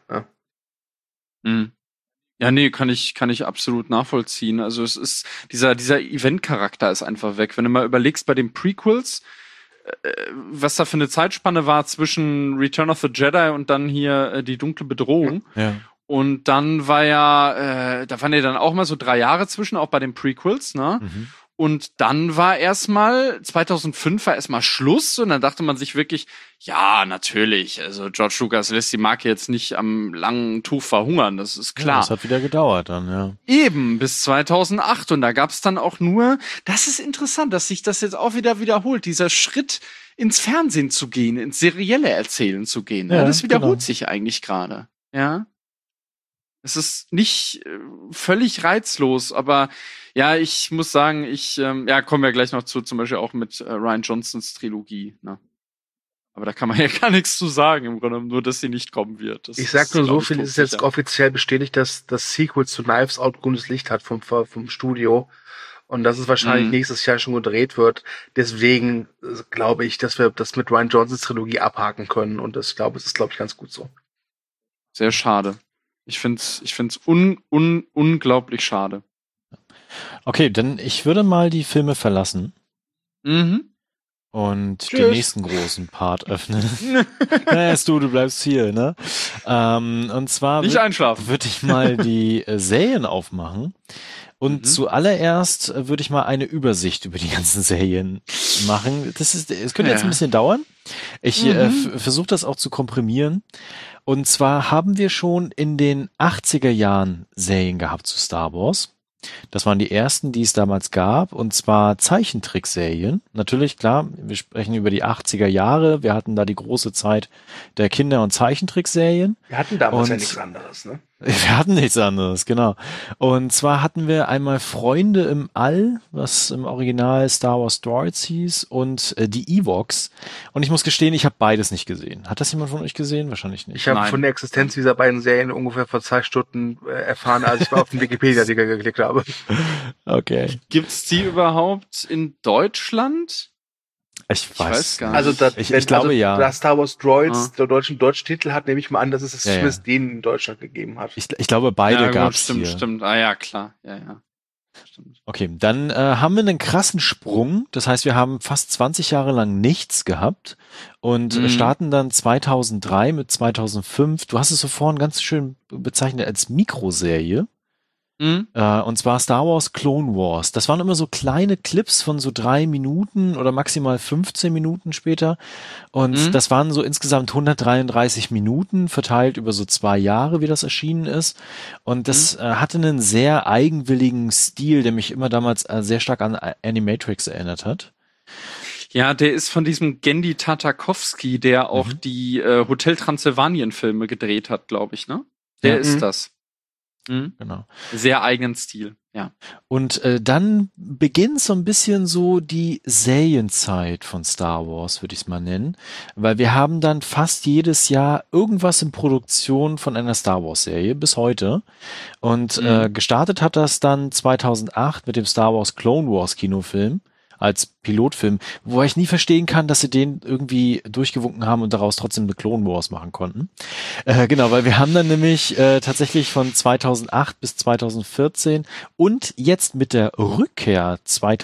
Ne? Ja, nee, kann ich absolut nachvollziehen. Also es ist, dieser Event-Charakter ist einfach weg. Wenn du mal überlegst, bei den Prequels, was da für eine Zeitspanne war zwischen Return of the Jedi und dann hier die dunkle Bedrohung. Ja. Und dann war da waren ja dann auch mal so 3 Jahre zwischen, auch bei den Prequels, ne? Und dann war 2005 war erstmal Schluss, und dann dachte man sich wirklich, ja, natürlich, also George Lucas lässt die Marke jetzt nicht am langen Tuch verhungern, das ist klar. Ja, das hat wieder gedauert dann, ja. Eben, bis 2008, und da gab's dann auch nur, das ist interessant, dass sich das jetzt auch wieder wiederholt, dieser Schritt ins Fernsehen zu gehen, ins serielle Erzählen zu gehen, ja, das wiederholt sich eigentlich gerade, ja. Es ist nicht völlig reizlos, aber ja, ich muss sagen, kommen wir gleich noch zu, zum Beispiel auch mit Rian Johnsons Trilogie, ne? Aber da kann man ja gar nichts zu sagen, im Grunde, nur dass sie nicht kommen wird. Ich sag nur so viel, ist jetzt offiziell bestätigt, dass das Sequel zu Knives Out grünes Licht hat vom Studio. Und dass es wahrscheinlich nächstes Jahr schon gedreht wird. Deswegen glaube ich, dass wir das mit Rian Johnsons Trilogie abhaken können. Und es ist, glaube ich, ganz gut so. Sehr schade. Ich find's unglaublich schade. Okay, dann ich würde mal die Filme verlassen. Und den nächsten großen Part öffnen. Naja, du bleibst hier, ne? Und zwar nicht einschlafen. Würde ich mal die Serien aufmachen. Und zuallererst würde ich mal eine Übersicht über die ganzen Serien machen. Es könnte jetzt ein bisschen dauern. Ich versuche das auch zu komprimieren. Und zwar haben wir schon in den 80er Jahren Serien gehabt zu Star Wars. Das waren die ersten, die es damals gab, und zwar Zeichentrickserien. Natürlich, klar, wir sprechen über die 80er Jahre. Wir hatten da die große Zeit der Kinder- und Zeichentrickserien. Wir hatten damals ja nichts anderes, ne? Wir hatten nichts anderes, genau. Und zwar hatten wir einmal Freunde im All, was im Original Star Wars Droids hieß, und die Ewoks. Und ich muss gestehen, ich habe beides nicht gesehen. Hat das jemand von euch gesehen? Wahrscheinlich nicht. Ich habe von der Existenz dieser beiden Serien ungefähr vor 2 Stunden erfahren, als ich mal auf den Wikipedia-Artikel geklickt habe. Okay. Gibt's die überhaupt in Deutschland? Ich weiß gar nicht. Also ich glaube, ja. Da Star Wars Droids der deutschen Titel hat, nehme ich mal an, dass es zumindest den in Deutschland gegeben hat. Ich glaube, beide gab's hier. Stimmt. Ah ja, klar. Ja. Stimmt. Okay, dann haben wir einen krassen Sprung. Das heißt, wir haben fast 20 Jahre lang nichts gehabt und starten dann 2003 mit 2005. Du hast es so vorhin ganz schön bezeichnet als Mikroserie. Und zwar Star Wars Clone Wars. Das waren immer so kleine Clips von so 3 Minuten oder maximal 15 Minuten später. Und das waren so insgesamt 133 Minuten verteilt über so 2 Jahre, wie das erschienen ist. Und das hatte einen sehr eigenwilligen Stil, der mich immer damals sehr stark an Animatrix erinnert hat. Ja, der ist von diesem Genndy Tartakovsky, der auch die Hotel Transylvanien-Filme gedreht hat, glaube ich, ne? Der ist das. Genau. Sehr eigenen Stil, ja. Und dann beginnt so ein bisschen so die Serienzeit von Star Wars, würde ich es mal nennen. Weil wir haben dann fast jedes Jahr irgendwas in Produktion von einer Star Wars Serie bis heute. Und gestartet hat das dann 2008 mit dem Star Wars Clone Wars Kinofilm als Pilotfilm, wo ich nie verstehen kann, dass sie den irgendwie durchgewunken haben und daraus trotzdem eine Clone Wars machen konnten. Genau, weil wir haben dann nämlich tatsächlich von 2008 bis 2014 und jetzt mit der Rückkehr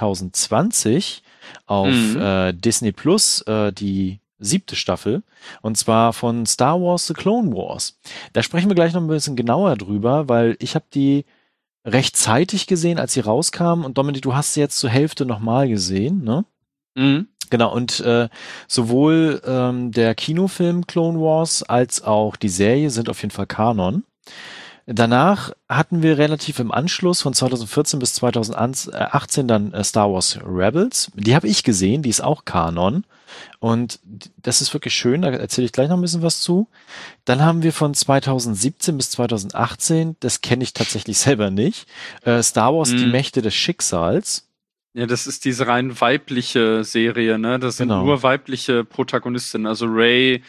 2020 auf Disney Plus die 7. Staffel, und zwar von Star Wars The Clone Wars. Da sprechen wir gleich noch ein bisschen genauer drüber, weil ich habe die rechtzeitig gesehen, als sie rauskam. Und Dominik, du hast sie jetzt zur Hälfte nochmal gesehen, ne? Genau, und sowohl der Kinofilm Clone Wars als auch die Serie sind auf jeden Fall Kanon. Danach hatten wir relativ im Anschluss von 2014 bis 2018 dann Star Wars Rebels. Die habe ich gesehen, die ist auch Kanon. Und das ist wirklich schön, da erzähle ich gleich noch ein bisschen was zu. Dann haben wir von 2017 bis 2018, das kenne ich tatsächlich selber nicht, Star Wars Die Mächte des Schicksals. Ja, das ist diese rein weibliche Serie, ne? Das sind nur weibliche Protagonistinnen, also Rey,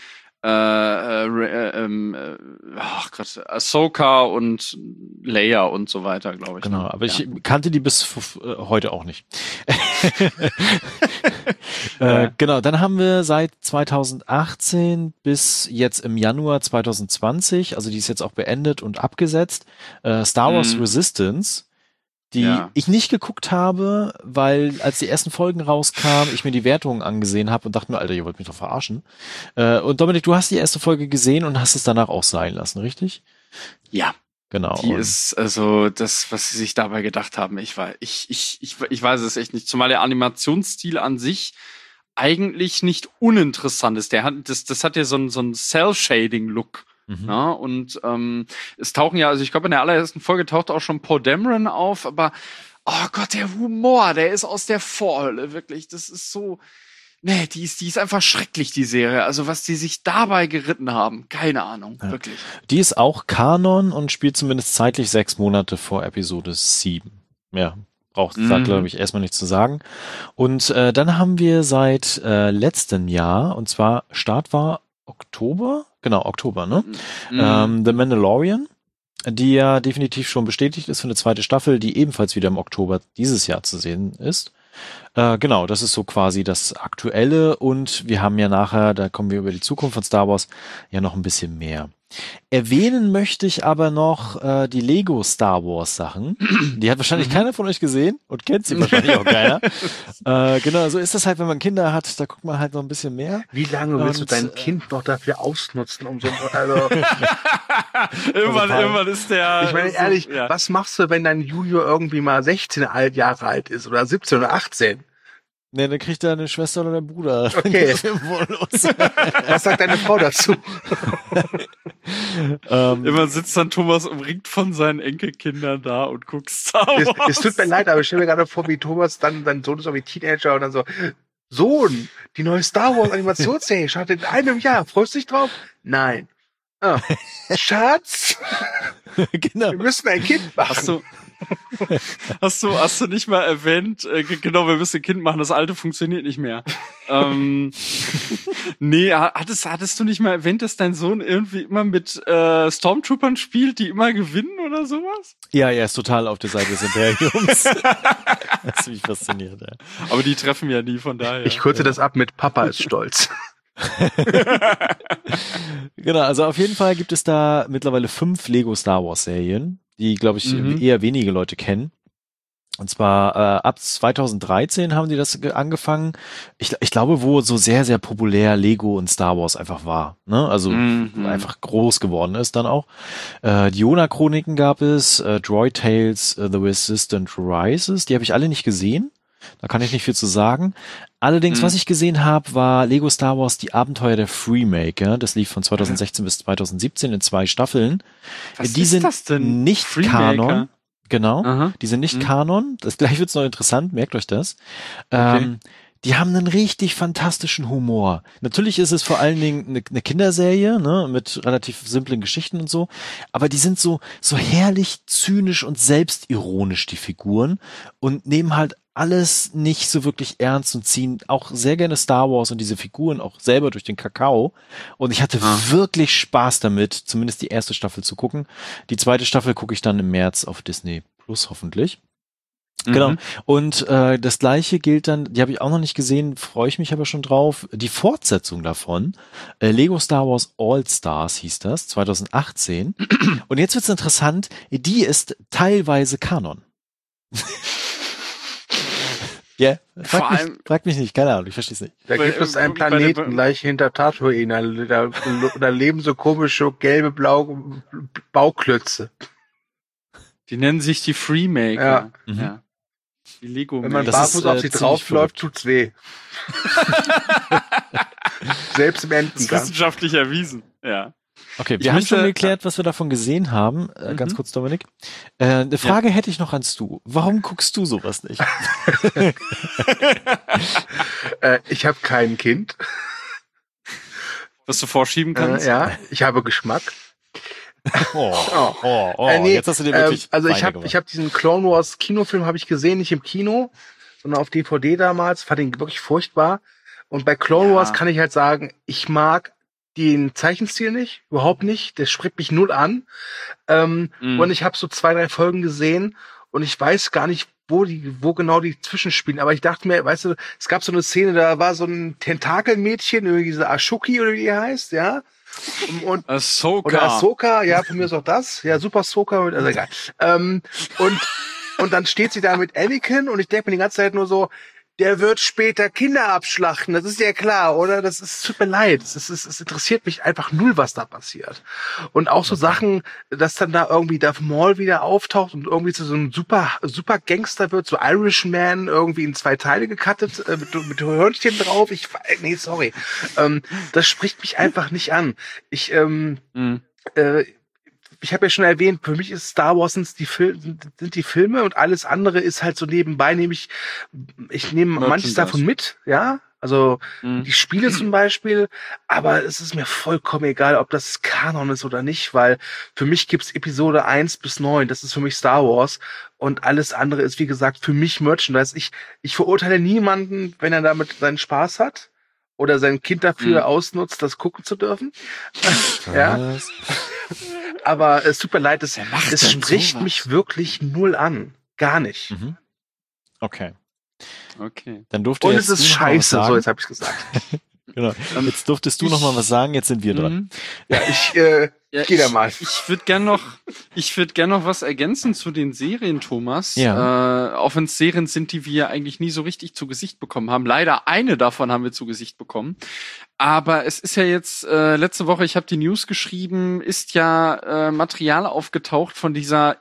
Ahsoka und Leia und so weiter, glaube ich. Genau, aber ich kannte die bis heute auch nicht. Genau, dann haben wir seit 2018 bis jetzt im Januar 2020, also die ist jetzt auch beendet und abgesetzt, Star Wars Resistance, die ich nicht geguckt habe, weil als die ersten Folgen rauskamen, ich mir die Wertungen angesehen habe und dachte mir, Alter, ihr wollt mich doch verarschen. Und Dominik, du hast die erste Folge gesehen und hast es danach auch sein lassen, richtig? Ja. Genau. Die ist, also das, was sie sich dabei gedacht haben, ich weiß es echt nicht. Zumal der Animationsstil an sich eigentlich nicht uninteressant ist. Das hat ja so einen Cell-Shading-Look. Ja, und es tauchen ja, also ich glaube in der allerersten Folge taucht auch schon Poe Dameron auf, aber oh Gott, der Humor, der ist aus der Vorhölle, wirklich. Das ist so, nee, die ist einfach schrecklich, die Serie. Also was die sich dabei geritten haben, keine Ahnung, wirklich. Die ist auch Kanon und spielt zumindest zeitlich 6 Monate vor Episode 7. Ja, braucht da, glaube ich, erstmal nichts zu sagen. Und dann haben wir seit letztem Jahr, und zwar Start war Oktober, ne? The Mandalorian, die ja definitiv schon bestätigt ist für eine 2. Staffel, die ebenfalls wieder im Oktober dieses Jahr zu sehen ist. Genau, das ist so quasi das Aktuelle, und wir haben ja nachher, da kommen wir über die Zukunft von Star Wars, ja noch ein bisschen mehr. Erwähnen möchte ich aber noch die Lego Star Wars Sachen. Die hat wahrscheinlich keiner von euch gesehen und kennt sie wahrscheinlich auch keiner. Genau, so ist das halt, wenn man Kinder hat, da guckt man halt noch ein bisschen mehr. Wie lange willst du dein Kind noch dafür ausnutzen, um so also irgendwann ist der. Ich meine ehrlich, was machst du, wenn dein Junior irgendwie mal 16 Jahre alt ist oder 17 oder 18? Ne, dann kriegt er eine Schwester oder einen Bruder. Okay. Was sagt deine Frau dazu? Immer sitzt dann Thomas umringt von seinen Enkelkindern da und guckt Star Wars. Es tut mir leid, aber ich stelle mir gerade vor, wie Thomas dann Sohn ist, so wie Teenager und dann so, Sohn, die neue Star Wars Animationsserie startet in einem Jahr. Freust du dich drauf? Nein. Ah. Schatz, Genau. wir müssen ein Kind machen. Hast du nicht mal erwähnt, genau, wir müssen ein Kind machen, das alte funktioniert nicht mehr. Nee, hattest du nicht mal erwähnt, dass dein Sohn irgendwie immer mit Stormtroopern spielt, die immer gewinnen oder sowas? Ja, er ist total auf der Seite des Imperiums. Das ist mich fasziniert, ja. Aber die treffen ja nie, von daher. Ich kürze das ab mit Papa ist stolz. Genau, also auf jeden Fall gibt es da mittlerweile 5 Lego Star Wars Serien, die, glaube ich, eher wenige Leute kennen. Und zwar ab 2013 haben die das angefangen. Ich glaube, wo so sehr, sehr populär Lego und Star Wars einfach war. Ne? Also einfach groß geworden ist dann auch. Die Yoda-Chroniken gab es, Droid Tales, The Resistant Rises. Die habe ich alle nicht gesehen. Da kann ich nicht viel zu sagen. Allerdings, was ich gesehen habe, war Lego Star Wars Die Abenteuer der Freemaker. Das lief von 2016 bis 2017 in 2 Staffeln. Die sind das denn? nicht Freemaker? Kanon. Genau. Aha. Die sind nicht Kanon. Gleich wird's noch interessant. Merkt euch das. Okay. Die haben einen richtig fantastischen Humor. Natürlich ist es vor allen Dingen eine Kinderserie, ne, mit relativ simplen Geschichten und so. Aber die sind so herrlich zynisch und selbstironisch, die Figuren. Und nehmen halt alles nicht so wirklich ernst und ziehen auch sehr gerne Star Wars und diese Figuren auch selber durch den Kakao. Und ich hatte wirklich Spaß damit, zumindest die erste Staffel zu gucken. Die zweite Staffel gucke ich dann im März auf Disney Plus hoffentlich. Genau. Und das gleiche gilt dann, die habe ich auch noch nicht gesehen, freue ich mich aber schon drauf, die Fortsetzung davon. Lego Star Wars All Stars hieß das, 2018. Und jetzt wird's interessant, die ist teilweise Kanon. Ja, frag mich nicht, keine Ahnung, ich verstehe es nicht. Da gibt es einen Planeten gleich hinter Tatooine, da leben so komische gelbe, blaue Bauklötze. Die nennen sich die Freemaker. Ja. Ja. Die Lego. Wenn man Das barfuß ist, auf sie ziemlich draufläuft, tut's weh. Selbst im Das ist Entengang. wissenschaftlich erwiesen. Ja. Okay, Ich wir haben möchte- schon geklärt, was wir davon gesehen haben. Ganz kurz, Dominik. Eine Frage hätte ich noch ans Du. Warum guckst du sowas nicht? Ich habe kein Kind. Was du vorschieben kannst. Ja, ich habe Geschmack. Nee, jetzt hast du dir wirklich also ich Feinde habe gemacht. diesen Clone Wars Kinofilm habe ich gesehen, nicht im Kino, sondern auf DVD damals, fand ihn wirklich furchtbar. Und bei Clone Wars kann ich halt sagen, ich mag den Zeichenstil nicht, überhaupt nicht. Der spricht mich null an. Und ich habe so 2, 3 Folgen gesehen und ich weiß gar nicht, wo genau die zwischenspielen. Aber ich dachte mir, weißt du, es gab so eine Szene, da war so ein Tentakelmädchen, irgendwie diese Ashuki oder wie die heißt, ja. Und Ahsoka. oder Ahsoka, ja, von mir ist auch das. Ja, super Ahsoka, also egal. Und dann steht sie da mit Anakin und ich denke mir die ganze Zeit nur so, der wird später Kinder abschlachten, das ist ja klar, oder? Tut mir leid. Es interessiert mich einfach null, was da passiert. Und auch so Sachen, dass dann da irgendwie Darth Maul wieder auftaucht und irgendwie zu so einem super Gangster wird, so Irishman irgendwie in 2 Teile gecuttet, mit Hörnchen drauf. Nee, sorry. Das spricht mich einfach nicht an. Ich habe ja schon erwähnt, für mich ist Star Wars sind die Filme und alles andere ist halt so nebenbei, ich nehme manches davon mit, ja, also die Spiele zum Beispiel, aber es ist mir vollkommen egal, ob das Kanon ist oder nicht, weil für mich gibt's Episode 1 bis 9, das ist für mich Star Wars und alles andere ist, wie gesagt, für mich Merchandise. Ich verurteile niemanden, wenn er damit seinen Spaß hat oder sein Kind dafür ausnutzt, das gucken zu dürfen. Ja. Aber es tut mir leid, es spricht mich wirklich null an. Gar nicht. Okay. Okay. Dann durfte Und jetzt es ist du noch mal was scheiße, sagen. so jetzt habe ich gesagt. Genau. Jetzt durftest du noch mal was sagen, jetzt sind wir dran. Ja, ich gehe da mal. Ich würde gern noch was ergänzen zu den Serien, Thomas. Ja. Auch wenn es Serien sind, die wir eigentlich nie so richtig zu Gesicht bekommen haben. Leider eine davon haben wir zu Gesicht bekommen. Aber es ist ja jetzt, letzte Woche, ich habe die News geschrieben, ist ja Material aufgetaucht von dieser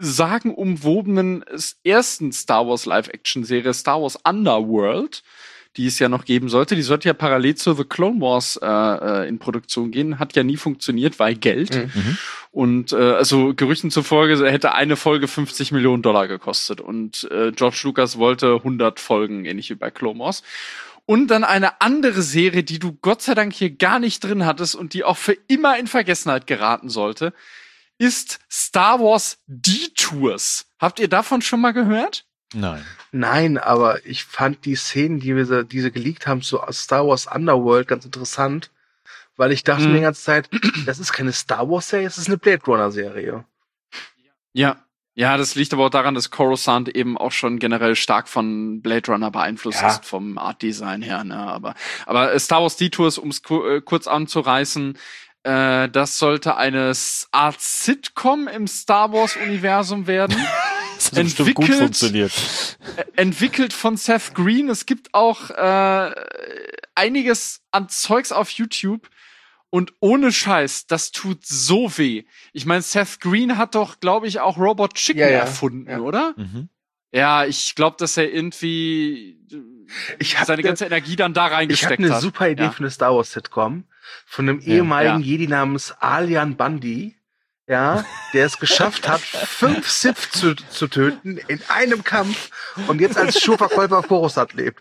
sagenumwobenen ersten Star Wars Live-Action-Serie Star Wars Underworld, die es ja noch geben sollte. Die sollte ja parallel zu The Clone Wars in Produktion gehen. Hat ja nie funktioniert, weil Geld. Mhm. Und also Gerüchten zufolge hätte eine Folge $50 Millionen gekostet. Und George Lucas wollte 100 Folgen, ähnlich wie bei Clone Wars. Und dann eine andere Serie, die du Gott sei Dank hier gar nicht drin hattest und die auch für immer in Vergessenheit geraten sollte, ist Star Wars Detours. Habt ihr davon schon mal gehört? Nein. Nein, aber ich fand die Szenen, die sie geleakt haben zu Star Wars Underworld, ganz interessant, weil ich dachte mir die ganze Zeit, das ist keine Star Wars Serie, es ist eine Blade Runner Serie. Ja, das liegt aber auch daran, dass Coruscant eben auch schon generell stark von Blade Runner beeinflusst ist, vom Art Design her. Ne? Aber Star Wars Detours, um es kurz anzureißen, das sollte eine Art Sitcom im Star Wars Universum werden. Das hat bestimmt gut funktioniert. Entwickelt von Seth Green. Es gibt auch einiges an Zeugs auf YouTube. Und ohne Scheiß, das tut so weh. Ich meine, Seth Green hat doch, glaube ich, auch Robot Chicken erfunden, oder? Mhm. Ja, ich glaube, dass er irgendwie seine ganze Energie dann da reingesteckt hat. Ich habe eine super Idee für eine Star Wars Sitcom von einem ehemaligen Jedi namens Alian Bundy, der es geschafft hat, 5 Sith zu töten in einem Kampf und jetzt als Schuhverkäufer auf Coruscant lebt.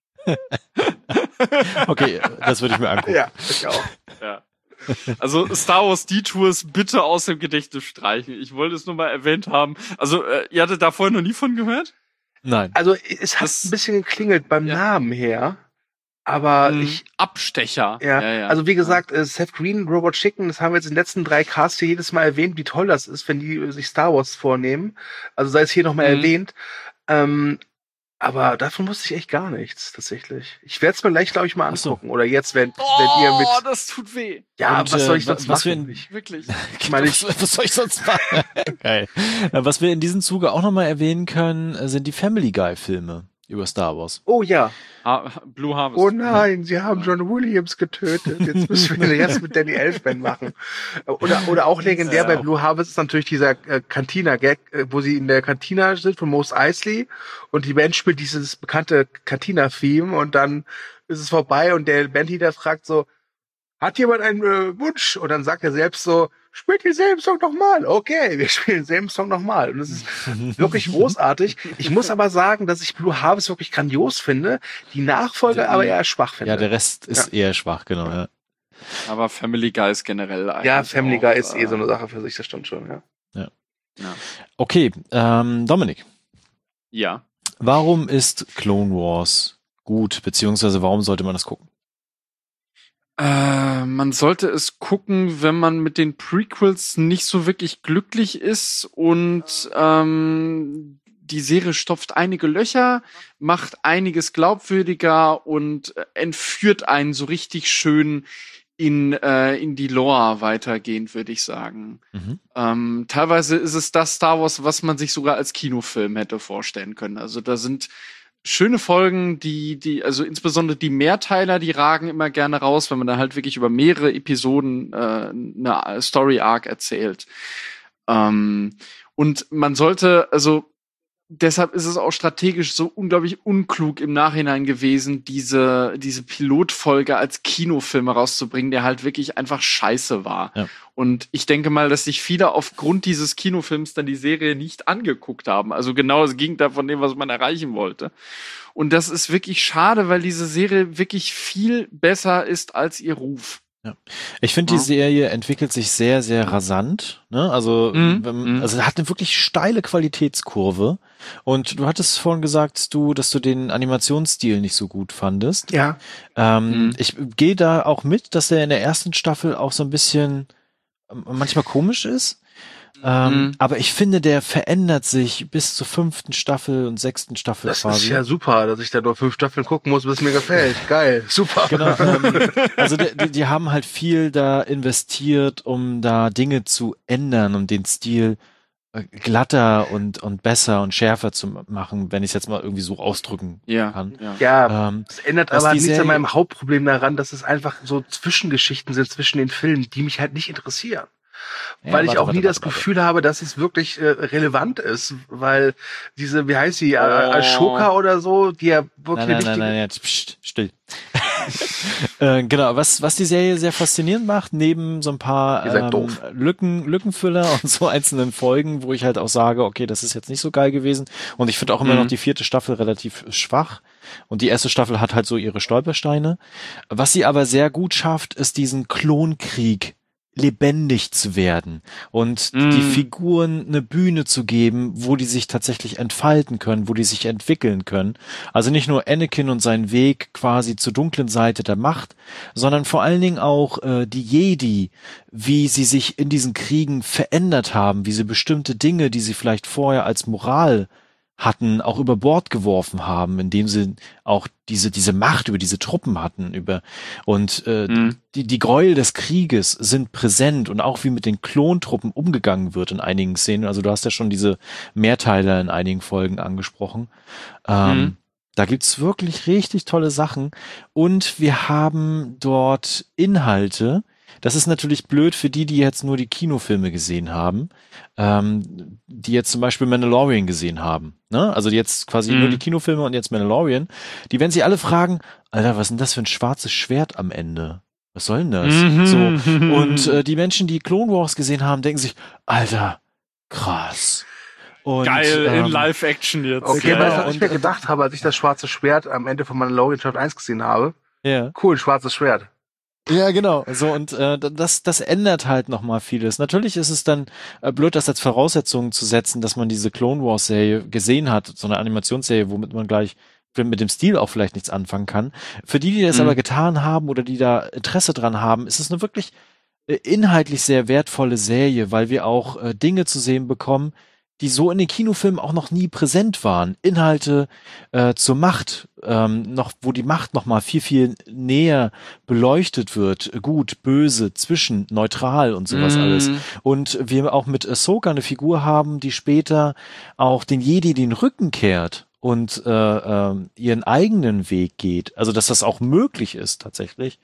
Okay, das würde ich mir angucken. Ja, ich auch. Ja. Also Star Wars Detours bitte aus dem Gedächtnis streichen. Ich wollte es nur mal erwähnt haben. Also ihr hattet da vorher noch nie von gehört? Nein. Also es hat ein bisschen geklingelt beim Namen her, aber Abstecher. Ja. Also wie gesagt, Seth Green, Robot Chicken, das haben wir jetzt in den letzten 3 Casts hier jedes Mal erwähnt, wie toll das ist, wenn die sich Star Wars vornehmen. Also sei es hier nochmal erwähnt. Aber davon wusste ich echt gar nichts, tatsächlich. Ich werde es mir gleich, glaube ich, mal angucken. Oder jetzt, wenn ihr mit... Oh, das tut weh. Ja, und, was soll ich sonst machen? Wirklich. Was soll ich sonst machen? Geil. Was wir in diesem Zuge auch nochmal erwähnen können, sind die Family Guy-Filme über Star Wars. Oh ja. Blue Harvest. Oh nein, sie haben John Williams getötet. Jetzt müssen wir den Rest mit Danny Elfman machen. Oder auch legendär bei Blue Harvest ist natürlich dieser Cantina-Gag, wo sie in der Cantina sind von Mos Eisley und die Band spielt dieses bekannte Cantina-Theme und dann ist es vorbei und der Bandleader fragt so, hat jemand einen Wunsch? Und dann sagt er selbst so, spielt denselben Song nochmal. Okay, wir spielen denselben Song nochmal. Und das ist wirklich großartig. Ich muss aber sagen, dass ich Blue Harvest wirklich grandios finde, die Nachfolger aber eher schwach finde. Ja, der Rest ist eher schwach, genau. Ja. Aber Family Guy ist generell eigentlich ja, Family Guy ist so eine Sache für sich, das stimmt schon, ja. Okay, Dominik. Ja. Warum ist Clone Wars gut, beziehungsweise warum sollte man das gucken? Man sollte es gucken, wenn man mit den Prequels nicht so wirklich glücklich ist und die Serie stopft einige Löcher, macht einiges glaubwürdiger und entführt einen so richtig schön in die Lore weitergehend, würde ich sagen. Mhm. Teilweise ist es das Star Wars, was man sich sogar als Kinofilm hätte vorstellen können. Also da sind schöne Folgen, also insbesondere die Mehrteiler, die ragen immer gerne raus, wenn man da halt wirklich über mehrere Episoden eine Story-Arc erzählt. Und man sollte, also deshalb ist es auch strategisch so unglaublich unklug im Nachhinein gewesen, diese Pilotfolge als Kinofilm herauszubringen, der halt wirklich einfach scheiße war. Ja. Und ich denke mal, dass sich viele aufgrund dieses Kinofilms dann die Serie nicht angeguckt haben. Also genau das Gegenteil von dem, was man erreichen wollte. Und das ist wirklich schade, weil diese Serie wirklich viel besser ist als ihr Ruf. Ja. Ich finde, die Serie entwickelt sich sehr, sehr rasant. Ne? Also, also hat eine wirklich steile Qualitätskurve. Und du hattest vorhin gesagt, dass du den Animationsstil nicht so gut fandest. Ja. Ich gehe da auch mit, dass der in der ersten Staffel auch so ein bisschen manchmal komisch ist. Aber ich finde, der verändert sich bis zur 5. Staffel und 6. Staffel das quasi. Das ist ja super, dass ich da nur 5 Staffeln gucken muss, bis es mir gefällt. Geil, super. Genau. Also die haben halt viel da investiert, um da Dinge zu ändern, um den Stil glatter und besser und schärfer zu machen, wenn ich es jetzt mal irgendwie so ausdrücken kann. Ja, es ändert aber nichts an meinem Hauptproblem daran, dass es einfach so Zwischengeschichten sind zwischen den Filmen, die mich halt nicht interessieren. weil ich auch nie das Gefühl habe, dass es wirklich relevant ist, weil diese, wie heißt sie, Ashoka oder so, die ja wirklich Nein, pst, still. Genau, was die Serie sehr faszinierend macht, neben so ein paar Lückenfüller und so einzelnen Folgen, wo ich halt auch sage, okay, das ist jetzt nicht so geil gewesen. Und ich finde auch immer noch die 4. Staffel relativ schwach. Und die 1. Staffel hat halt so ihre Stolpersteine. Was sie aber sehr gut schafft, ist diesen Klonkrieg lebendig zu werden und die Figuren eine Bühne zu geben, wo die sich tatsächlich entfalten können, wo die sich entwickeln können. Also nicht nur Anakin und sein Weg quasi zur dunklen Seite der Macht, sondern vor allen Dingen auch die Jedi, wie sie sich in diesen Kriegen verändert haben, wie sie bestimmte Dinge, die sie vielleicht vorher als Moral hatten, auch über Bord geworfen haben, indem sie auch diese Macht über diese Truppen hatten, die Gräuel des Krieges sind präsent und auch wie mit den Klontruppen umgegangen wird in einigen Szenen. Also du hast ja schon diese Mehrteiler in einigen Folgen angesprochen. Da gibt's wirklich richtig tolle Sachen und wir haben dort Inhalte. Das ist natürlich blöd für die jetzt nur die Kinofilme gesehen haben, die jetzt zum Beispiel Mandalorian gesehen haben. Ne? Also die jetzt quasi nur die Kinofilme und jetzt Mandalorian. Die werden sich alle fragen, Alter, was ist denn das für ein schwarzes Schwert am Ende? Was soll denn das? So. Und die Menschen, die Clone Wars gesehen haben, denken sich, Alter, krass. Und, geil, in Live-Action jetzt. Okay, was ich mir gedacht habe, als ich das schwarze Schwert am Ende von Mandalorian Staffel 1 gesehen habe. Ja. Cool, schwarzes Schwert. Ja, genau. So, und das ändert halt nochmal vieles. Natürlich ist es dann blöd, das als Voraussetzung zu setzen, dass man diese Clone Wars Serie gesehen hat, so eine Animationsserie, womit man gleich mit dem Stil auch vielleicht nichts anfangen kann. Für die das aber getan haben oder die da Interesse dran haben, ist es eine wirklich inhaltlich sehr wertvolle Serie, weil wir auch Dinge zu sehen bekommen, die so in den Kinofilmen auch noch nie präsent waren. Inhalte zur Macht, wo die Macht noch mal viel, viel näher beleuchtet wird. Gut, böse, zwischen, neutral und sowas alles. Und wir auch mit Ahsoka eine Figur haben, die später auch den Jedi den Rücken kehrt und ihren eigenen Weg geht. Also, dass das auch möglich ist tatsächlich.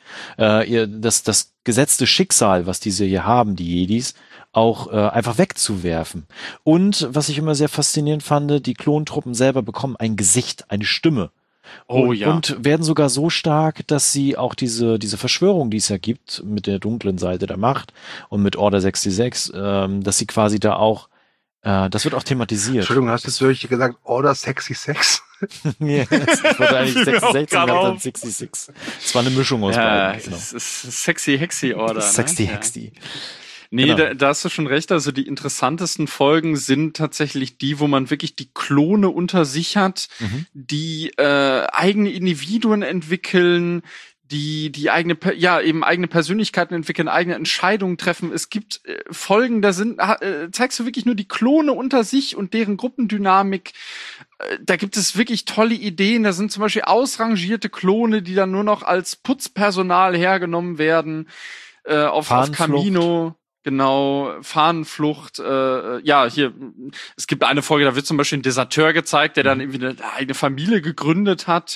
Das gesetzte Schicksal, was diese hier haben, die Jedis, auch einfach wegzuwerfen. Und was ich immer sehr faszinierend fand, die Klontruppen selber bekommen ein Gesicht, eine Stimme. Und werden sogar so stark, dass sie auch diese Verschwörung, die es ja gibt, mit der dunklen Seite der Macht und mit Order 66, dass sie quasi da auch, das wird auch thematisiert. Entschuldigung, hast du jetzt wirklich gesagt Order 66? Ja, das wurde eigentlich 66 und dann 66. Es war eine Mischung aus beiden. Genau. Es ist Sexy Hexy Order. Sexy Hexy. Nee, genau. Da hast du schon recht. Also die interessantesten Folgen sind tatsächlich die, wo man wirklich die Klone unter sich hat, die eigene Individuen entwickeln, die eigene Persönlichkeiten entwickeln, eigene Entscheidungen treffen. Es gibt Folgen, da zeigst du wirklich nur die Klone unter sich und deren Gruppendynamik. Da gibt es wirklich tolle Ideen. Da sind zum Beispiel ausrangierte Klone, die dann nur noch als Putzpersonal hergenommen werden, auf Kamino. Genau, Fahnenflucht, hier, es gibt eine Folge, da wird zum Beispiel ein Deserteur gezeigt, der dann irgendwie eine eigene Familie gegründet hat.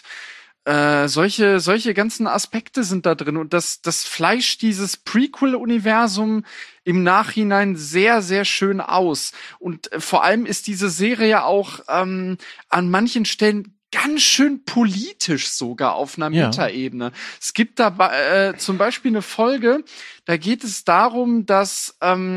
Solche ganzen Aspekte sind da drin und das fleischt dieses Prequel-Universum im Nachhinein sehr, sehr schön aus. Und vor allem ist diese Serie auch an manchen Stellen ganz schön politisch sogar auf einer Metaebene. Es gibt da zum Beispiel eine Folge, da geht es darum, dass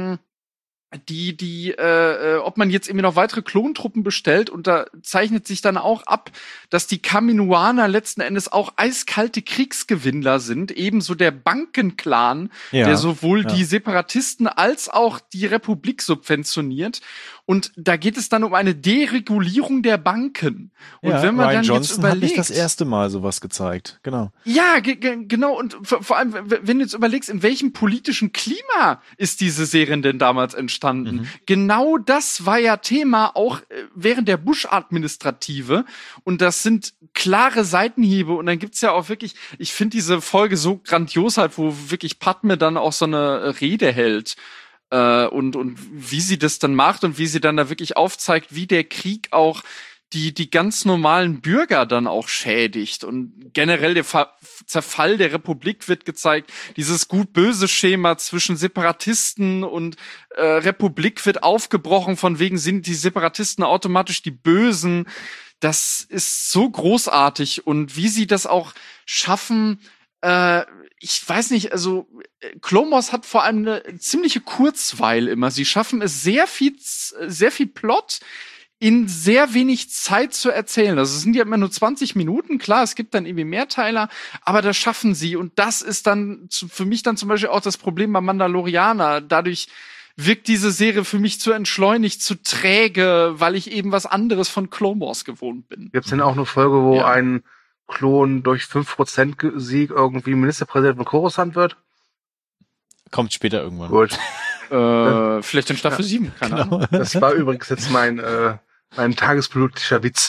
ob man jetzt irgendwie noch weitere Klontruppen bestellt, und da zeichnet sich dann auch ab, dass die Kaminoaner letzten Endes auch eiskalte Kriegsgewinnler sind, ebenso der Bankenclan, der sowohl die Separatisten als auch die Republik subventioniert. Und da geht es dann um eine Deregulierung der Banken. Und wenn man Ryan dann Johnson jetzt überlegt, hat nicht das erste Mal sowas gezeigt, genau. Ja, genau. Und vor allem, wenn du jetzt überlegst, in welchem politischen Klima ist diese Serie denn damals entstanden? Genau das war ja Thema auch während der Bush-Administrative. Und das sind klare Seitenhiebe. Und dann gibt's ja auch wirklich, ich finde diese Folge so grandios halt, wo wirklich Padme dann auch so eine Rede hält. Und wie sie das dann macht und wie sie dann da wirklich aufzeigt, wie der Krieg auch die ganz normalen Bürger dann auch schädigt. Und generell der Zerfall der Republik wird gezeigt. Dieses gut-böse Schema zwischen Separatisten und Republik wird aufgebrochen, von wegen sind die Separatisten automatisch die Bösen. Das ist so großartig. Und wie sie das auch schaffen, ich weiß nicht, also Clone Wars hat vor allem eine ziemliche Kurzweil immer. Sie schaffen es sehr viel Plot in sehr wenig Zeit zu erzählen. Also es sind ja immer nur 20 Minuten, klar, es gibt dann irgendwie Mehrteiler, aber das schaffen sie. Und das ist dann für mich dann zum Beispiel auch das Problem bei Mandalorianer. Dadurch wirkt diese Serie für mich zu entschleunigt, zu träge, weil ich eben was anderes von Clone Wars gewohnt bin. Gibt's denn auch eine Folge, wo ein Klon durch 5% Sieg irgendwie Ministerpräsident von Coruscant wird? Kommt später irgendwann. Gut. Vielleicht in Staffel 7, keine Ahnung. Das war übrigens jetzt mein tagespolitischer Witz.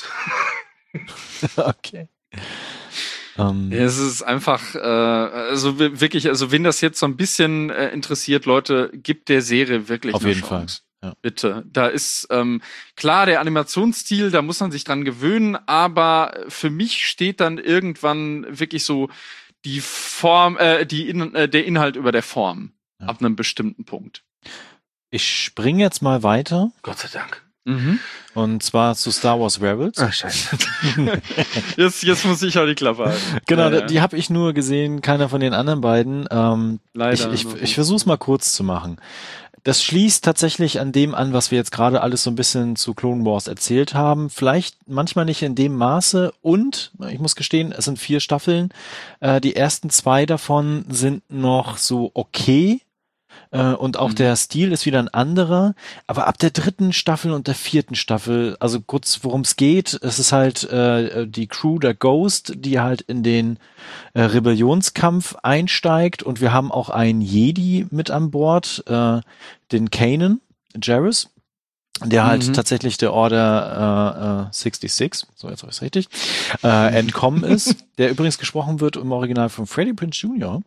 Okay. Es ist einfach, also wirklich, also wenn das jetzt so ein bisschen interessiert, Leute, gibt der Serie wirklich auf eine jeden Chance. Fall. Ja. Bitte. Da ist klar der Animationsstil, da muss man sich dran gewöhnen, aber für mich steht dann irgendwann wirklich so die Form, der Inhalt über der Form ab einem bestimmten Punkt. Ich springe jetzt mal weiter. Gott sei Dank. Und zwar zu Star Wars Rebels. Ach, scheiße. Jetzt muss ich auch die Klappe halten. Genau, die habe ich nur gesehen, keiner von den anderen beiden. Leider. Ich versuche es mal kurz zu machen. Das schließt tatsächlich an dem an, was wir jetzt gerade alles so ein bisschen zu Clone Wars erzählt haben. Vielleicht manchmal nicht in dem Maße. Und ich muss gestehen, es sind 4 Staffeln. Die ersten 2 davon sind noch so okay. Und auch der Stil ist wieder ein anderer. Aber ab der 3. Staffel und der 4. Staffel, also kurz worum es geht, es ist halt die Crew der Ghost, die halt in den Rebellionskampf einsteigt. Und wir haben auch einen Jedi mit an Bord, den Kanan Jarrus, der halt tatsächlich der Order 66, so jetzt habe ich es richtig, entkommen ist, der übrigens gesprochen wird im Original von Freddie Prinze Jr.,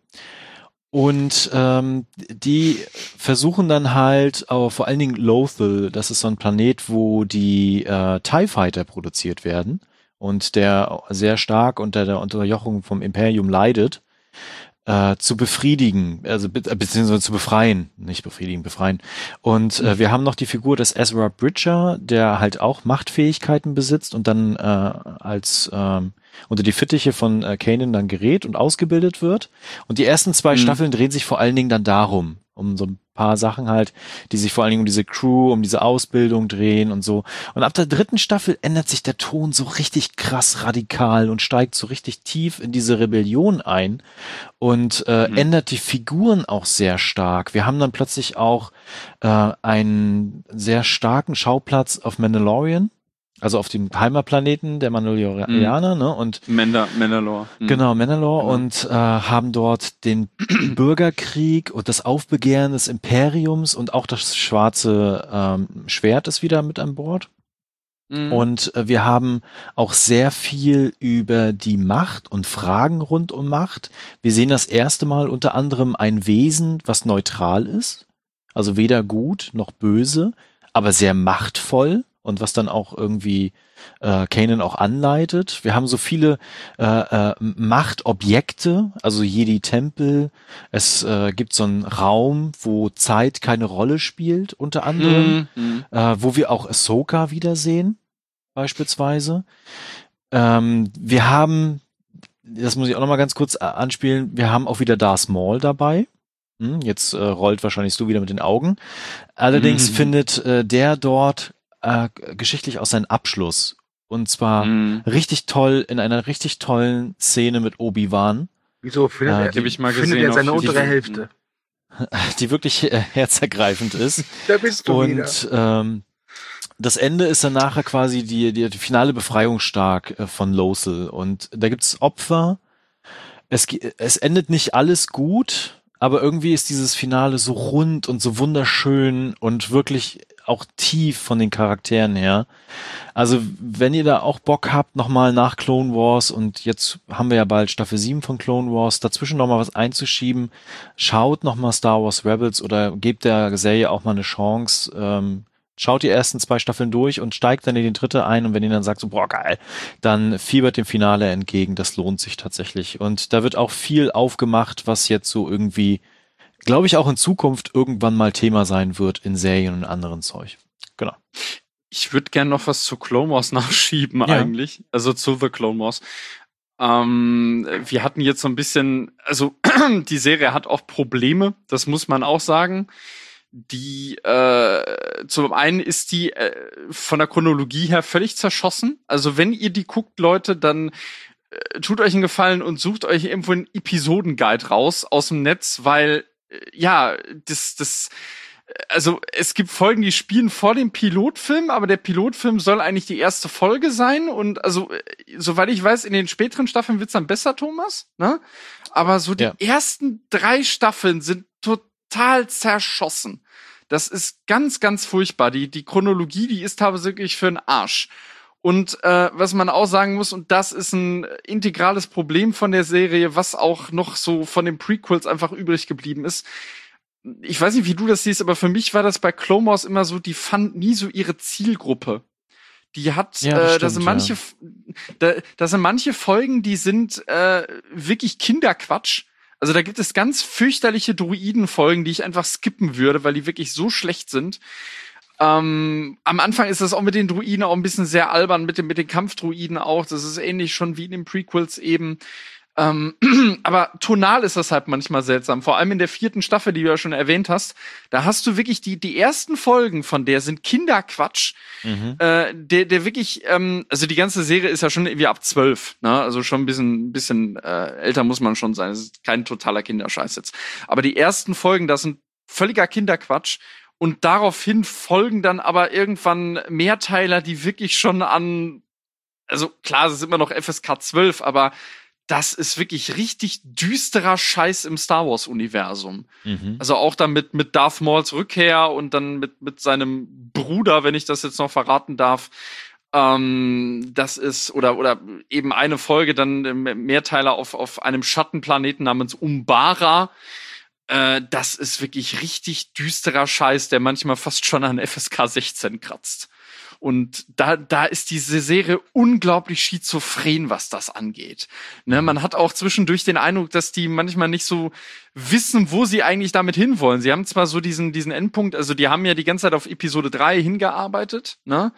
und die versuchen dann halt, vor allen Dingen Lothal, das ist so ein Planet, wo die TIE Fighter produziert werden und der sehr stark unter der Unterjochung vom Imperium leidet, zu befriedigen, also beziehungsweise zu befreien, nicht befriedigen, befreien. Und wir haben noch die Figur des Ezra Bridger, der halt auch Machtfähigkeiten besitzt und dann als unter die Fittiche von Kanan dann gerät und ausgebildet wird. Und die ersten 2 Staffeln drehen sich vor allen Dingen dann darum, um so ein paar Sachen halt, die sich vor allen Dingen um diese Crew, um diese Ausbildung drehen und so. Und ab der 3. Staffel ändert sich der Ton so richtig krass radikal und steigt so richtig tief in diese Rebellion ein und ändert die Figuren auch sehr stark. Wir haben dann plötzlich auch einen sehr starken Schauplatz auf Mandalorian, also auf dem Heimatplaneten der Mandalorianer, ne? Und Mandalore. Genau, Mandalore, und haben dort den Bürgerkrieg und das Aufbegehren des Imperiums und auch das schwarze Schwert ist wieder mit an Bord. Und wir haben auch sehr viel über die Macht und Fragen rund um Macht. Wir sehen das erste Mal unter anderem ein Wesen, was neutral ist, also weder gut noch böse, aber sehr machtvoll. Und was dann auch irgendwie Kanan auch anleitet. Wir haben so viele Machtobjekte, also Jedi-Tempel. Es gibt so einen Raum, wo Zeit keine Rolle spielt, unter anderem, wo wir auch Ahsoka wiedersehen, beispielsweise. Wir haben, das muss ich auch noch mal ganz kurz anspielen, wir haben auch wieder Darth Maul dabei. Jetzt rollt wahrscheinlich du wieder mit den Augen. Allerdings findet der dort geschichtlich auch seinen Abschluss. Und zwar richtig toll, in einer richtig tollen Szene mit Obi-Wan. Wieso findet er seine untere Hälfte? Die wirklich herzergreifend ist. Da bist du und wieder. Das Ende ist dann nachher quasi die finale Befreiung stark von Lothal. Und da gibt's Opfer. Es endet nicht alles gut, aber irgendwie ist dieses Finale so rund und so wunderschön und wirklich auch tief von den Charakteren her. Also wenn ihr da auch Bock habt, nochmal nach Clone Wars, und jetzt haben wir ja bald Staffel 7 von Clone Wars, dazwischen nochmal was einzuschieben, schaut nochmal Star Wars Rebels oder gebt der Serie auch mal eine Chance. schaut die ersten 2 Staffeln durch und steigt dann in die 3. ein und wenn ihr dann sagt so, boah, geil, dann fiebert dem Finale entgegen, das lohnt sich tatsächlich. Und da wird auch viel aufgemacht, was jetzt so irgendwie, glaube ich, auch in Zukunft irgendwann mal Thema sein wird in Serien und anderen Zeug. Genau. Ich würde gerne noch was zu Clone Wars nachschieben eigentlich, also zu The Clone Wars. Wir hatten jetzt so ein bisschen, also die Serie hat auch Probleme, das muss man auch sagen. Die zum einen ist die von der Chronologie her völlig zerschossen. Also wenn ihr die guckt, Leute, dann tut euch einen Gefallen und sucht euch irgendwo einen Episodenguide raus aus dem Netz, weil also es gibt Folgen, die spielen vor dem Pilotfilm, aber der Pilotfilm soll eigentlich die erste Folge sein und also soweit ich weiß, in den späteren Staffeln wird's dann besser, Thomas, ne? Aber so die ersten 3 Staffeln sind total zerschossen. Das ist ganz, ganz furchtbar. Die Chronologie, die ist teilweise wirklich für den Arsch. Und was man auch sagen muss, und das ist ein integrales Problem von der Serie, was auch noch so von den Prequels einfach übrig geblieben ist. Ich weiß nicht, wie du das siehst, aber für mich war das bei Clone Wars immer so, die fand nie so ihre Zielgruppe. Die hat, da sind manche Folgen, die sind wirklich Kinderquatsch. Also da gibt es ganz fürchterliche Druidenfolgen, die ich einfach skippen würde, weil die wirklich so schlecht sind. Am Anfang ist das auch mit den Druiden auch ein bisschen sehr albern, mit den Kampfdruiden auch. Das ist ähnlich schon wie in den Prequels eben. Aber tonal ist das halt manchmal seltsam. Vor allem in der 4. Staffel, die du ja schon erwähnt hast. Da hast du wirklich die ersten Folgen von der sind Kinderquatsch. Der wirklich, also die ganze Serie ist ja schon irgendwie ab 12, ne? Also schon ein bisschen älter muss man schon sein. Das ist kein totaler Kinderscheiß jetzt. Aber die ersten Folgen, das sind völliger Kinderquatsch. Und daraufhin folgen dann aber irgendwann Mehrteiler, die wirklich schon also klar, es ist immer noch FSK 12, aber das ist wirklich richtig düsterer Scheiß im Star Wars Universum. Also auch dann mit Darth Mauls Rückkehr und dann mit seinem Bruder, wenn ich das jetzt noch verraten darf. Das ist, oder eben eine Folge dann Mehrteiler auf einem Schattenplaneten namens Umbara. Das ist wirklich richtig düsterer Scheiß, der manchmal fast schon an FSK 16 kratzt. Und da ist diese Serie unglaublich schizophren, was das angeht. Ne, man hat auch zwischendurch den Eindruck, dass die manchmal nicht so wissen, wo sie eigentlich damit hinwollen. Sie haben zwar so diesen Endpunkt, also die haben ja die ganze Zeit auf Episode 3 hingearbeitet, ne?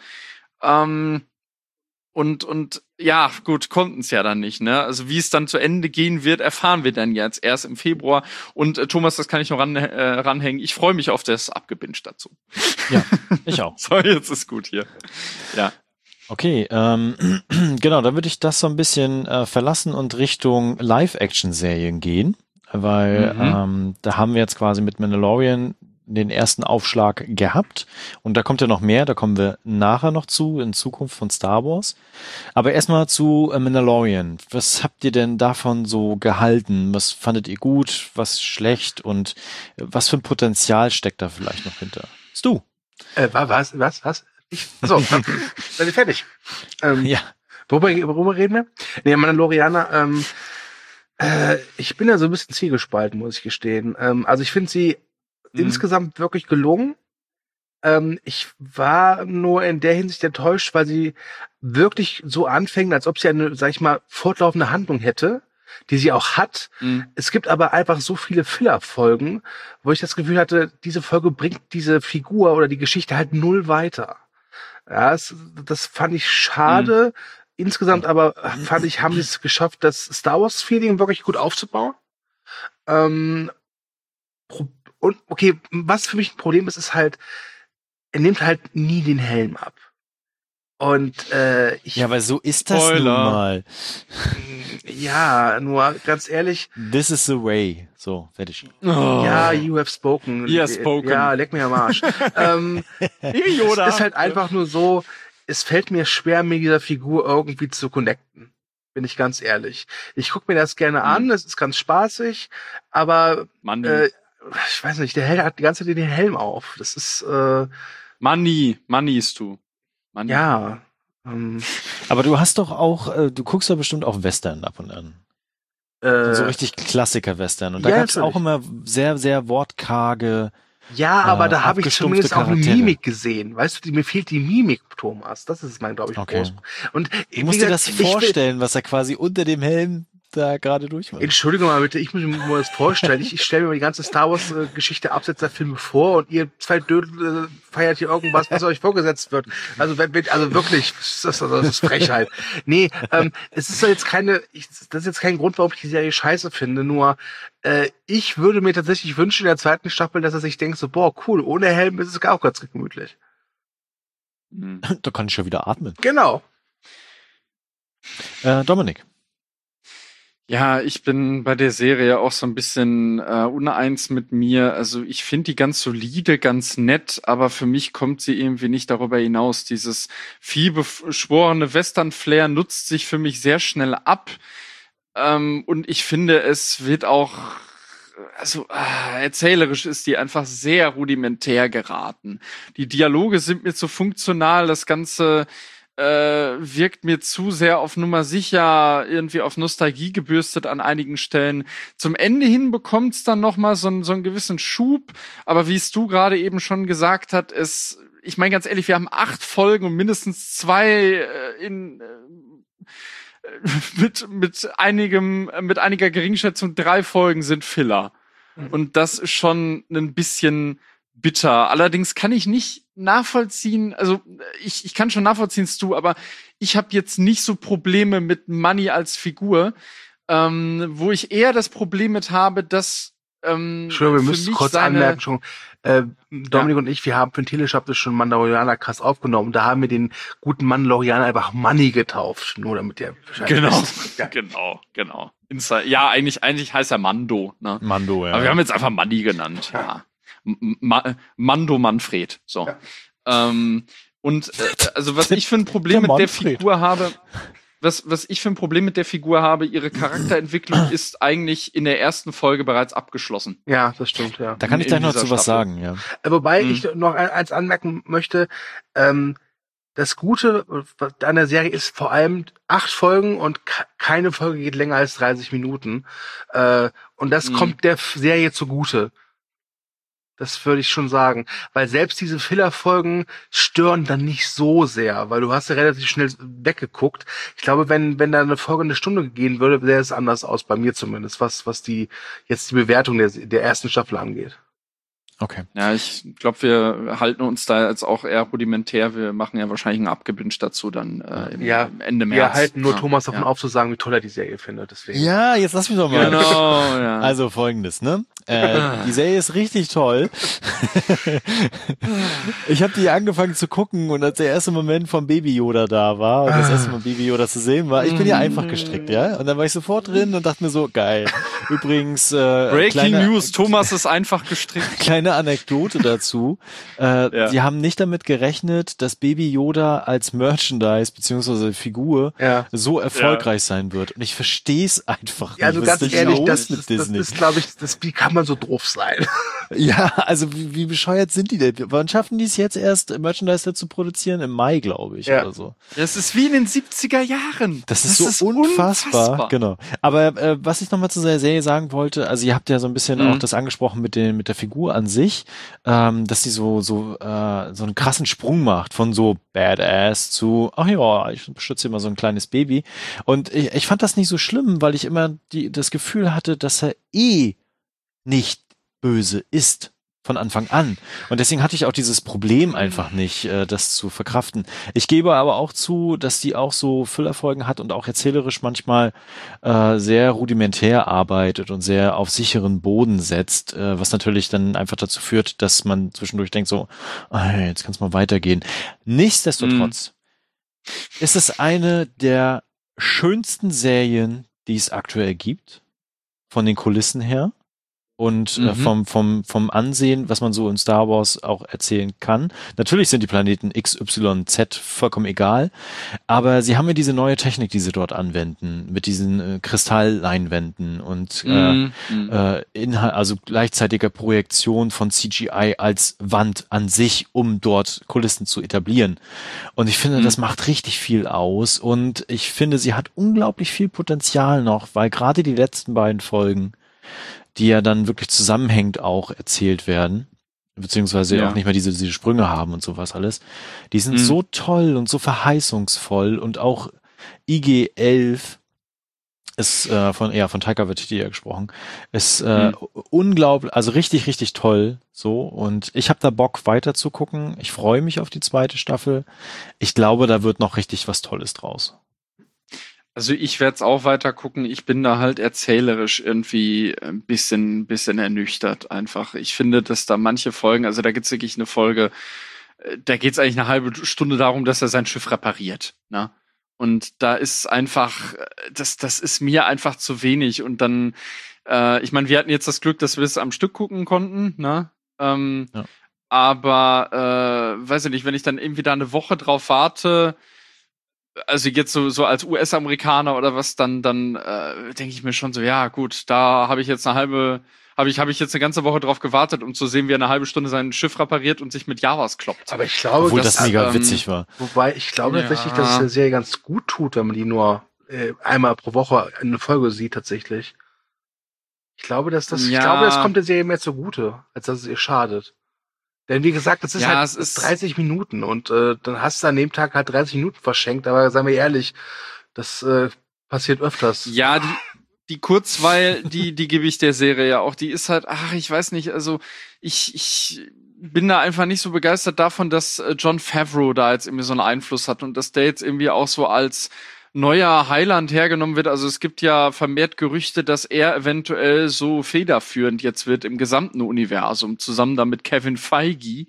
Und ja, gut, konnten es ja dann nicht, ne? Also wie es dann zu Ende gehen wird, erfahren wir dann jetzt erst im Februar. Und Thomas, das kann ich noch ranhängen. Ich freue mich auf das Abgebinged dazu. Ja, ich auch. So, jetzt ist gut hier. Ja. Okay, genau, dann würde ich das so ein bisschen verlassen und Richtung Live-Action-Serien gehen, weil da haben wir jetzt quasi mit Mandalorian den ersten Aufschlag gehabt und da kommt ja noch mehr, da kommen wir nachher noch zu, in Zukunft von Star Wars. Aber erstmal zu Mandalorian. Was habt ihr denn davon so gehalten? Was fandet ihr gut, was schlecht und was für ein Potenzial steckt da vielleicht noch hinter? Stu? Was? Achso, seid ihr fertig? Ja. Worüber reden wir? Nee, Mandalorianer, ich bin ja so ein bisschen zielgespalten, muss ich gestehen. Also ich finde sie insgesamt wirklich gelungen. Ich war nur in der Hinsicht enttäuscht, weil sie wirklich so anfängt, als ob sie eine, sag ich mal, fortlaufende Handlung hätte, die sie auch hat. Es gibt aber einfach so viele Filler-Folgen, wo ich das Gefühl hatte, diese Folge bringt diese Figur oder die Geschichte halt null weiter. Ja, das fand ich schade. Insgesamt aber fand ich, haben sie es geschafft, das Star Wars-Feeling wirklich gut aufzubauen. Und okay, was für mich ein Problem ist, ist halt, er nimmt halt nie den Helm ab. Und ja, weil so ist das nun mal. Ja, nur ganz ehrlich. This is the way. So, fertig. Oh. Ja, you have spoken. You have spoken. Ja, leck mir am Arsch. Yoda. Es ist halt einfach nur so, es fällt mir schwer, mit dieser Figur irgendwie zu connecten. Bin ich ganz ehrlich. Ich gucke mir das gerne an, es ist ganz spaßig, aber ich weiß nicht, der Held hat die ganze Zeit den Helm auf. Das ist Money ist du. Money. Ja. Aber du hast doch auch, du guckst ja bestimmt auch Western ab und an. So richtig Klassiker-Western. Und da gab es auch immer sehr, sehr wortkarge Ja, aber da habe ich abgestumpfte zumindest auch eine Charaktere. Mimik gesehen. Weißt du, mir fehlt die Mimik, Thomas. Das ist mein, glaube ich, Okay. groß. Und Du musst dir das vorstellen, was er quasi unter dem Helm da gerade durch war. Entschuldigung mal bitte, ich muss mir mal das vorstellen. Ich stelle mir mal die ganze Star Wars Geschichte abseits der Filme vor und ihr zwei Dödel feiert hier irgendwas, was euch vorgesetzt wird. Also wirklich, das ist Frechheit. Nee, es ist jetzt das ist jetzt kein Grund, warum ich die Serie scheiße finde, nur ich würde mir tatsächlich wünschen in der zweiten Staffel, dass er sich denkt so, boah, cool, ohne Helm ist es auch ganz gemütlich. Da kann ich schon wieder atmen. Genau. Dominik. Ja, ich bin bei der Serie auch so ein bisschen uneins mit mir. Also ich finde die ganz solide, ganz nett, aber für mich kommt sie irgendwie nicht darüber hinaus. Dieses vielbeschworene Western-Flair nutzt sich für mich sehr schnell ab. Und ich finde, es wird auch, erzählerisch ist die einfach sehr rudimentär geraten. Die Dialoge sind mir zu funktional, das Ganze wirkt mir zu sehr auf Nummer sicher, irgendwie auf Nostalgie gebürstet an einigen Stellen. Zum Ende hin bekommt's dann noch mal so einen gewissen Schub, aber wie es du gerade eben schon gesagt hast, ich meine ganz ehrlich, wir haben 8 Folgen und mindestens 2 mit einiger Geringschätzung 3 Folgen sind Filler. Und das ist schon ein bisschen bitter. Allerdings kann ich nicht nachvollziehen, also ich kann schon nachvollziehen, Stu, aber ich habe jetzt nicht so Probleme mit Money als Figur, wo ich eher das Problem mit habe, dass Entschuldigung, wir müssen kurz anmerken, schon, Dominik und ich, wir haben für den Teleshop schon Mandalorianer krass aufgenommen. Da haben wir den guten Mandalorianer einfach Money getauft, nur damit der Genau, ja. genau. Ja, eigentlich heißt er Mando, ne? Mando, ja. Aber wir haben jetzt einfach Money genannt, ja. Mando Manfred, so. Ja. Also was ich für ein Problem mit der Figur habe, was ich für ein Problem mit der Figur habe, ihre Charakterentwicklung ist eigentlich in der ersten Folge bereits abgeschlossen. Ja, das stimmt, ja. Da kann ich gleich noch zu was sagen, ja. Wobei ich noch eins anmerken möchte, das Gute an der Serie ist vor allem 8 Folgen und keine Folge geht länger als 30 Minuten. Und das kommt der Serie zugute. Das würde ich schon sagen. Weil selbst diese Filler-Folgen stören dann nicht so sehr, weil du hast ja relativ schnell weggeguckt. Ich glaube, wenn da eine Folge eine Stunde gehen würde, sähe es anders aus, bei mir zumindest, was die Bewertung der ersten Staffel angeht. Okay. Ja, ich glaube, wir halten uns da jetzt auch eher rudimentär. Wir machen ja wahrscheinlich einen Abgebinsch dazu dann im Ende März. Wir halten nur Thomas davon auf, zu sagen, wie toll er die Serie findet. Deswegen. Ja, jetzt lass mich doch mal. Genau, ja. Also Folgendes, ne? Die Serie ist richtig toll. Ich habe die angefangen zu gucken und als der erste Moment vom Baby Yoda da war und das erste Mal Baby Yoda zu sehen war, ich bin ja einfach gestrickt, ja? Und dann war ich sofort drin und dachte mir so, geil. Übrigens, Breaking News, Thomas ist einfach gestrickt. Kleine Anekdote dazu. Die haben nicht damit gerechnet, dass Baby Yoda als Merchandise bzw. Figur so erfolgreich sein wird. Und ich verstehe es einfach nicht. Also ganz ehrlich, das Disney? ist, glaube ich, wie kann man so doof sein? Ja, also wie bescheuert sind die denn? Wann schaffen die es jetzt erst, Merchandise dazu produzieren? Im Mai, glaube ich, oder so. Das ist wie in den 70er Jahren. Das ist so unfassbar. Genau. Aber was ich nochmal zu der Serie sagen wollte, also ihr habt ja so ein bisschen auch das angesprochen mit der Figur an sich, dass sie so einen krassen Sprung macht von so Badass zu, ach ja, ich beschütze immer so ein kleines Baby. Und ich fand das nicht so schlimm, weil ich immer das Gefühl hatte, dass er nicht böse ist von Anfang an. Und deswegen hatte ich auch dieses Problem einfach nicht, das zu verkraften. Ich gebe aber auch zu, dass die auch so Füllerfolgen hat und auch erzählerisch manchmal sehr rudimentär arbeitet und sehr auf sicheren Boden setzt, was natürlich dann einfach dazu führt, dass man zwischendurch denkt so, jetzt kann es mal weitergehen. Nichtsdestotrotz ist es eine der schönsten Serien, die es aktuell gibt, von den Kulissen her. Und vom Ansehen, was man so in Star Wars auch erzählen kann. Natürlich sind die Planeten X, Y, Z vollkommen egal, aber sie haben ja diese neue Technik, die sie dort anwenden, mit diesen Kristallleinwänden und also gleichzeitiger Projektion von CGI als Wand an sich, um dort Kulissen zu etablieren. Und ich finde, das macht richtig viel aus und ich finde, sie hat unglaublich viel Potenzial noch, weil gerade die letzten beiden Folgen, die ja dann wirklich zusammenhängend auch erzählt werden, beziehungsweise Ja. auch nicht mehr diese Sprünge haben und sowas alles. Die sind so toll und so verheißungsvoll und auch IG-11 ist von Taika Waititi ja gesprochen, ist unglaublich, also richtig, richtig toll so, und ich habe da Bock weiter zu gucken. Ich freue mich auf die zweite Staffel. Ich glaube, da wird noch richtig was Tolles draus. Also ich werde es auch weiter gucken. Ich bin da halt erzählerisch irgendwie ein bisschen ernüchtert einfach. Ich finde, dass da manche Folgen, also da gibt's wirklich eine Folge, da geht's eigentlich eine halbe Stunde darum, dass er sein Schiff repariert, ne? Und da ist einfach, das ist mir einfach zu wenig. Und dann, ich meine, wir hatten jetzt das Glück, dass wir es am Stück gucken konnten, ne? Ja. Aber, weiß ich nicht, wenn ich dann irgendwie da eine Woche drauf warte, also jetzt so als US-Amerikaner oder was, dann denke ich mir schon so, ja gut, da habe ich jetzt habe ich jetzt eine ganze Woche drauf gewartet, um zu sehen, wie er eine halbe Stunde sein Schiff repariert und sich mit Javas kloppt. Aber ich glaube, Obwohl das mega witzig war. Wobei ich glaube tatsächlich, dass es der Serie ganz gut tut, wenn man die nur einmal pro Woche eine Folge sieht tatsächlich. Ich glaube, das kommt der Serie mehr zugute, als dass es ihr schadet. Denn wie gesagt, das ist halt 30 Minuten und dann hast du an dem Tag halt 30 Minuten verschenkt, aber seien wir ehrlich, das passiert öfters. Ja, die Kurzweil, die gebe ich der Serie ja auch, die ist halt, ich weiß nicht, also ich bin da einfach nicht so begeistert davon, dass Jon Favreau da jetzt irgendwie so einen Einfluss hat und dass der jetzt irgendwie auch so als neuer Heiland hergenommen wird. Also es gibt ja vermehrt Gerüchte, dass er eventuell so federführend jetzt wird im gesamten Universum, zusammen da mit Kevin Feige.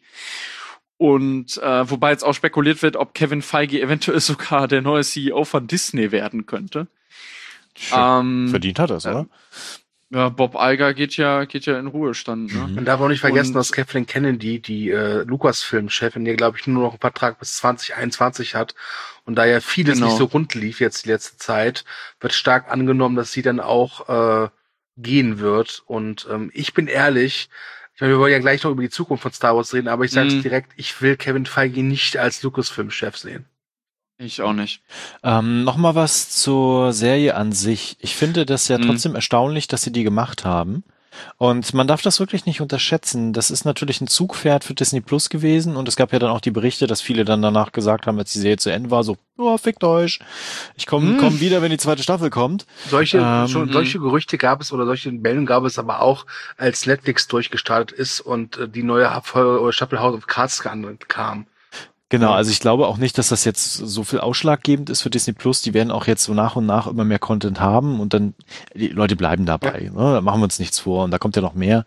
Und wobei jetzt auch spekuliert wird, ob Kevin Feige eventuell sogar der neue CEO von Disney werden könnte. Verdient hat das, oder? Ja, Bob Iger geht ja in Ruhestand. Ne? Man darf auch nicht vergessen, dass Kathleen Kennedy, die Lucasfilm-Chefin, die, glaube ich, nur noch einen Vertrag bis 2021 hat. Und da ja vieles nicht so rund lief jetzt die letzte Zeit, wird stark angenommen, dass sie dann auch gehen wird. Und ich bin ehrlich, ich meine, wir wollen ja gleich noch über die Zukunft von Star Wars reden, aber ich sage es direkt, ich will Kevin Feige nicht als Lucasfilm-Chef sehen. Ich auch nicht. Nochmal was zur Serie an sich. Ich finde das ja trotzdem erstaunlich, dass sie die gemacht haben. Und man darf das wirklich nicht unterschätzen. Das ist natürlich ein Zugpferd für Disney Plus gewesen. Und es gab ja dann auch die Berichte, dass viele dann danach gesagt haben, als die Serie zu Ende war, so, fickt euch. Ich komm wieder, wenn die zweite Staffel kommt. Solche Gerüchte gab es oder solche Meldungen gab es aber auch, als Netflix durchgestartet ist und die neue Staffel House of Cards kam. Genau, also ich glaube auch nicht, dass das jetzt so viel ausschlaggebend ist für Disney Plus. Die werden auch jetzt so nach und nach immer mehr Content haben und dann, die Leute bleiben dabei. Ne? Da machen wir uns nichts vor und da kommt ja noch mehr.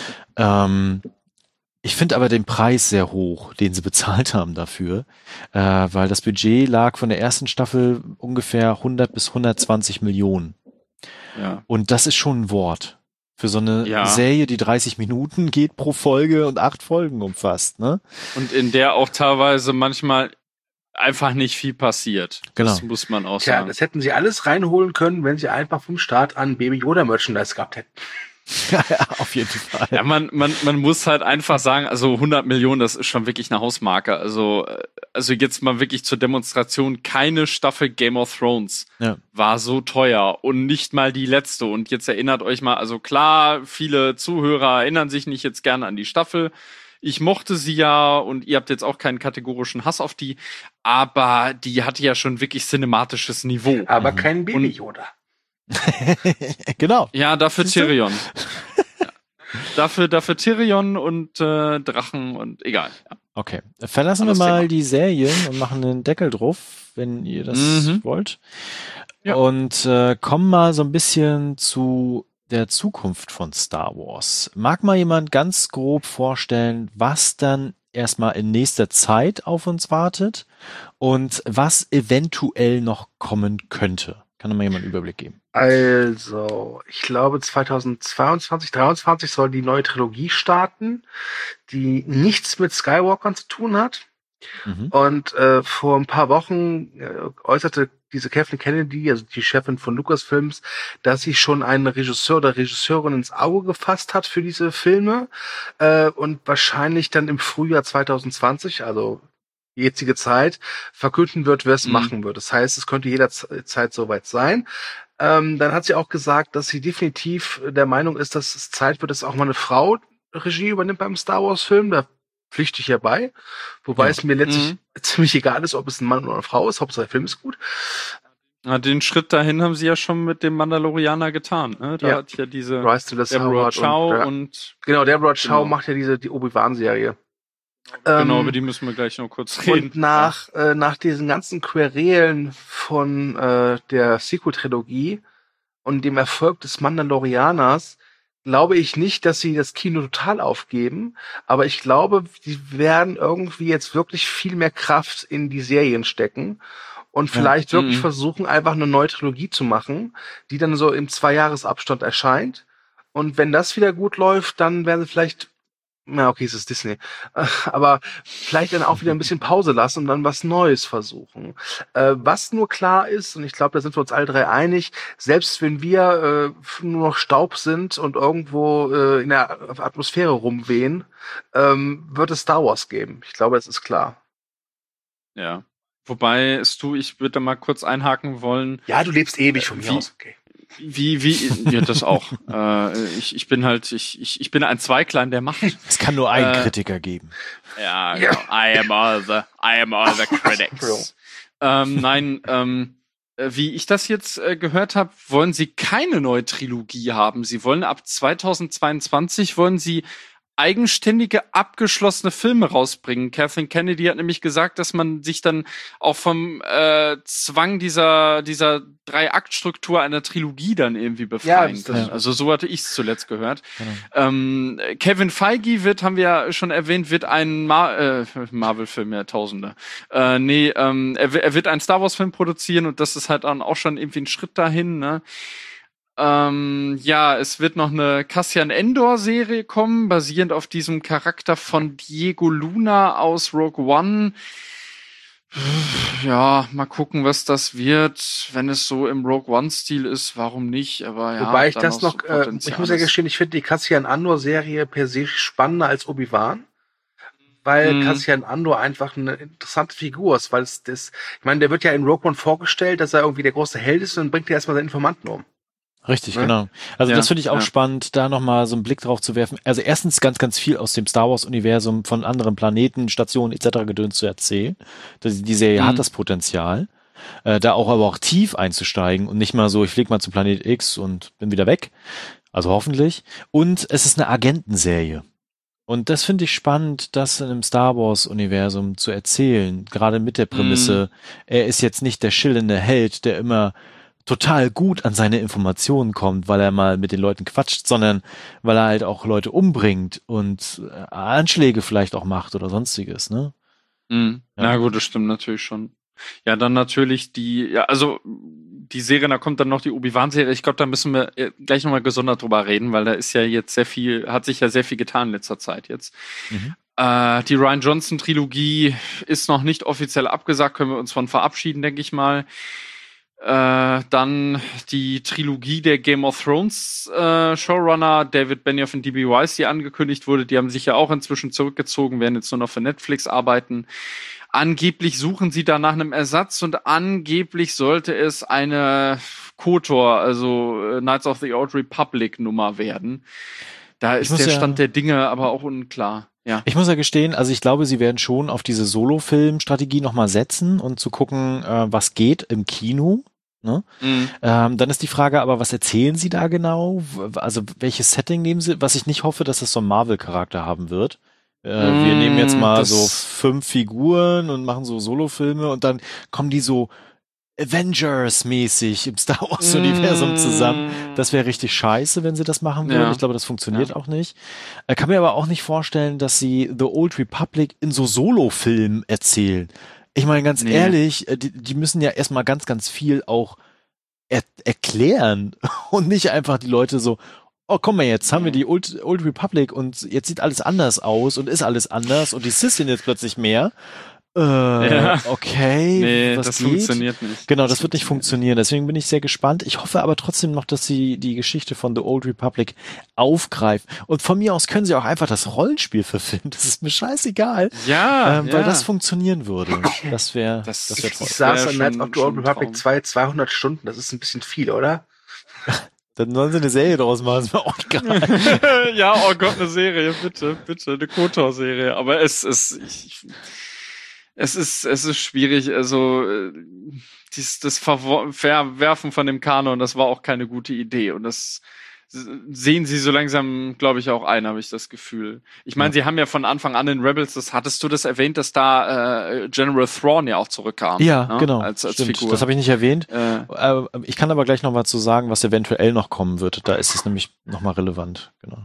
Ich finde aber den Preis sehr hoch, den sie bezahlt haben dafür, weil das Budget lag von der ersten Staffel ungefähr 100 bis 120 Millionen. Ja. Und das ist schon ein Wort. Für so eine Serie, die 30 Minuten geht pro Folge und 8 Folgen umfasst, ne? Und in der auch teilweise manchmal einfach nicht viel passiert. Genau. Das muss man auch sagen. Tja, das hätten sie alles reinholen können, wenn sie einfach vom Start an Baby Yoda Merchandise gehabt hätten. Ja, auf jeden Fall. Ja, man muss halt einfach sagen, also 100 Millionen, das ist schon wirklich eine Hausmarke. Also jetzt mal wirklich zur Demonstration, keine Staffel Game of Thrones war so teuer und nicht mal die letzte. Und jetzt erinnert euch mal, also klar, viele Zuhörer erinnern sich nicht jetzt gerne an die Staffel. Ich mochte sie ja und ihr habt jetzt auch keinen kategorischen Hass auf die, aber die hatte ja schon wirklich cinematisches Niveau. Aber kein Baby Yoda. Genau. Ja, dafür Tyrion. Dafür Tyrion und Drachen und egal. Ja. Okay, verlassen wir mal die Serien und machen den Deckel drauf, wenn ihr das wollt. Ja. Und kommen mal so ein bisschen zu der Zukunft von Star Wars. Mag mal jemand ganz grob vorstellen, was dann erstmal in nächster Zeit auf uns wartet und was eventuell noch kommen könnte? Kann da mal jemand einen Überblick geben? Also, ich glaube 2022, 2023 soll die neue Trilogie starten, die nichts mit Skywalkern zu tun hat. Und vor ein paar Wochen äußerte diese Kathleen Kennedy, also die Chefin von Lucasfilms, dass sie schon einen Regisseur oder Regisseurin ins Auge gefasst hat für diese Filme und wahrscheinlich dann im Frühjahr 2020, also jetzige Zeit, verkünden wird, wer es machen wird. Das heißt, es könnte jederzeit soweit sein. Dann hat sie auch gesagt, dass sie definitiv der Meinung ist, dass es Zeit wird, dass auch mal eine Frau Regie übernimmt beim Star Wars-Film, da pflichte ich ja bei. Wobei es mir letztlich ziemlich egal ist, ob es ein Mann oder eine Frau ist. Hauptsache der Film ist gut. Na, den Schritt dahin haben sie ja schon mit dem Mandalorianer getan. Ne? Da hat ja diese Deborah Chow und genau, Deborah Chow macht ja die Obi-Wan-Serie. Genau, über die müssen wir gleich noch kurz reden. Und nach diesen ganzen Querelen von der Sequel-Trilogie und dem Erfolg des Mandalorianers glaube ich nicht, dass sie das Kino total aufgeben, aber ich glaube, die werden irgendwie jetzt wirklich viel mehr Kraft in die Serien stecken und vielleicht wirklich versuchen, einfach eine neue Trilogie zu machen, die dann so im 2-Jahres-Abstand erscheint. Und wenn das wieder gut läuft, dann werden sie vielleicht, na okay, es ist Disney, aber vielleicht dann auch wieder ein bisschen Pause lassen und dann was Neues versuchen. Was nur klar ist, und ich glaube, da sind wir uns alle drei einig, selbst wenn wir nur noch Staub sind und irgendwo in der Atmosphäre rumwehen, wird es Star Wars geben. Ich glaube, das ist klar. Ja. Wobei, ich würde da mal kurz einhaken wollen. Ja, du lebst ewig von mir aus, okay. Ja, das auch. Ich bin ein Zweiklein der Macht. Es kann nur einen Kritiker geben. Ja, genau. I am all the critics. Wie ich das jetzt gehört habe, wollen sie keine neue Trilogie haben. Sie wollen ab 2022 eigenständige, abgeschlossene Filme rausbringen. Kathleen Kennedy hat nämlich gesagt, dass man sich dann auch vom Zwang dieser 3-Akt-Struktur einer Trilogie dann irgendwie befreien kann. Also so hatte ich es zuletzt gehört. Genau. Kevin Feige haben wir ja schon erwähnt, wird ein Marvel-Film, ja, Tausende. Er wird einen Star Wars-Film produzieren und das ist halt dann auch schon irgendwie ein Schritt dahin, ne? Es wird noch eine Cassian Andor-Serie kommen, basierend auf diesem Charakter von Diego Luna aus Rogue One. Ja, mal gucken, was das wird. Wenn es so im Rogue One-Stil ist, warum nicht? Aber ja. Wobei ich das noch, ich muss ja gestehen, ich finde die Cassian Andor-Serie per se spannender als Obi-Wan. Weil Cassian Andor einfach eine interessante Figur ist, weil ich meine, der wird ja in Rogue One vorgestellt, dass er irgendwie der große Held ist und dann bringt er erstmal seinen Informanten um. Richtig, genau. Also das finde ich auch spannend, da nochmal so einen Blick drauf zu werfen. Also erstens ganz, ganz viel aus dem Star Wars-Universum von anderen Planeten, Stationen etc. Gedöns zu erzählen. Die Serie hat das Potenzial, da aber auch tief einzusteigen und nicht mal so, ich flieg mal zu Planet X und bin wieder weg. Also hoffentlich. Und es ist eine Agentenserie. Und das finde ich spannend, das in einem Star Wars-Universum zu erzählen. Gerade mit der Prämisse, er ist jetzt nicht der schillernde Held, der immer total gut an seine Informationen kommt, weil er mal mit den Leuten quatscht, sondern weil er halt auch Leute umbringt und Anschläge vielleicht auch macht oder sonstiges, ne? Na gut, das stimmt natürlich schon. Ja, dann natürlich die Serie, da kommt dann noch die Obi-Wan-Serie. Ich glaube, da müssen wir gleich nochmal gesondert drüber reden, weil da ist ja jetzt hat sich ja sehr viel getan in letzter Zeit jetzt. Die Rian Johnson-Trilogie ist noch nicht offiziell abgesagt, können wir uns von verabschieden, denke ich mal. Dann die Trilogie der Game of Thrones Showrunner David Benioff und D.B. Weiss, die angekündigt wurde, die haben sich ja auch inzwischen zurückgezogen, werden jetzt nur noch für Netflix arbeiten. Angeblich suchen sie da nach einem Ersatz und angeblich sollte es eine KOTOR, also Knights of the Old Republic Nummer werden. Da ist der Stand der Dinge aber auch unklar. Ja. Ich muss ja gestehen, also ich glaube, sie werden schon auf diese Solo-Film-Strategie nochmal setzen und zu gucken, was geht im Kino. Ne? Dann ist die Frage aber, was erzählen sie da genau? Also welches Setting nehmen sie? Was ich nicht hoffe, dass es so einen Marvel-Charakter haben wird. Wir nehmen jetzt mal so 5 Figuren und machen so Solo-Filme und dann kommen die so Avengers-mäßig im Star Wars-Universum zusammen. Das wäre richtig scheiße, wenn sie das machen würden. Ja. Ich glaube, das funktioniert auch nicht. Kann mir aber auch nicht vorstellen, dass sie The Old Republic in so Solo-Filmen erzählen. Ich meine, ganz ehrlich, die müssen ja erstmal ganz, ganz viel auch erklären und nicht einfach die Leute so, oh, komm mal, jetzt haben wir die Old Republic und jetzt sieht alles anders aus und ist alles anders und die Sith sind jetzt plötzlich mehr. Okay, nee, was das geht? Funktioniert nicht. Genau, das wird nicht funktionieren. Deswegen bin ich sehr gespannt. Ich hoffe aber trotzdem noch, dass sie die Geschichte von The Old Republic aufgreifen. Und von mir aus können sie auch einfach das Rollenspiel verfilmen. Das ist mir scheißegal. Ja, weil das funktionieren würde. Das wäre toll. Ich saß an Knights of the Old Republic 200 Stunden. Das ist ein bisschen viel, oder? Dann sollen sie eine Serie draus machen, ist mir auch egal. Ja, oh Gott, eine Serie, bitte, eine KOTOR-Serie. Aber es ist schwierig. Also das Verwerfen von dem Kanon, das war auch keine gute Idee. Und das sehen sie so langsam, glaube ich, auch ein, habe ich das Gefühl. Ich meine, sie haben ja von Anfang an in Rebels, hattest du das erwähnt, dass da General Thrawn ja auch zurückkam? Ja, ne? genau. Als Stimmt. Figur. Das habe ich nicht erwähnt. Ich kann aber gleich noch mal zu sagen, was eventuell noch kommen wird. Da ist es nämlich noch mal relevant. Genau.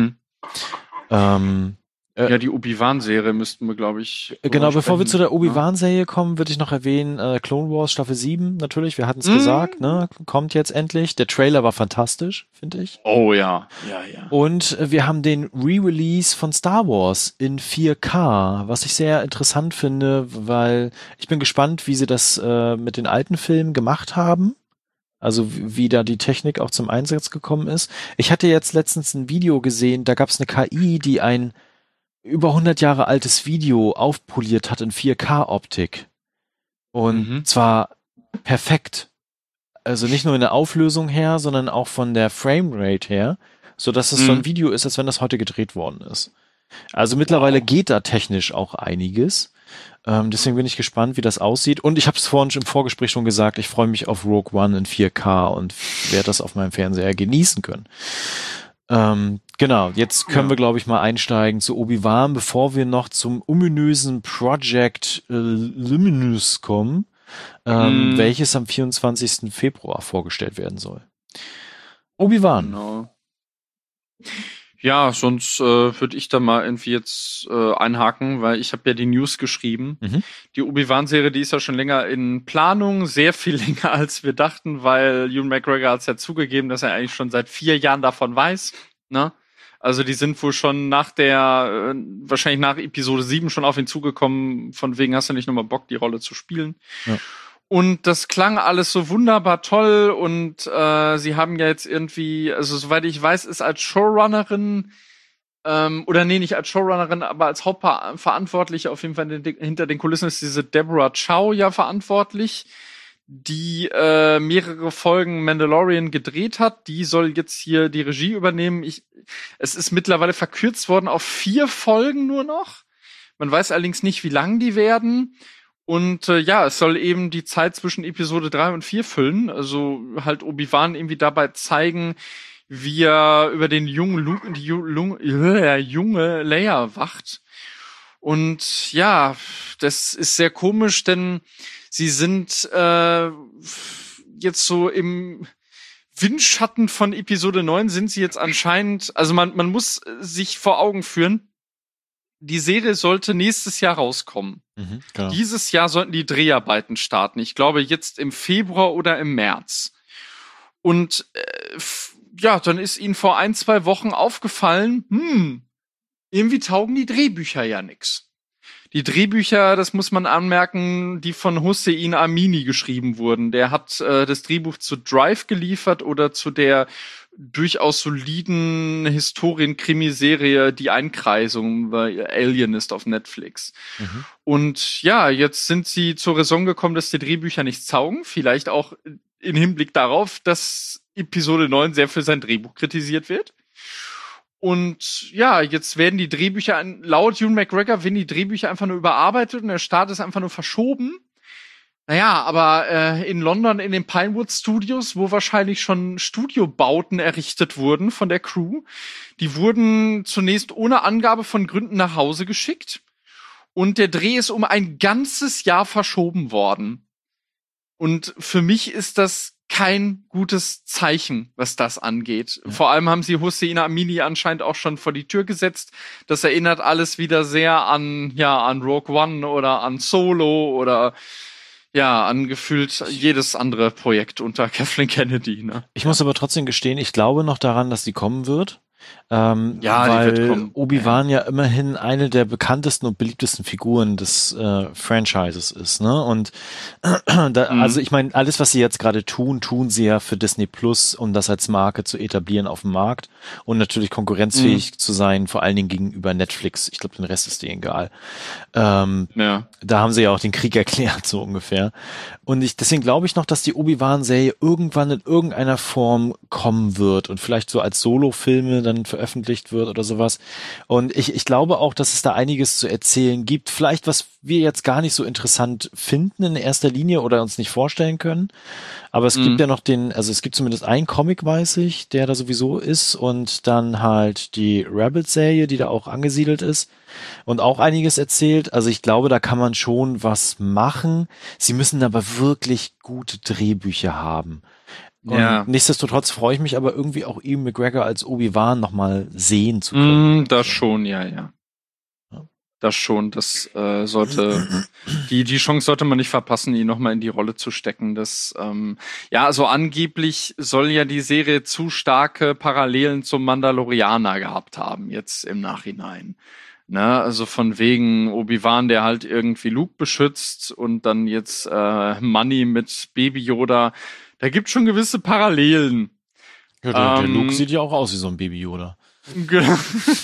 Mhm. Ja, die Obi-Wan-Serie müssten wir, glaube ich. Genau, bevor wir sprechen. zu der Obi-Wan-Serie kommen, würde ich noch erwähnen, Clone Wars Staffel 7, natürlich, wir hatten es gesagt, ne? Kommt jetzt endlich. Der Trailer war fantastisch, finde ich. Oh ja. Und wir haben den Re-Release von Star Wars in 4K, was ich sehr interessant finde, weil ich bin gespannt, wie sie das mit den alten Filmen gemacht haben. Also wie da die Technik auch zum Einsatz gekommen ist. Ich hatte jetzt letztens ein Video gesehen, da gab es eine KI, die ein über 100 Jahre altes Video aufpoliert hat in 4K-Optik. Und zwar perfekt. Also nicht nur in der Auflösung her, sondern auch von der Framerate her, so dass es so ein Video ist, als wenn das heute gedreht worden ist. Also mittlerweile geht da technisch auch einiges. Deswegen bin ich gespannt, wie das aussieht. Und ich habe es vorhin im Vorgespräch schon gesagt, ich freue mich auf Rogue One in 4K und werde das auf meinem Fernseher genießen können. Genau, jetzt können wir, glaube ich, mal einsteigen zu Obi-Wan, bevor wir noch zum ominösen Project Luminous kommen, welches am 24. Februar vorgestellt werden soll. Obi-Wan. Genau. Ja, sonst würde ich da mal irgendwie jetzt einhaken, weil ich habe ja die News geschrieben. Die Obi-Wan-Serie, die ist ja schon länger in Planung, sehr viel länger als wir dachten, weil Ewan McGregor hat es ja zugegeben, dass er eigentlich schon seit 4 Jahren davon weiß. Ne? Also die sind wohl schon wahrscheinlich nach Episode 7 schon auf ihn zugekommen, von wegen hast du nicht nochmal Bock, die Rolle zu spielen. Ja. Und das klang alles so wunderbar toll und sie haben ja jetzt irgendwie, also soweit ich weiß, ist als Showrunnerin nicht als Showrunnerin, aber als Hauptverantwortliche auf jeden Fall hinter den Kulissen ist diese Deborah Chow ja verantwortlich, die mehrere Folgen Mandalorian gedreht hat. Die soll jetzt hier die Regie übernehmen. Es ist mittlerweile verkürzt worden auf 4 Folgen nur noch. Man weiß allerdings nicht, wie lang die werden. Und es soll eben die Zeit zwischen Episode 3 und 4 füllen. Also halt Obi-Wan irgendwie dabei zeigen, wie er über den jungen Luke, die junge Leia wacht. Und ja, das ist sehr komisch, denn sie sind jetzt so im Windschatten von Episode 9 sind sie jetzt anscheinend, also man muss sich vor Augen führen, die Serie sollte nächstes Jahr rauskommen. Genau. Dieses Jahr sollten die Dreharbeiten starten. Ich glaube jetzt im Februar oder im März. Und dann ist ihnen vor 1-2 Wochen aufgefallen, irgendwie taugen die Drehbücher ja nix. Die Drehbücher, das muss man anmerken, die von Hossein Amini geschrieben wurden. Der hat das Drehbuch zu Drive geliefert oder zu der durchaus soliden Historien-Krimiserie Die Einkreisung bei Alienist auf Netflix. Und ja, jetzt sind sie zur Raison gekommen, dass die Drehbücher nichts taugen. Vielleicht auch im Hinblick darauf, dass Episode 9 sehr für sein Drehbuch kritisiert wird. Und ja, jetzt werden die Drehbücher, laut Ewan McGregor, werden die Drehbücher einfach nur überarbeitet und der Start ist einfach nur verschoben. Naja, aber in London in den Pinewood Studios, wo wahrscheinlich schon Studiobauten errichtet wurden von der Crew, die wurden zunächst ohne Angabe von Gründen nach Hause geschickt. Und der Dreh ist um ein ganzes Jahr verschoben worden. Und für mich ist das kein gutes Zeichen, was das angeht. Ja. Vor allem haben sie Hossein Amini anscheinend auch schon vor die Tür gesetzt. Das erinnert alles wieder sehr an Rogue One oder an Solo oder an gefühlt jedes andere Projekt unter Kathleen Kennedy. Ne? Ich muss aber trotzdem gestehen, ich glaube noch daran, dass sie kommen wird. Ja, die weil wird kommen. Obi-Wan ja immerhin eine der bekanntesten und beliebtesten Figuren des Franchises ist, ne? Und also ich meine, alles, was sie jetzt gerade tun sie ja für Disney Plus, um das als Marke zu etablieren auf dem Markt und natürlich konkurrenzfähig zu sein, vor allen Dingen gegenüber Netflix. Ich glaube, den Rest ist denen egal. Da haben sie ja auch den Krieg erklärt, so ungefähr. Und deswegen glaube ich noch, dass die Obi-Wan-Serie irgendwann in irgendeiner Form kommen wird und vielleicht so als Solo-Filme dann veröffentlicht wird oder sowas. Und ich glaube auch, dass es da einiges zu erzählen gibt. Vielleicht, was wir jetzt gar nicht so interessant finden in erster Linie oder uns nicht vorstellen können. Aber es gibt ja noch es gibt zumindest einen Comic, weiß ich, der da sowieso ist und dann halt die Rebels-Serie, die da auch angesiedelt ist und auch einiges erzählt. Also ich glaube, da kann man schon was machen. Sie müssen aber wirklich gute Drehbücher haben. Und nichtsdestotrotz freue ich mich aber irgendwie auch Ewan McGregor als Obi-Wan nochmal sehen zu können. Das schon, ja. Das schon, das sollte, die Chance sollte man nicht verpassen, ihn nochmal in die Rolle zu stecken. Das, also angeblich soll ja die Serie zu starke Parallelen zum Mandalorianer gehabt haben, jetzt im Nachhinein. Ne, also von wegen Obi-Wan, der halt irgendwie Luke beschützt und dann jetzt Money mit Baby Yoda. Da gibt schon gewisse Parallelen. Ja, der Luke sieht ja auch aus wie so ein Baby Yoda. Genau.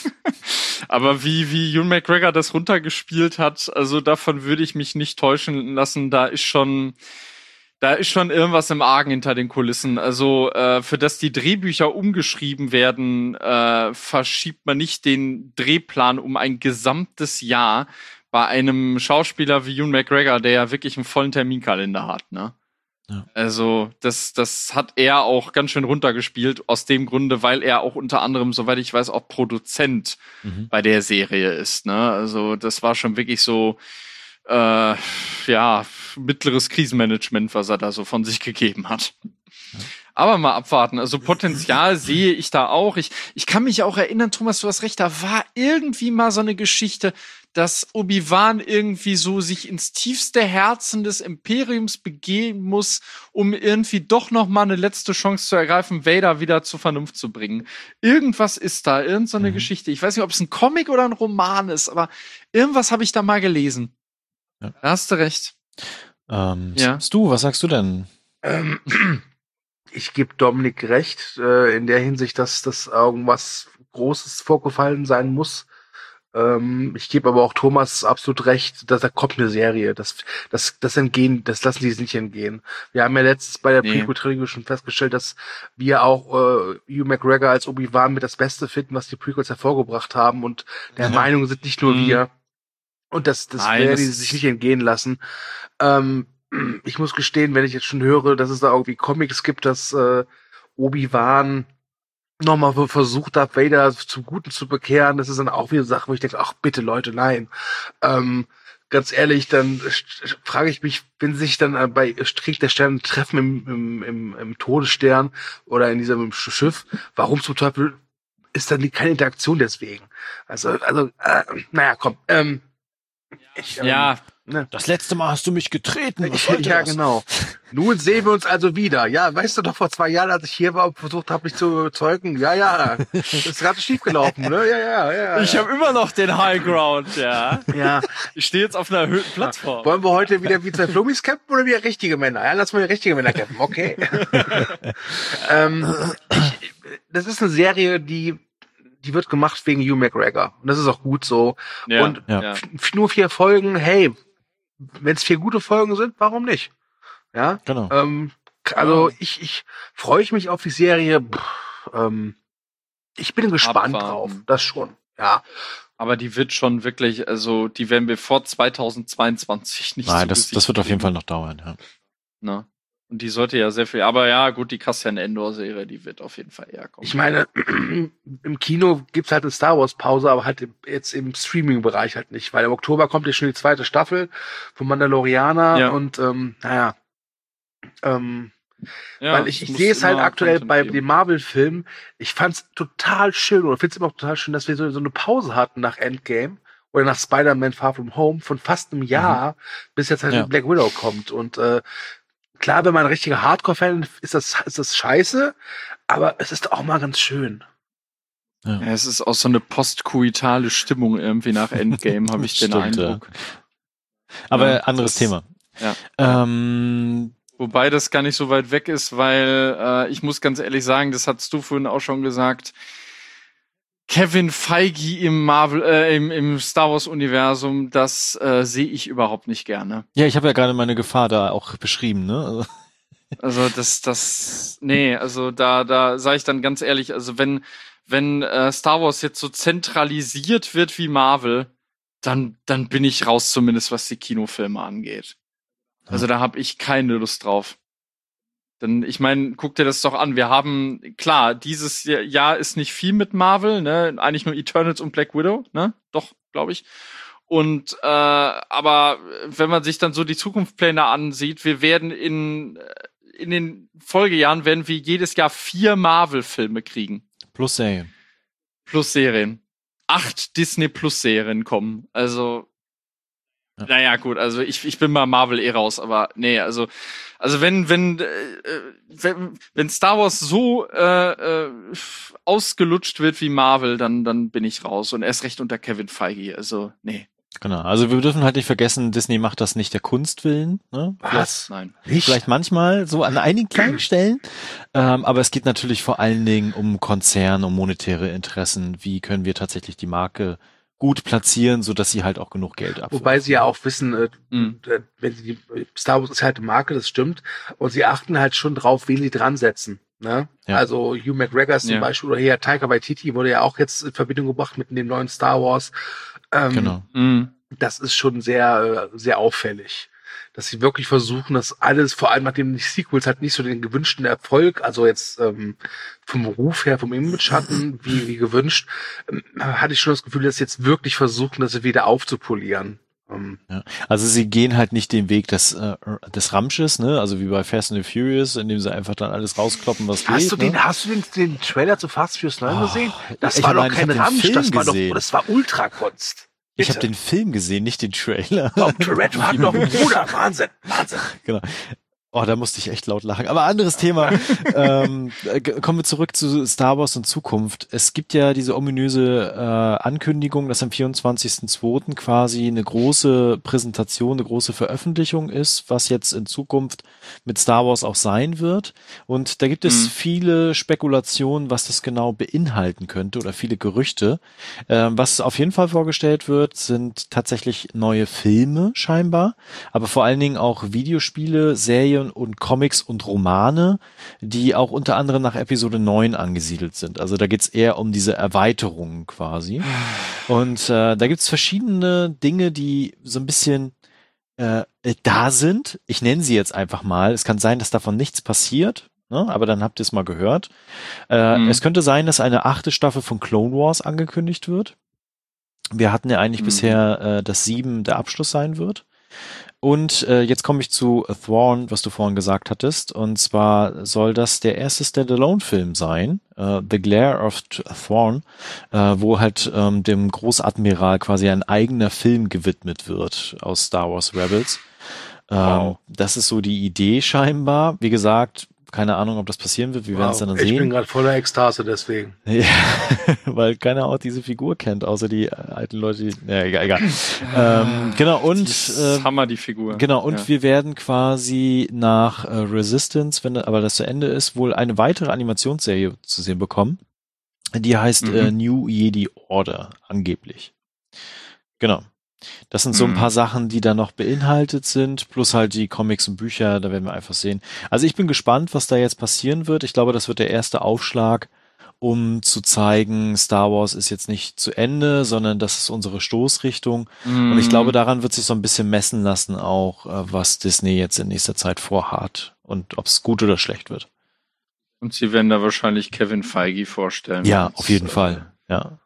Aber wie Ewan McGregor das runtergespielt hat, also davon würde ich mich nicht täuschen lassen. Da ist schon irgendwas im Argen hinter den Kulissen. Also für das die Drehbücher umgeschrieben werden, verschiebt man nicht den Drehplan um ein gesamtes Jahr bei einem Schauspieler wie Ewan McGregor, der ja wirklich einen vollen Terminkalender hat, ne? Ja. Also das hat er auch ganz schön runtergespielt, aus dem Grunde, weil er auch unter anderem, soweit ich weiß, auch Produzent bei der Serie ist, ne? Also das war schon wirklich so mittleres Krisenmanagement, was er da so von sich gegeben hat. Ja. Aber mal abwarten. Also Potenzial sehe ich da auch. Ich kann mich auch erinnern, Thomas, du hast recht, da war irgendwie mal so eine Geschichte, dass Obi-Wan irgendwie so sich ins tiefste Herzen des Imperiums begeben muss, um irgendwie doch noch mal eine letzte Chance zu ergreifen, Vader wieder zur Vernunft zu bringen. Irgendwas ist da, irgend so eine Geschichte. Ich weiß nicht, ob es ein Comic oder ein Roman ist, aber irgendwas habe ich da mal gelesen. Ja. Da hast du recht. Was sagst du denn? Ich gebe Dominik recht, in der Hinsicht, dass das irgendwas Großes vorgefallen sein muss. Ich gebe aber auch Thomas absolut recht, dass da kommt eine Serie. Das lassen die sich nicht entgehen. Wir haben ja letztens bei der Prequel-Trilogie schon festgestellt, dass wir auch Ewan McGregor als Obi-Wan mit das Beste finden, was die Prequels hervorgebracht haben, und der Meinung sind nicht nur wir. Und das werden die sich nicht entgehen lassen. Ich muss gestehen, wenn ich jetzt schon höre, dass es da irgendwie Comics gibt, dass Obi-Wan nochmal versucht hat, Vader zum Guten zu bekehren, das ist dann auch wieder eine Sache, wo ich denke, ach bitte Leute, nein. Ganz ehrlich, dann frage ich mich, wenn sie sich dann bei Krieg der Sterne treffen im Todesstern oder in diesem Schiff, warum zum Teufel ist dann keine Interaktion deswegen? Naja, komm. Das letzte Mal hast du mich getreten. Ja, genau. Nun sehen wir uns also wieder. Ja, weißt du doch, vor 2 Jahren, als ich hier war und versucht habe, mich zu überzeugen. Ja. Das ist gerade schief gelaufen, ne? Ja. Ich habe immer noch den High Ground, ja. Ja. Ich stehe jetzt auf einer erhöhten Plattform. Wollen wir heute wieder wie 2 Flummis campen oder wieder richtige Männer? Ja, lass mal die richtige Männer campen, okay. Das ist eine Serie, die wird gemacht wegen Ewan McGregor. Und das ist auch gut so. Ja, und nur 4 Folgen, hey, wenn es 4 gute Folgen sind, warum nicht? Ja, genau. Also ich freue mich auf die Serie. Ich bin gespannt drauf, das schon. Ja. Aber die wird schon wirklich, also die werden wir vor 2022 nicht. Nein, das wird auf jeden Fall noch dauern, ja. Na. Und die sollte ja sehr viel, aber ja, gut, die Cassian Andor-Serie, die wird auf jeden Fall eher kommen. Ich meine, im Kino gibt's halt eine Star Wars-Pause, aber halt jetzt im Streaming-Bereich halt nicht, weil im Oktober kommt ja schon die 2. Staffel von Mandalorianer und weil ich sehe es halt aktuell bei den Marvel-Filmen, ich fand's total schön, oder find's immer auch total schön, dass wir so eine Pause hatten nach Endgame oder nach Spider-Man Far From Home von fast einem Jahr, bis jetzt halt Black Widow kommt. Und klar, wenn man ein richtiger Hardcore-Fan ist, das scheiße, aber es ist auch mal ganz schön. Ja, es ist auch so eine postkoitale Stimmung irgendwie nach Endgame, habe ich den Eindruck. Ja. Aber anderes Thema. Ja. Wobei das gar nicht so weit weg ist, weil ich muss ganz ehrlich sagen, das hattest du vorhin auch schon gesagt, Kevin Feige im Star Wars Universum, das sehe ich überhaupt nicht gerne. Ja, ich habe ja gerade meine Gefahr da auch beschrieben, ne? Also da sage ich dann ganz ehrlich, also wenn Star Wars jetzt so zentralisiert wird wie Marvel, dann bin ich raus, zumindest was die Kinofilme angeht. Also da habe ich keine Lust drauf. Denn ich meine, guck dir das doch an. Wir haben, klar, dieses Jahr ist nicht viel mit Marvel, ne? Eigentlich nur Eternals und Black Widow, ne? Doch, glaube ich. Und aber wenn man sich dann so die Zukunftspläne ansieht, wir werden in den Folgejahren werden wir jedes Jahr 4 Marvel-Filme kriegen. Plus Serien. 8 Disney-Plus-Serien kommen. Also, naja, gut, also ich bin mal Marvel raus, aber nee, also wenn Star Wars so ausgelutscht wird wie Marvel, dann bin ich raus. Und erst recht unter Kevin Feige, also nee. Genau, also wir dürfen halt nicht vergessen, Disney macht das nicht der Kunst willen. Ne? Was? Nein. Vielleicht manchmal so an einigen kleinen Stellen, aber es geht natürlich vor allen Dingen um Konzern, um monetäre Interessen. Wie können wir tatsächlich die Marke gut platzieren, so dass sie halt auch genug Geld abwirft. Wobei sie ja auch wissen, wenn sie Star Wars ist halt eine Marke, das stimmt, und sie achten halt schon drauf, wen sie dran setzen. Ne? Ja. Also Hugh McGregor zum Beispiel, oder hier Taika Waititi wurde ja auch jetzt in Verbindung gebracht mit dem neuen Star Wars. Genau. Das ist schon sehr, sehr auffällig, dass sie wirklich versuchen, das alles, vor allem nachdem die Sequels halt nicht so den gewünschten Erfolg, also jetzt vom Ruf her, vom Image hatten, wie gewünscht, hatte ich schon das Gefühl, dass sie jetzt wirklich versuchen, das wieder aufzupolieren. Ja. Also sie gehen halt nicht den Weg des Ramsches, ne? Also wie bei Fast and the Furious, indem sie einfach dann alles rauskloppen, was hast geht. Hast du den Trailer zu Fast Furious 9 gesehen? Das war doch kein Ramsch, das war Ultrakunst. Ich habe den Film gesehen, nicht den Trailer. Toretto hat noch einen Bruder. Wahnsinn. Genau. Oh, da musste ich echt laut lachen. Aber anderes Thema. Kommen wir zurück zu Star Wars und Zukunft. Es gibt ja diese ominöse Ankündigung, dass am 24.02. quasi eine große Präsentation, eine große Veröffentlichung ist, was jetzt in Zukunft mit Star Wars auch sein wird. Und da gibt es viele Spekulationen, was das genau beinhalten könnte oder viele Gerüchte. Was auf jeden Fall vorgestellt wird, sind tatsächlich neue Filme scheinbar, aber vor allen Dingen auch Videospiele, Serien und Comics und Romane, die auch unter anderem nach Episode 9 angesiedelt sind. Also da geht's eher um diese Erweiterungen quasi. Und da gibt's verschiedene Dinge, die so ein bisschen da sind. Ich nenne sie jetzt einfach mal. Es kann sein, dass davon nichts passiert, ne? Aber dann habt ihr es mal gehört. Es könnte sein, dass eine 8. Staffel von Clone Wars angekündigt wird. Wir hatten ja eigentlich bisher, dass 7 der Abschluss sein wird. Und jetzt komme ich zu Thrawn, was du vorhin gesagt hattest. Und zwar soll das der erste Standalone-Film sein, The Glare of Thrawn, wo halt dem Großadmiral quasi ein eigener Film gewidmet wird aus Star Wars Rebels. Wow. Das ist so die Idee scheinbar. Wie gesagt, keine Ahnung, ob das passieren wird. Wir werden es dann sehen. Ich bin gerade voller Ekstase deswegen. Ja, weil keiner auch diese Figur kennt, außer die alten Leute. Ja, egal. Genau, und Hammer, die Figur. Genau, und wir werden quasi nach Resistance, wenn aber das zu Ende ist, wohl eine weitere Animationsserie zu sehen bekommen. Die heißt New Jedi Order, angeblich. Genau. Das sind so ein paar Sachen, die da noch beinhaltet sind, plus halt die Comics und Bücher, da werden wir einfach sehen. Also ich bin gespannt, was da jetzt passieren wird. Ich glaube, das wird der erste Aufschlag, um zu zeigen, Star Wars ist jetzt nicht zu Ende, sondern das ist unsere Stoßrichtung. Und ich glaube, daran wird sich so ein bisschen messen lassen auch, was Disney jetzt in nächster Zeit vorhat und ob es gut oder schlecht wird. Und sie werden da wahrscheinlich Kevin Feige vorstellen. Ja, auf jeden Fall, ja.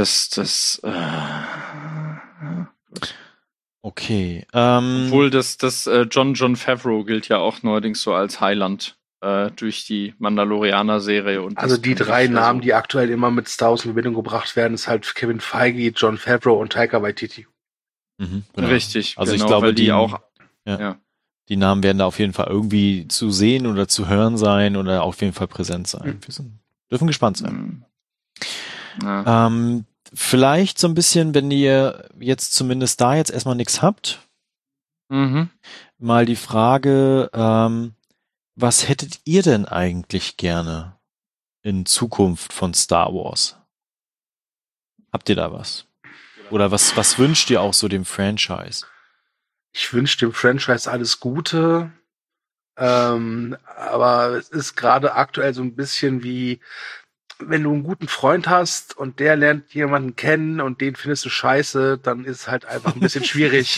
Okay. Obwohl das John Favreau gilt ja auch neuerdings so als Heiland durch die Mandalorianer-Serie. Und also die 3 Namen, die aktuell immer mit Star Wars in Verbindung gebracht werden, ist halt Kevin Feige, John Favreau und Taika Waititi. Genau. Richtig. Also genau, ich glaube, die auch. Die Namen werden da auf jeden Fall irgendwie zu sehen oder zu hören sein oder auf jeden Fall präsent sein. Wir dürfen gespannt sein. Ja. Vielleicht so ein bisschen, wenn ihr jetzt zumindest da jetzt erstmal nichts habt, mal die Frage, was hättet ihr denn eigentlich gerne in Zukunft von Star Wars? Habt ihr da was? Oder was wünscht ihr auch so dem Franchise? Ich wünsche dem Franchise alles Gute, aber es ist gerade aktuell so ein bisschen wie, wenn du einen guten Freund hast und der lernt jemanden kennen und den findest du scheiße, dann ist es halt einfach ein bisschen schwierig.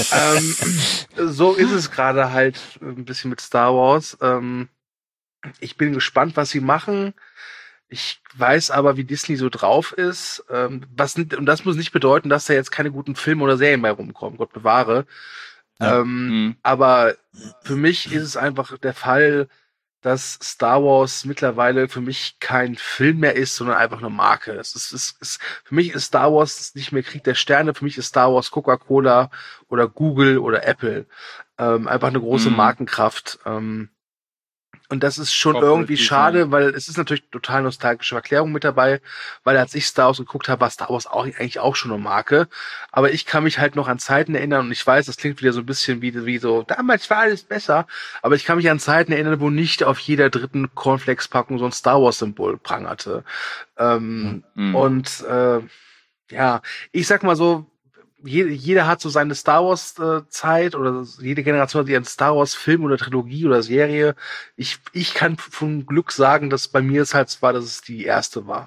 So ist es gerade halt ein bisschen mit Star Wars. Ich bin gespannt, was sie machen. Ich weiß aber, wie Disney so drauf ist. Und das muss nicht bedeuten, dass da jetzt keine guten Filme oder Serien bei rumkommen. Gott bewahre. Ja. Aber für mich ist es einfach der Fall, dass Star Wars mittlerweile für mich kein Film mehr ist, sondern einfach eine Marke. Für mich ist Star Wars nicht mehr Krieg der Sterne, für mich ist Star Wars Coca-Cola oder Google oder Apple. Einfach eine große Markenkraft. Und das ist schon irgendwie schade, weil es ist natürlich total nostalgische Erklärung mit dabei, weil als ich Star Wars geguckt habe, war Star Wars eigentlich auch schon eine Marke. Aber ich kann mich halt noch an Zeiten erinnern und ich weiß, das klingt wieder so ein bisschen wie so, damals war alles besser, aber ich kann mich an Zeiten erinnern, wo nicht auf jeder dritten Cornflakes-Packung so ein Star Wars-Symbol prangerte. Und ich sag mal so, jeder hat so seine Star Wars Zeit oder jede Generation hat ihren Star Wars Film oder Trilogie oder Serie. Ich kann von Glück sagen, dass bei mir es halt war, dass es die erste war.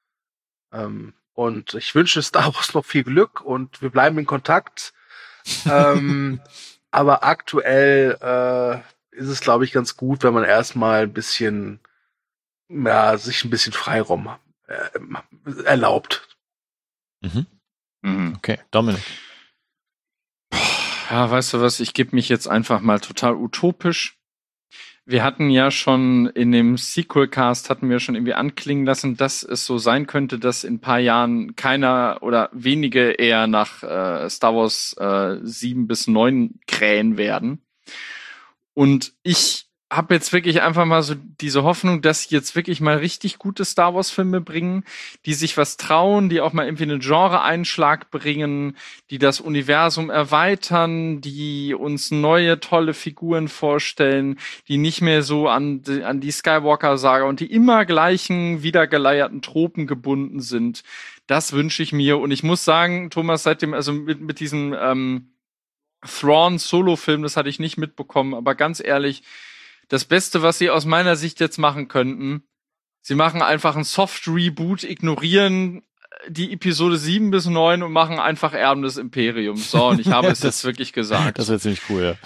Und ich wünsche Star Wars noch viel Glück und wir bleiben in Kontakt. Aber aktuell ist es, glaube ich, ganz gut, wenn man erstmal ein bisschen, sich ein bisschen Freiraum erlaubt. Okay, Dominik. Ja, weißt du was, ich gebe mich jetzt einfach mal total utopisch. Wir hatten ja schon in dem Sequel-Cast irgendwie anklingen lassen, dass es so sein könnte, dass in ein paar Jahren keiner oder wenige eher nach Star Wars 7 bis 9 krähen werden. Und ich habe jetzt wirklich einfach mal so diese Hoffnung, dass sie jetzt wirklich mal richtig gute Star Wars Filme bringen, die sich was trauen, die auch mal irgendwie einen Genre-Einschlag bringen, die das Universum erweitern, die uns neue, tolle Figuren vorstellen, die nicht mehr so an die Skywalker-Saga und die immer gleichen, wiedergeleierten Tropen gebunden sind. Das wünsche ich mir. Und ich muss sagen, Thomas, seitdem, also mit diesem Thrawn-Solo-Film, das hatte ich nicht mitbekommen, aber ganz ehrlich, das Beste, was sie aus meiner Sicht jetzt machen könnten, sie machen einfach einen Soft-Reboot, ignorieren die Episode 7 bis 9 und machen einfach Erben des Imperiums. So, und ich habe es jetzt wirklich gesagt. Das wäre ziemlich cool, ja.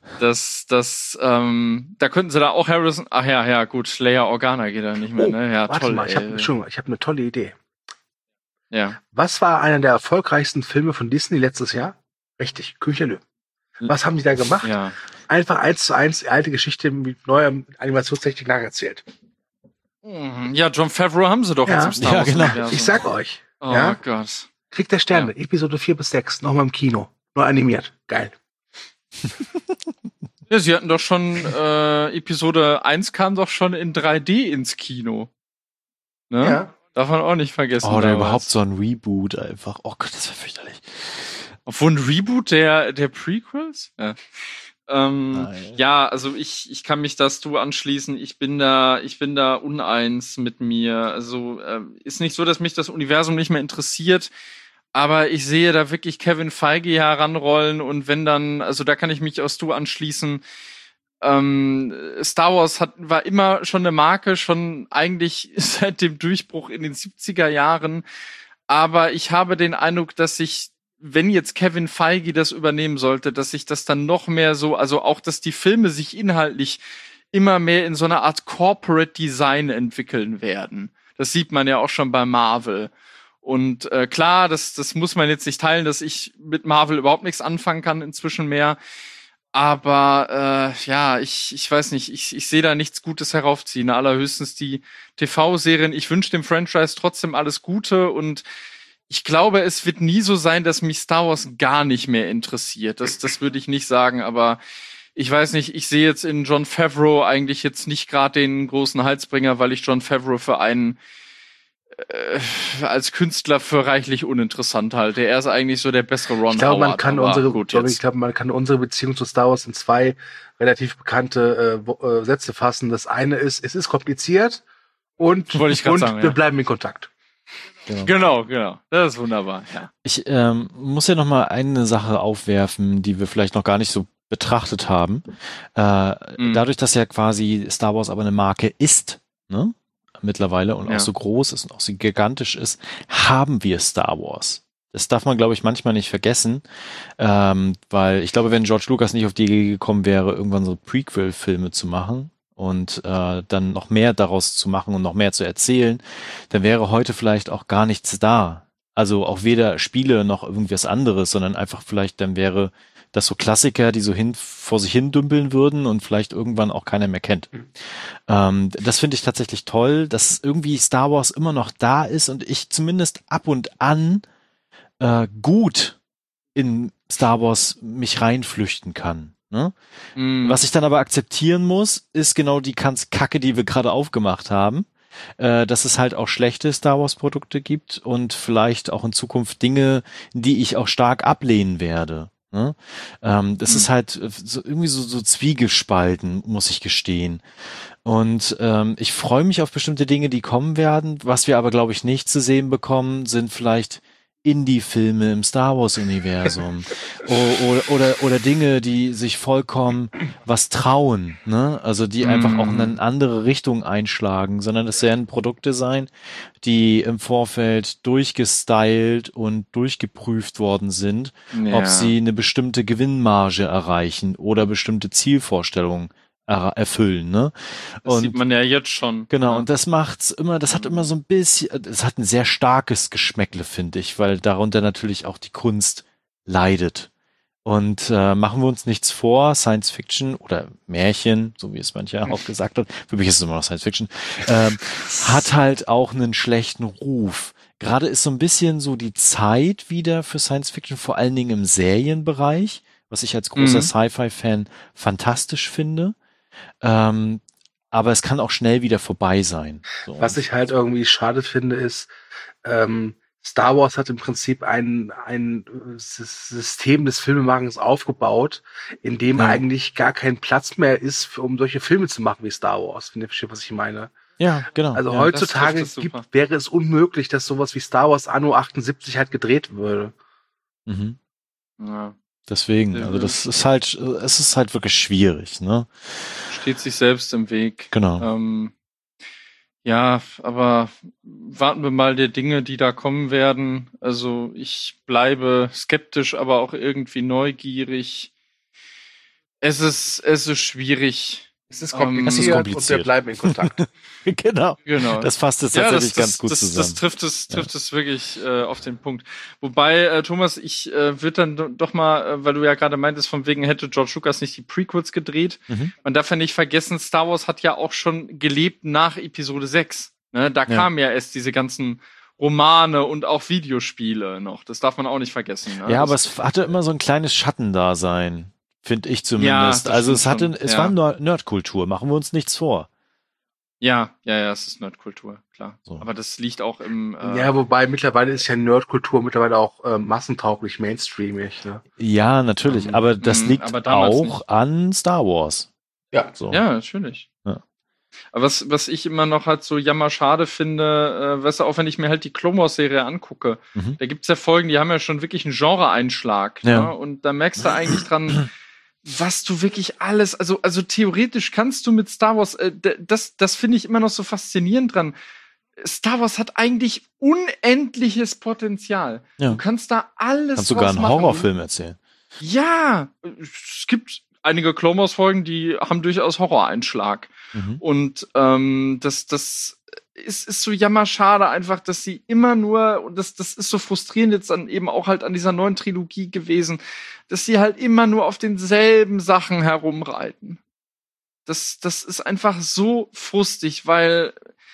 Da könnten sie da auch Harrison, gut, Leia Organa geht da nicht mehr, ne? Ja, warte toll. Mal, ich habe eine tolle Idee. Ja. Was war einer der erfolgreichsten Filme von Disney letztes Jahr? Richtig, König der Löwen. Was haben die da gemacht? Ja. Einfach 1:1 die alte Geschichte mit neuer Animationstechnik nacherzählt. Ja, Jon Favreau haben sie doch jetzt im Star Wars. Genau. Universum. Ich sag euch. Oh Gott. Krieg der Sterne, Episode 4 bis 6, nochmal im Kino. Neu animiert. Geil. Ja, sie hatten doch schon, Episode 1 kam doch schon in 3D ins Kino. Ne? Ja. Darf man auch nicht vergessen. Oder überhaupt so ein Reboot einfach. Oh Gott, das wäre fürchterlich. Obwohl ein Reboot der Prequels? Ja. Ja, also ich kann mich das anschließen. Ich bin da uneins mit mir. Also ist nicht so, dass mich das Universum nicht mehr interessiert, aber ich sehe da wirklich Kevin Feige heranrollen und wenn dann, also da kann ich mich aus anschließen. Star Wars war immer schon eine Marke, schon eigentlich seit dem Durchbruch in den 70er Jahren. Aber ich habe den Eindruck, dass wenn jetzt Kevin Feige das übernehmen sollte, dass sich das dann noch mehr so, also auch, dass die Filme sich inhaltlich immer mehr in so eine Art Corporate Design entwickeln werden. Das sieht man ja auch schon bei Marvel. Und klar, das muss man jetzt nicht teilen, dass ich mit Marvel überhaupt nichts anfangen kann inzwischen mehr. Aber ich weiß nicht, ich sehe da nichts Gutes heraufziehen. Allerhöchstens die TV-Serien. Ich wünsche dem Franchise trotzdem alles Gute und ich glaube, es wird nie so sein, dass mich Star Wars gar nicht mehr interessiert. Das würde ich nicht sagen, aber ich weiß nicht, ich sehe jetzt in Jon Favreau eigentlich jetzt nicht gerade den großen Halsbringer, weil ich Jon Favreau für einen als Künstler für reichlich uninteressant halte. Er ist eigentlich so der bessere Ron Ich glaube, Howard. man kann unsere Beziehung zu Star Wars in 2 relativ bekannte Sätze fassen. Das eine ist, es ist kompliziert und wir bleiben in Kontakt. Genau. Das ist wunderbar, ja. Ich muss ja noch mal eine Sache aufwerfen, die wir vielleicht noch gar nicht so betrachtet haben. Dadurch, dass ja quasi Star Wars aber eine Marke ist, ne? Mittlerweile und auch so groß ist und auch so gigantisch ist, haben wir Star Wars. Das darf man, glaube ich, manchmal nicht vergessen, weil ich glaube, wenn George Lucas nicht auf die Idee gekommen wäre, irgendwann so Prequel-Filme zu machen und dann noch mehr daraus zu machen und noch mehr zu erzählen, dann wäre heute vielleicht auch gar nichts da. Also auch weder Spiele noch irgendwas anderes, sondern einfach vielleicht dann wäre das so Klassiker, die so vor sich hin dümpeln würden und vielleicht irgendwann auch keiner mehr kennt. Das finde ich tatsächlich toll, dass irgendwie Star Wars immer noch da ist und ich zumindest ab und an gut in Star Wars mich reinflüchten kann. Ne? Was ich dann aber akzeptieren muss, ist genau die Kacke, die wir gerade aufgemacht haben. Dass es halt auch schlechte Star Wars Produkte gibt und vielleicht auch in Zukunft Dinge, die ich auch stark ablehnen werde. Ne? Das ist halt irgendwie so zwiegespalten, muss ich gestehen. Und ich freue mich auf bestimmte Dinge, die kommen werden. Was wir aber, glaube ich, nicht zu sehen bekommen, sind vielleicht Indie-Filme im Star Wars-Universum oder Dinge, die sich vollkommen was trauen, ne? Also die einfach auch in eine andere Richtung einschlagen, sondern es werden Produkte sein, die im Vorfeld durchgestylt und durchgeprüft worden sind, ob sie eine bestimmte Gewinnmarge erreichen oder bestimmte Zielvorstellungen erfüllen, ne? Das sieht man ja jetzt schon. Genau, und das hat immer so ein bisschen, das hat ein sehr starkes Geschmäckle, finde ich, weil darunter natürlich auch die Kunst leidet. Und machen wir uns nichts vor, Science Fiction oder Märchen, so wie es mancher auch gesagt hat, für mich ist es immer noch Science Fiction, hat halt auch einen schlechten Ruf. Gerade ist so ein bisschen so die Zeit wieder für Science Fiction, vor allen Dingen im Serienbereich, was ich als großer Sci-Fi-Fan fantastisch finde. Aber es kann auch schnell wieder vorbei sein. So. Was ich halt irgendwie schade finde, ist, Star Wars hat im Prinzip ein System des Filmemachens aufgebaut, in dem eigentlich gar kein Platz mehr ist, um solche Filme zu machen wie Star Wars. Wenn ihr versteht, was ich meine. Ja, genau. Also heutzutage wäre es unmöglich, dass sowas wie Star Wars Anno 78 halt gedreht würde. Ja. Deswegen, also das ist halt, es ist halt wirklich schwierig, ne? Steht sich selbst im Weg. Genau. Ja, aber warten wir mal der Dinge, die da kommen werden. Also ich bleibe skeptisch, aber auch irgendwie neugierig. Es ist schwierig. Es ist kompliziert und wir bleiben in Kontakt. Genau. Das fasst es tatsächlich ganz gut zusammen. Das trifft es wirklich auf den Punkt. Wobei, Thomas, ich würde dann doch mal, weil du ja gerade meintest, von wegen hätte George Lucas nicht die Prequels gedreht. Man darf ja nicht vergessen, Star Wars hat ja auch schon gelebt nach Episode 6. Ne? Da kamen ja erst diese ganzen Romane und auch Videospiele noch. Das darf man auch nicht vergessen. Ne? Ja, aber es hatte immer so ein kleines Schattendasein. Finde ich zumindest. Ja, also es war Nerdkultur, machen wir uns nichts vor. Ja, es ist Nerdkultur, klar. So. Aber das liegt auch im... ja, wobei mittlerweile ist ja Nerdkultur mittlerweile auch massentauglich, mainstreamig. Ne? Ja, natürlich, aber das liegt auch an Star Wars. Ja, so. Ja, natürlich. Ja. Aber was ich immer noch halt so jammerschade finde, weißt du, auch wenn ich mir halt die Clone Wars Serie angucke, da gibt's ja Folgen, die haben ja schon wirklich einen Genre-Einschlag. Ja. Ne? Und da merkst du eigentlich dran... was du wirklich alles, also theoretisch kannst du mit Star Wars, das finde ich immer noch so faszinierend dran. Star Wars hat eigentlich unendliches Potenzial. Ja. Du kannst da alles kannst sogar einen Horrorfilm erzählen. Ja, es gibt einige Clone Wars Folgen, die haben durchaus Horroreinschlag. Und das ist so jammerschade einfach, dass sie immer nur, und das ist so frustrierend jetzt dann eben auch halt an dieser neuen Trilogie gewesen, dass sie halt immer nur auf denselben Sachen herumreiten. Das ist einfach so frustig, weil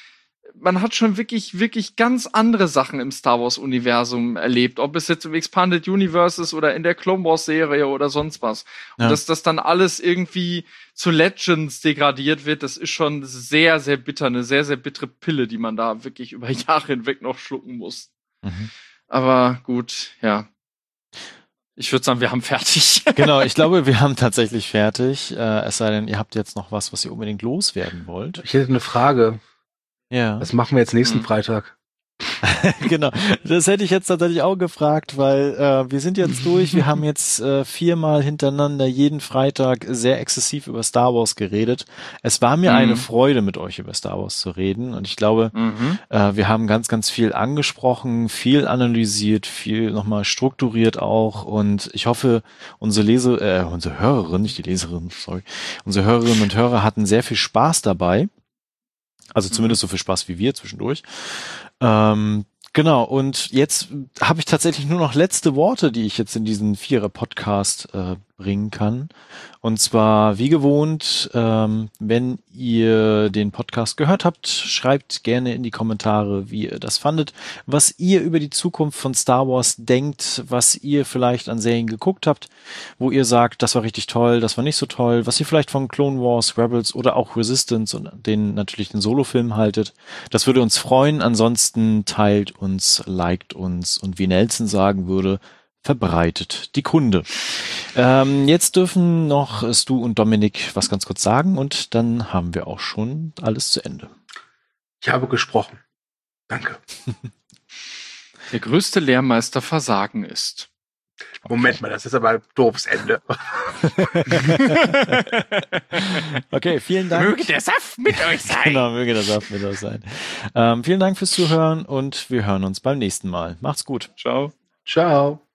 man hat schon wirklich, wirklich ganz andere Sachen im Star Wars-Universum erlebt. Ob es jetzt im Expanded Universe ist oder in der Clone Wars-Serie oder sonst was. Und dass das dann alles irgendwie zu Legends degradiert wird, das ist schon sehr, sehr bitter. Eine sehr, sehr bittere Pille, die man da wirklich über Jahre hinweg noch schlucken muss. Mhm. Aber gut, ja. Ich würde sagen, wir haben fertig. Genau, ich glaube, wir haben tatsächlich fertig. Es sei denn, ihr habt jetzt noch was ihr unbedingt loswerden wollt. Ich hätte eine Frage. Ja. Was machen wir jetzt nächsten Freitag? Genau, das hätte ich jetzt tatsächlich auch gefragt, weil wir sind jetzt durch. Wir haben jetzt 4-mal hintereinander jeden Freitag sehr exzessiv über Star Wars geredet. Es war mir eine Freude, mit euch über Star Wars zu reden. Und ich glaube, wir haben ganz, ganz viel angesprochen, viel analysiert, viel nochmal strukturiert auch. Und ich hoffe, unsere Hörerinnen, nicht die Leserin, sorry, unsere Hörerinnen und Hörer hatten sehr viel Spaß dabei. Also zumindest so viel Spaß wie wir zwischendurch. Genau, und jetzt habe ich tatsächlich nur noch letzte Worte, die ich jetzt in diesen 4er-Podcast bringen kann. Und zwar, wie gewohnt, wenn ihr den Podcast gehört habt, schreibt gerne in die Kommentare, wie ihr das fandet, was ihr über die Zukunft von Star Wars denkt, was ihr vielleicht an Serien geguckt habt, wo ihr sagt, das war richtig toll, das war nicht so toll, was ihr vielleicht von Clone Wars, Rebels oder auch Resistance und natürlich den Solofilm haltet. Das würde uns freuen. Ansonsten teilt uns, liked uns und wie Nelson sagen würde, verbreitet die Kunde. Jetzt dürfen noch Stu und Dominik was ganz kurz sagen und dann haben wir auch schon alles zu Ende. Ich habe gesprochen. Danke. Der größte Lehrmeister Versagen ist. Moment mal, das ist aber ein doofes Ende. Okay, vielen Dank. Möge der Saft mit euch sein. Genau, möge der Saft mit euch sein. Vielen Dank fürs Zuhören und wir hören uns beim nächsten Mal. Macht's gut. Ciao. Ciao.